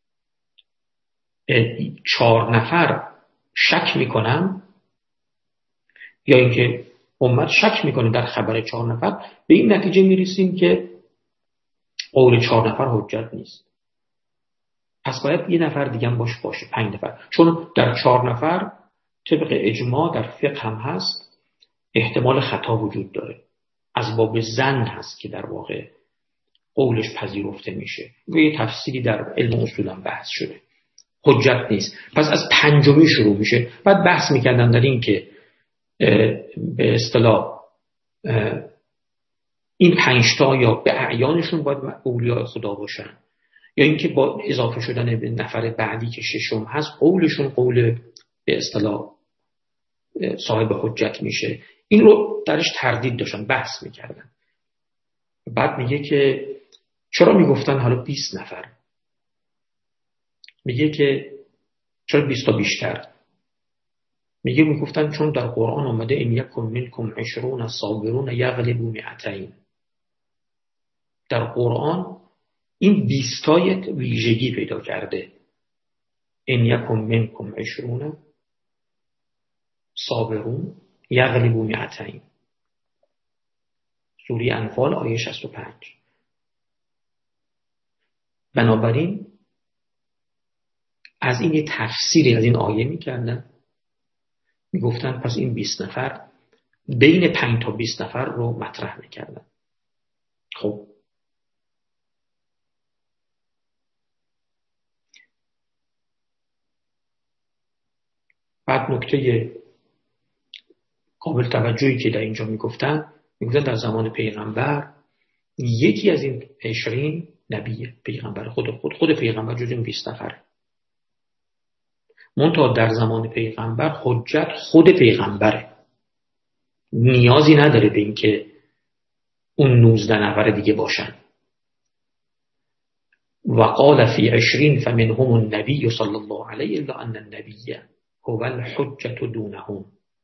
چهار نفر شک میکنم، یا اینکه امت شک میکنه در خبر چهار نفر، به این نتیجه میرسیم که قول چهار نفر حجت نیست، پس باید یه نفر دیگه هم باش باشه، پنج نفر. چون در چهار نفر طبق اجماع در فقه هم هست احتمال خطا وجود داره، از باب ظن هست که در واقع قولش پذیرفته میشه و یه تفصیلی در علم اصول هم بحث شده، حجت نیست. پس از پنجمی شروع میشه. بعد بحث میکردن در این که به اصطلاح این پنجتا یا به اعیانشون باید اولیاء خدا باشن، یا اینکه با اضافه شدن به نفر بعدی که ششم هست قولشون قول به اصطلاح صاحب حجت میشه. این رو درش تردید داشتن، بحث میکردن. بعد میگه که چرا میگفتن حالا بیست نفر؟ میگه که چرا بیست تا بیشتر؟ میگه میگفتن چون در قرآن اومده ان یکم منکم عشرون صابرون یغلبوا مئتین. در قرآن این بیستای ویژگی پیدا کرده، ان یکم منکم عشرون صابرون یغلبوا مئتین. سوره انفال آیه شصت و پنج. بنابراین از این یه تفسیری از این آیه میکردن، میگفتن پس این بیست نفر بین پنج تا بیست نفر رو مطرح میکردن. خب بعد نکته قابل توجهی که در اینجا میگفتن، میگفتن در زمان پیغمبر یکی از این عشرین نبیه، پیغمبر خود خود خود پیغمبر جز این بیست نفره. منتها در زمان پیغمبر حجت خود پیغمبره، نیازی نداره به این که اون نوزده نفر دیگه باشن. و قال فی عشرین فمنهم النبی صلی الله علیه الا ان النبی هو الحجت دونهم.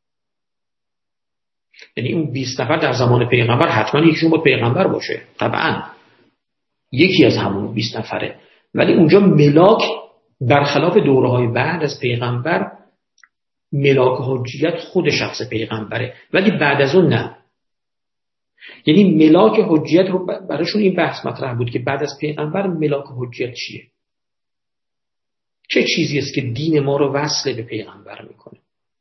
یعنی اون بیست نفر در زمان پیغمبر حتما یکیشون با پیغمبر باشه، طبعا یکی از همون بیست نفره، ولی اونجا ملاک برخلاف دوره‌های بعد از پیغمبر ملاک حجیت خود شخص پیغمبره، ولی بعد از اون نه. یعنی ملاک حجیت رو براشون این بحث مطرح بود که بعد از پیغمبر ملاک حجیت چیه؟ چه چیزی است که دین ما رو وصل به پیغمبر میکنه؟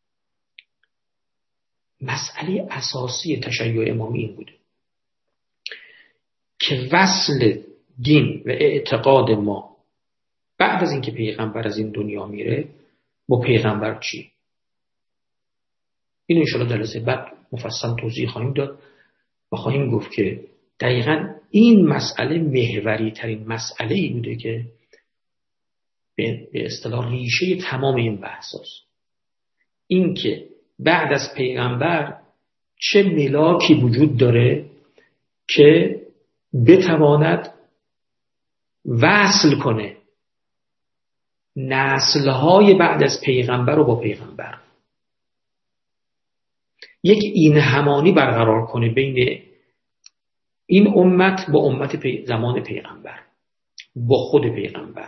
مسئله اساسی تشیع امامی این بوده که وصل دین و اعتقاد ما بعد از اینکه پیغمبر از این دنیا میره با پیغمبر چی؟ این انشاءالله جلسه بعد مفصل توضیح خواهیم داد و خواهیم گفت که دقیقاً این مسئله محوری ترین مسئله ای بوده که به اصطلاح ریشه تمام این بحث هست. این که بعد از پیغمبر چه ملاکی وجود داره که بتواند وصل کنه نسل‌های بعد از پیغمبر رو با پیغمبر، یک این همانی برقرار کنه بین این امت با امت پی... زمان پیغمبر، با خود پیغمبر،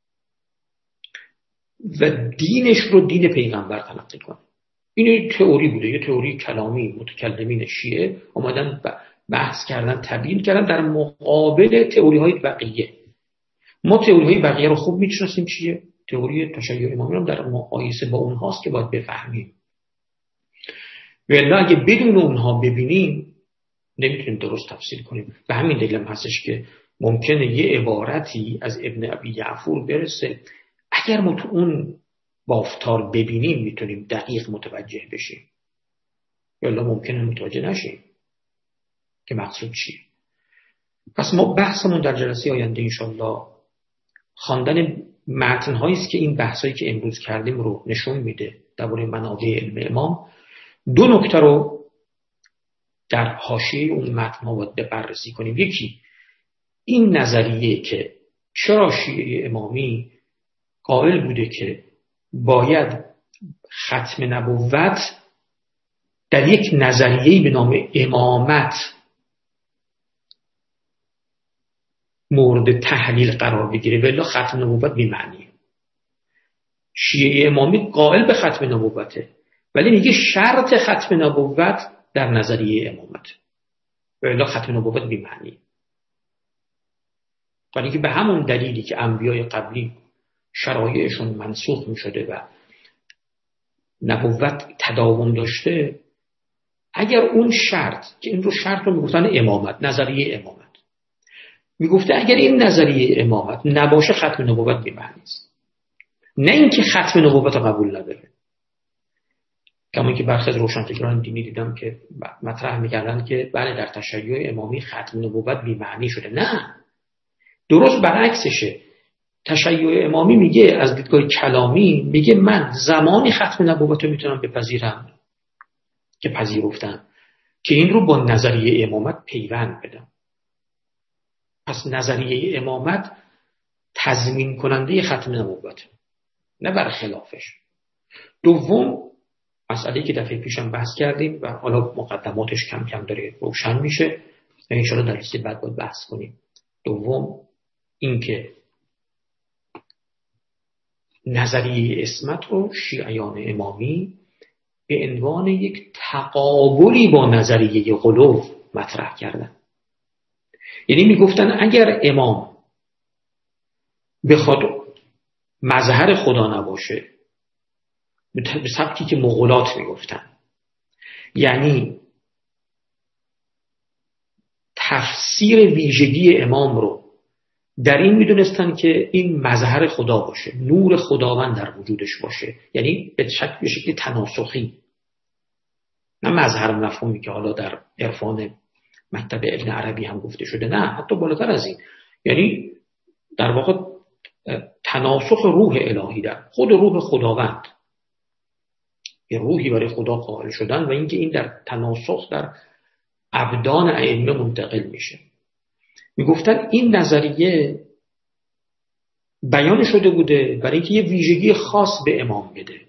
و دینش رو دین پیغمبر تلقی کنه. این تئوری بوده، یه تئوری کلامی متکلمین شیعه اومدن بحث کردن، تبیین کردن در مقابل تئوری های بقیه. ما تئوری های بقیه رو خوب میشناسیم، چیه؟ تئوری تشیع امامی رو در مقایسه با اونهاست که باید بفهمیم. ولی اگه بدون اونها ببینیم نمیتونیم درست تفسیر کنیم. به همین دلیل هم هستش که ممکنه یه عبارتی از ابن ابی یعفور برسه، اگر ما تو اون بافتار ببینیم میتونیم دقیق متوجه بشیم، ولی ممکنه متوجه نشیم که مقصود چیه. پس ما بحثمون در جلسه آینده انشالله خواندن متن‌هایی است که این بحثایی که امروز کردیم رو نشون میده درباره منابع علم امام. دو نکته رو در حاشیه اون متن‌ها باید بررسی کنیم. یکی این نظریه که چرا شیعه امامی قائل بوده که باید ختم نبوت در یک نظریه‌ای به نام امامت مورد تحلیل قرار بگیره، ولی ختم نبوت بی‌معنیه. شیعه امامی قائل به ختم نبوته، ولی میگه شرط ختم نبوت در نظریه امامت، ولی ختم نبوت بی‌معنیه. ولی که به همون دلیلی که انبیای قبلی شرایعشون منسوخ می‌شده و نبوت تداوم داشته، اگر اون شرط که این رو شرط رو میگفتن امامت، نظریه امامت، میگفته اگر این نظریه امامت نباشه ختم نبوت بی‌معنی است، نه اینکه ختم نبوت رو قبول نداره. کما اینکه برخی از روشنفکران دینی دیدم که مطرح می‌کردن که بله در تشیع امامی ختم نبوت بی‌معنی شده. نه، درست برعکسشه. تشیع امامی میگه از دیدگاه کلامی، میگه من زمانی ختم نبوت رو میتونم بپذیرم که پذیرفتم که این رو با نظریه امامت پیوند بدم. پس نظریه امامت تضمین کننده ختم نبوت، نه برخلافش. دوم، مسئله‌ای که دفعه پیشم بحث کردیم و حالا مقدماتش کم کم داره روشن میشه و انشاءالله در لیست بعد باید بحث کنیم. دوم این که نظریه عصمت رو شیعیان امامی به عنوان یک تقابلی با نظریه غلو مطرح کردن. یعنی میگفتن اگر امام بخواد مظهر خدا نباشه، به سبکی که مغولات میگفتن، یعنی تفسیر ویژگی امام رو در این میدونستن که این مظهر خدا باشه، نور خداوند در وجودش باشه، یعنی به شکل به شکل تناسخی، نه مظهر مفهومی که حالا در عرفان مکتب ابن عربی هم گفته شده، نه حتی بالاتر از این، یعنی در واقع تناسخ روح الهی در خود روح خداوند، یه روحی برای خدا قائل شدن و اینکه این در تناسخ در ابدان ائمه منتقل میشه. میگفتن این نظریه بیان شده بوده برای اینکه یه ویژگی خاص به امام بده،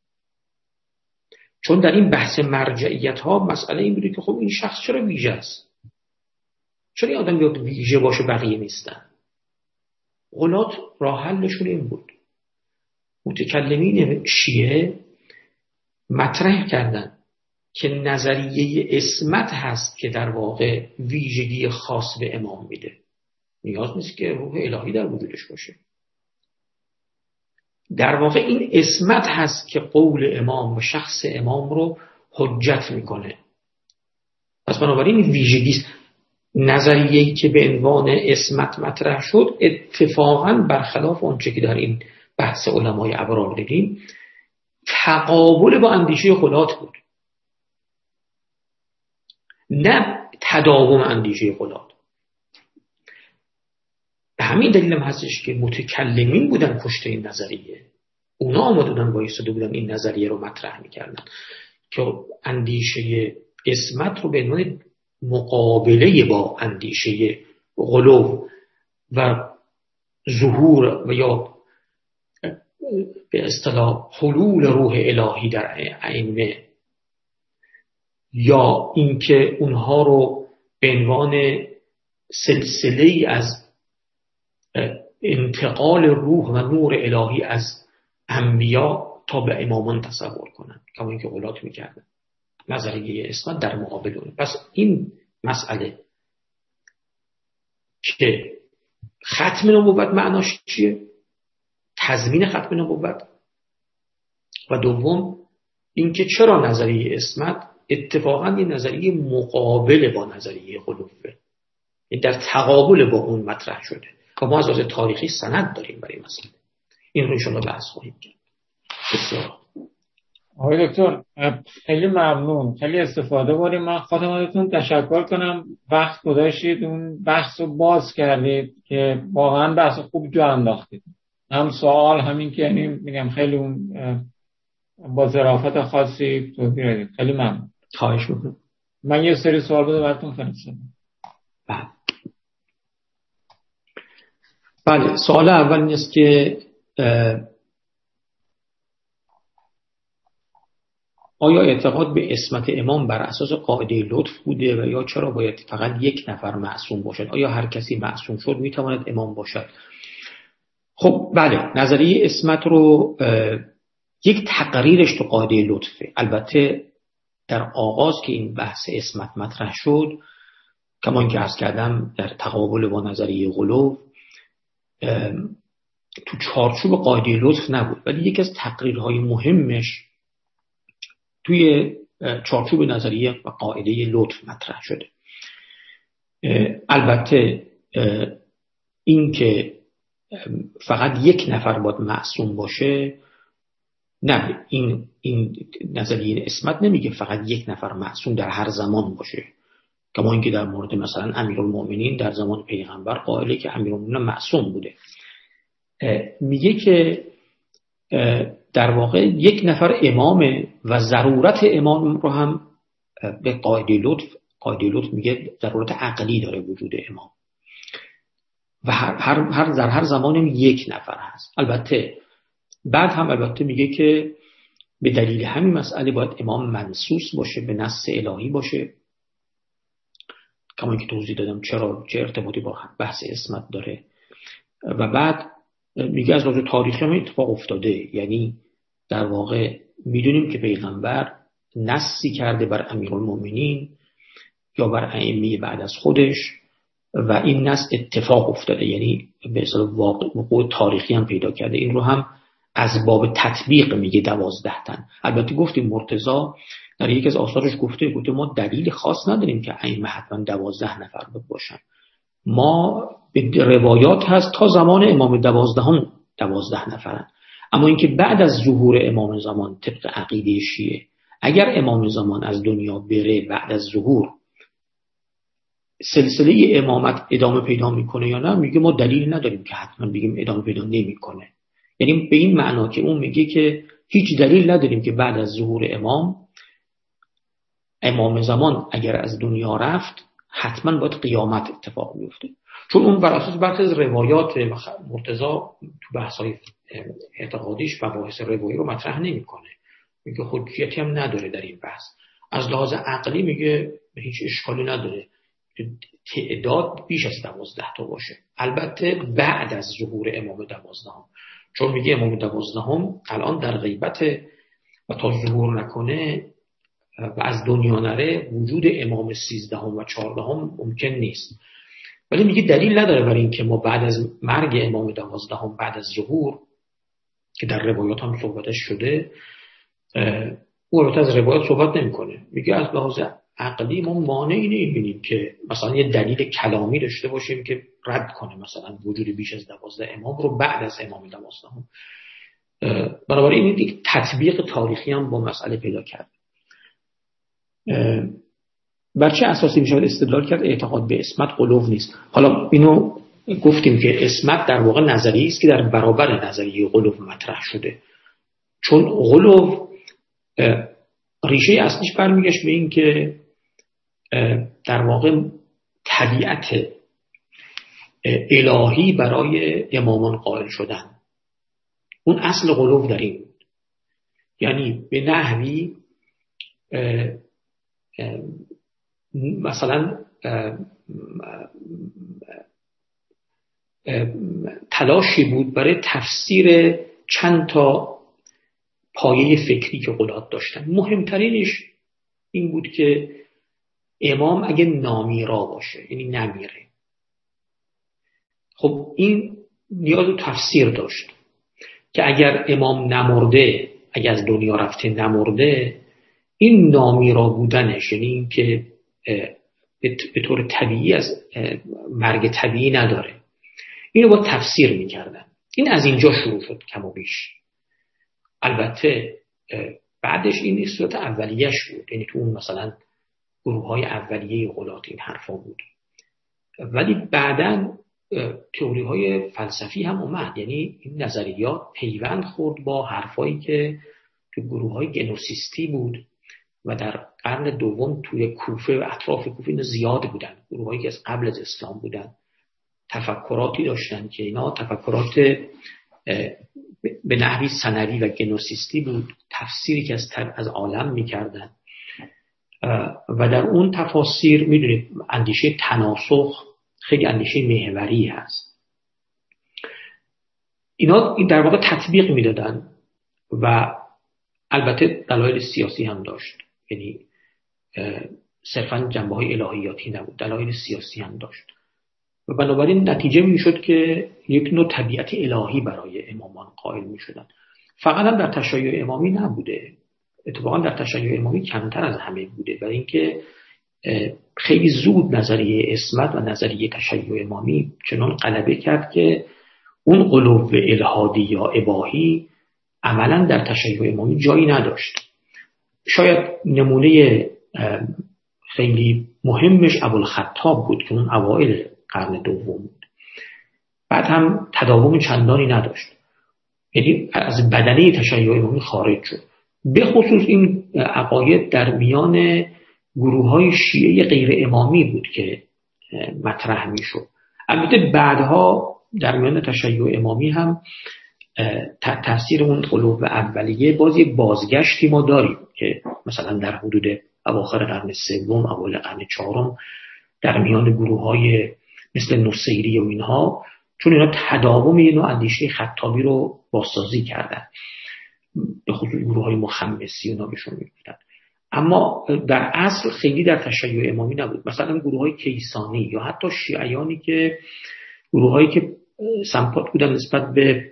چون در این بحث مرجعیت ها مسئله این بوده که خب این شخص چرا ویژه است، چرا این آدم بیاد ویژه باشه بقیه نیستن. غلات راه حلشون این بود. متکلمین شیعه مطرح کردن که نظریه عصمت هست که در واقع ویژگی خاص به امام میده، نیاز نیست که روح الهی در وجودش باشه. در واقع این عصمت هست که قول امام و شخص امام رو حجت میکنه. پس بنابراین این ویژگی است. نظریه‌ای که به عنوان عصمت مطرح شد اتفاقاً برخلاف آنچه که در این بحث علمای ابرار دیدیم تقابل با اندیشه خلات بود، نه تداوم اندیشه خلات. به همین دلیل هم هستش که متکلمین بودن پشت این نظریه، اونا آمده بودن وایساده بودن این نظریه رو مطرح میکردن که اندیشه عصمت رو به عنوان مقابله با اندیشه غلو و ظهور و یا به اصطلاح حلول روح الهی در ائمه، یا اینکه اونها رو به عنوان سلسله‌ای از انتقال روح و نور الهی از انبیا تا به امامان تصور کنن، کما اینکه غلات میکردن. نظریه عصمت در مقابل اون. پس این مسئله که ختم نبوت معناش چیه؟ تضمین ختم نبوت. و دوم اینکه چرا نظریه عصمت اتفاقا یه نظریه مقابل با نظریه غلوه، در تقابل با اون مطرح شده که ما از لحاظ تاریخی سند داریم برای این مسئله. این رو انشاءالله بحث خواهیم کرد. بسیار آقای دکتر خیلی ممنون، خیلی استفاده بردیم. من خدمتتون تشکر کنم، وقت گذاشتید اون بحث رو باز کردید که واقعا بحث خوب جا انداختید. هم سوال همین که یعنی میگم خیلی اون با ظرافت خاصی توضیح دادید. خیلی ممنون. خواهش میکنم. من یه سری سوال بده براتون فرستادم. بله. بله سوال اول این است که آیا اعتقاد به عصمت امام بر اساس قاعده لطف بوده و یا چرا باید فقط یک نفر معصوم باشد؟ آیا هر کسی معصوم شد میتواند امام باشد؟ خب بله، نظریه عصمت رو یک تقریرش تو قاعده لطفه. البته در آغاز که این بحث عصمت مطرح شد، کما اینکه عرض کردم در تقابل با نظریه غلو، تو چارچوب قاعده لطف نبود، ولی یکی از تقریرهای مهمش توی چارچوب نظریه و قاعده لطف مطرح شده. البته این که فقط یک نفر باید معصوم باشه، نه، این این نظریه عصمت نمیگه فقط یک نفر معصوم در هر زمان باشه، کما اینکه در مورد مثلا امیرالمومنین در زمان پیغمبر قائله که امیرالمومنین معصوم بوده. میگه که در واقع یک نفر امامه و ضرورت امام رو هم به قاعده لطف قاعده لطف میگه ضرورت عقلی داره وجود امام و هر هر هر در هر زمان یک نفر هست. البته بعد هم البته میگه که به دلیل همین مسئله باید امام منصوص باشه، به نص الهی باشه، کما اینکه توضیح دادم چرا، چه ارتباطی با بحث عصمت داره. و بعد میگه از لحاظ تاریخی هم اتفاق افتاده، یعنی در واقع میدونیم که پیغمبر نصی کرده بر امیرالمومنین یا بر ائمه بعد از خودش و این نص اتفاق افتاده، یعنی به اصطلاح وقوع تاریخی هم پیدا کرده. این رو هم از باب تطبیق میگه دوازده تن. البته گفتیم مرتضی در یکی از آثارش گفته گفته ما دلیل خاص نداریم که ائمه حتما دوازده نفر باشن، ما به روایات هست تا زمان امام دوازدهم دوازده نفرن، اما اینکه بعد از ظهور امام زمان طبق عقیده شیعه اگر امام زمان از دنیا بره بعد از ظهور سلسله امامت ادامه پیدا میکنه یا نه، میگه ما دلیل نداریم که حتما بگیم ادامه پیدا نمیکنه. یعنی به این معنا که اون میگه که هیچ دلیل نداریم که بعد از ظهور امام امام زمان اگر از دنیا رفت حتما باید قیامت اتفاق بیفته، چون اون بر اساس برخی از روایات مرتضی تو بحث‌های اعتقادیش مباحث روایی رو مطرح نمی‌کنه، میگه حجیتی هم نداره در این بحث. از لحاظ عقلی میگه هیچ اشکالی نداره تعداد بیش از دوازده تا باشه، البته بعد از ظهور امام دوازدهم، چون میگه امام دوازدهم الان در غیبت و تا ظهور نکنه و از دنیا نره وجود امام سیزدهم و چهاردهم ممکن نیست. ولی میگه دلیل نداره برای این که ما بعد از مرگ امام دوازدهم بعد از ظهور که در روایات هم صحبتش شده، او البته از روایات صحبت نمیکنه، میگه از لحاظ عقلی ما مانعی نمی‌بینیم که مثلا یه دلیل کلامی داشته باشیم که رد کنه مثلا وجود بیش از دوازده امام رو بعد از امام دوازدهم. بنابراین این یک تطبیق تاریخی هم با مسئله پیدا کرد. بر چه اساسی میشه استدلال کرد؟ اعتقاد به عصمت غلو نیست. حالا اینو گفتیم که عصمت در واقع نظریه‌ای است که در برابر نظریه غلو مطرح شده، چون غلو ریشه اصلیش برمیگشت به این که در واقع طبیعت الهی برای امامان قائل شدن. اون اصل غلو در این بود، یعنی به نحوی مثلا تلاشی بود برای تفسیر چند تا پایه فکری که غلات داشتن. مهمترینش این بود که امام اگه نامیرا باشه، یعنی نمیره، خب این نیاز به تفسیر داشت که اگر امام نمرده، اگر از دنیا رفته نمرده، این نامیرا بودنش، یعنی این که به طور طبیعی از مرگ طبیعی نداره، اینو با تفسیر میکردن. این از اینجا شروع شد کم و بیش. البته بعدش این صورت اولیه‌اش بود، یعنی تو اون مثلا گروه های اولیه غلات این حرفا بود، ولی بعداً تئوری های فلسفی هم اومد، یعنی این نظریات پیوند خورد با حرفایی که تو گروه های گنوسیستی بود و در قرن دوم توی کوفه و اطراف کوفه اینا زیاد بودن. گروه هایی که از قبل از اسلام بودن تفکراتی داشتن که اینا تفکرات به نحوی ثانوی و گنوسیستی بود، تفسیری که از از عالم میکردن و در اون تفاسیر میدونید اندیشه تناسخ خیلی اندیشه محوری هست. اینا در واقع تطبیق میدادن و البته دلایل سیاسی هم داشت، یعنی صرفاً جنبه‌های الهیاتی نبود، دلایل سیاسی هم داشت و بنابراین نتیجه میشد که یک نوع طبیعت الهی برای امامان قائل میشدن. فقط هم در تشیع امامی نبوده، اتفاقا در تشیع امامی کمتر از همه بوده، برای اینکه خیلی زود نظریه عصمت و نظریه تشیع امامی چنان غلبه کرد که اون غلو الهادی یا اباحی عملا در تشیع امامی جایی نداشت. شاید نمونه خیلی مهمش ابوالخطاب بود که اون اوایل قرن دوم بود، بعد هم تداوم چندانی نداشت، یعنی از بدنه تشیع امامی خارج شد. به خصوص این عقاید در میان گروه‌های شیعه غیر امامی بود که مطرح میشد. البته بعدها در میان تشیع امامی هم تأثیر اون غلو اولیه باز یک بازگشتی ما داریم که مثلا در حدود اواخر قرن سوم اوایل قرن چهارم در میان گروه‌های مثل نصیری و اینها، چون اینا تداوم یه نوع اندیشه خطابی رو بازسازی کردن، به خصوص گروه‌های مخمسی اونا بهشون میگفتن، اما در اصل خیلی در تشیع امامی نبود. مثلا گروه‌های کیسانی یا حتی شیعیانی که گروه‌هایی که سمپات بودن نسبت به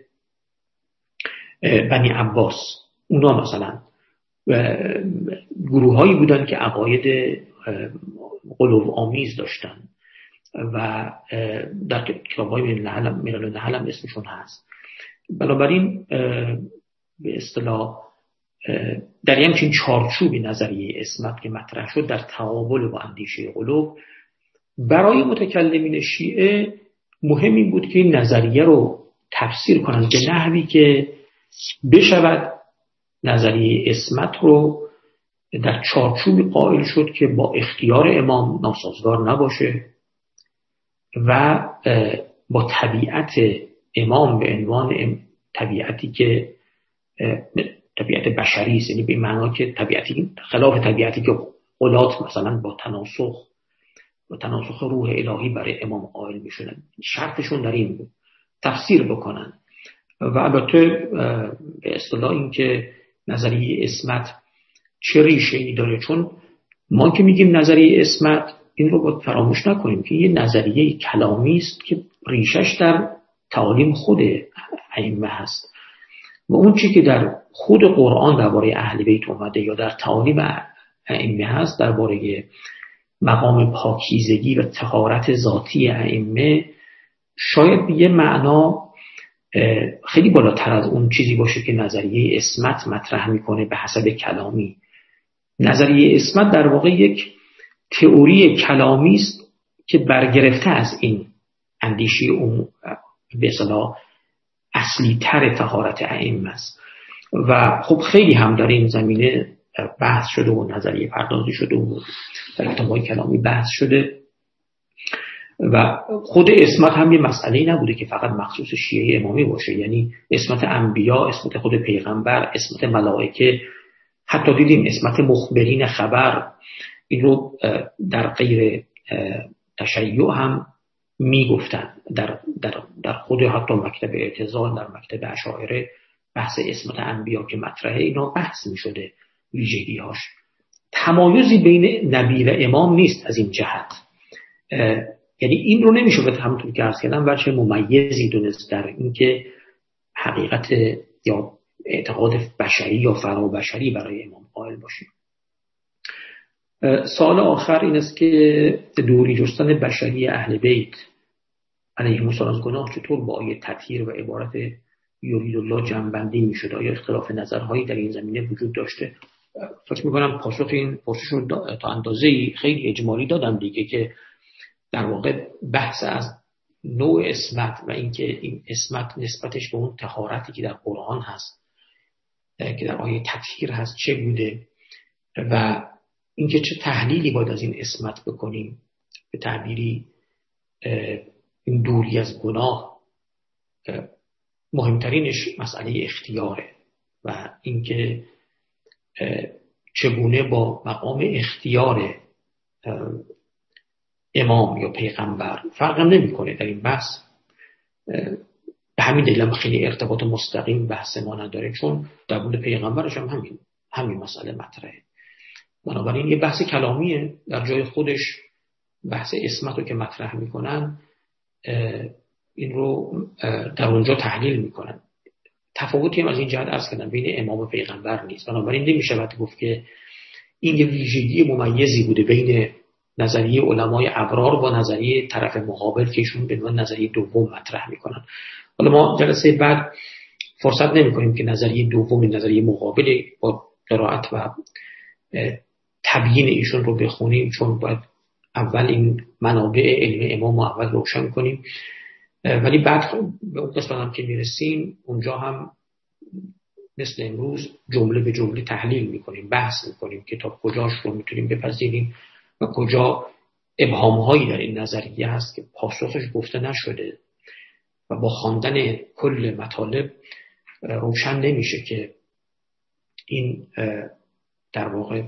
بنی عباس، اونا مثلا گروه‌هایی بودن که عقاید غلو آمیز داشتن و در کتاب‌های ملل النحل هم اسمشون هست. بنابراین به اصطلاح در همچین چارچوبی نظریه عصمت که مطرح شد در تقابل با اندیشه غلو، برای متکلمین شیعه مهم این بود که این نظریه رو تفسیر کنند به نحوی که بشود نظریه عصمت رو در چارچوبی قائل شد که با اختیار امام ناسازگار نباشه و با طبیعت امام به عنوان طبیعتی که طبیعت بشری است، یعنی به معنی که طبیعتی خلاف طبیعتی که غلات مثلا با تناسخ با تناسخ روح الهی برای امام قائل میشدن. شرطشون در این بود تفسیر بکنن و البته به اصطلاح این که نظریه عصمت چه ریشه‌ای داره، چون ما که میگیم نظریه عصمت این رو باید فراموش نکنیم که یه نظریه کلامی است که ریشش در تعالیم خود ائمه هست و اون چیزی که در خود قرآن درباره اهل بیت اومده یا در تعالیم ائمه هست درباره مقام پاکیزگی و طهارت ذاتی ائمه شاید به یه معنا خیلی بالاتر از اون چیزی باشه که نظریه عصمت مطرح میکنه به حسب کلامی. نظریه عصمت در واقع یک تئوری کلامی است که برگرفته از این اندیشه اون به اصطلاح اصلی تر طهارت ائمه است و خب خیلی هم در این زمینه بحث شده و نظریه پردازی شده و در کتاب‌های کلامی بحث شده و خود عصمت هم یه مسئله نبوده که فقط مخصوص شیعه امامی باشه، یعنی عصمت انبیا، عصمت خود پیغمبر، عصمت ملائکه، حتی دیدیم عصمت مخبرین خبر، این رو در غیر تشیع هم میگفتن. در, در, در خود حتی مکتب اعتزال، در مکتب اشاعره بحث عصمت انبیا که مطرحه اینا بحث میشده ویژگی هاش. تمایزی بین نبی و امام نیست از این جهت، یعنی این رو نمیشه به همونطور که عرض کردم بچه ممیزی دونست در اینکه حقیقت یا اعتقاد بشری یا فرابشری برای امام قائل باشیم. سوال آخر این است که دوری جستن بشری اهل بیت علیهم السلام از گناه چطور با آیه تطهیر و عبارت یرید الله جمع‌بندی میشد؟ آیا اختلاف نظرهایی در این زمینه وجود داشته؟ فکر میکنم پاسخ این پرسش رو تا اندازه‌ای خیلی اجمالی دادم دیگه، که در واقع بحث از نوع عصمت و اینکه این عصمت نسبتش به اون طهارتی که در قرآن هست که در آیه تطهیر هست چه بوده و اینکه چه تحلیلی باید از این عصمت بکنیم. به تعبیری این دوری از گناه مهمترینش مسئله اختیاره و اینکه چگونه با مقام اختیار امام یا پیغمبر فرق نمی‌کنه در این بحث. به همین دلیل هم خیلی ارتباط مستقیم بحث ما نداره، چون در مورد پیغمبرش هم همین همین مسئله مطرحه. بنابراین یه بحث کلامیه در جای خودش. بحث عصمت رو که مطرح میکنن این رو در اونجا تحلیل میکنن. تفاوتی هم از این جهت عرض کردم بین امام و پیغمبر نیست. بنابراین نمیشود گفت که این یه ویژگی ممیزی بوده بین نظریه علمای ابرار با نظریه طرف مقابل که ایشون به عنوان نظریه دوم مطرح میکنن. حالا ما جلسه بعد فرصت نمیکنیم که نظریه دوم، نظریه مقابل با قرائت و تبیین ایشون رو بخونیم، چون باید اول این منابع علم امام رو اول روشن کنیم، ولی بعد به اون قسمت هم که میرسیم اونجا هم مثل امروز جمله به جمله تحلیل میکنیم، بحث میکنیم که تا کجاش رو میتونیم بپذیریم و کجا ابهامهایی در این نظریه هست که پاسخش گفته نشده و با خواندن کل مطالب روشن نمیشه که این در واقع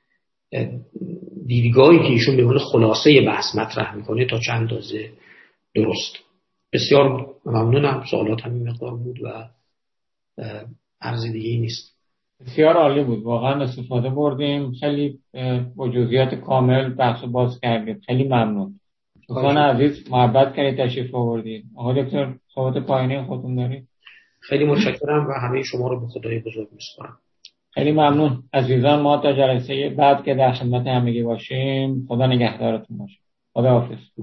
دیدگاهی که ایشون به عنوان خلاصه بحث مطرح میکنه تا چند اندازه درست. بسیار ممنونم. سوالات همین مقدار بود و عرض دیگه نیست. بسیار عالی بود، واقعا استفاده بردیم، خیلی با جزئیات کامل بحث باز کردید. خیلی ممنون. دوستان عزیز محبت کردید تشریف آوردید. آقای دکتر صحبت پایانی خودتون دارید؟ خیلی متشکرم و همه شما رو به خدای بزرگ میسپارم. خیلی ممنون عزیزان. ما تا جلسه بعد که در خدمت همگی باشیم، خدا نگهدارتون باشه. خدا حافظ.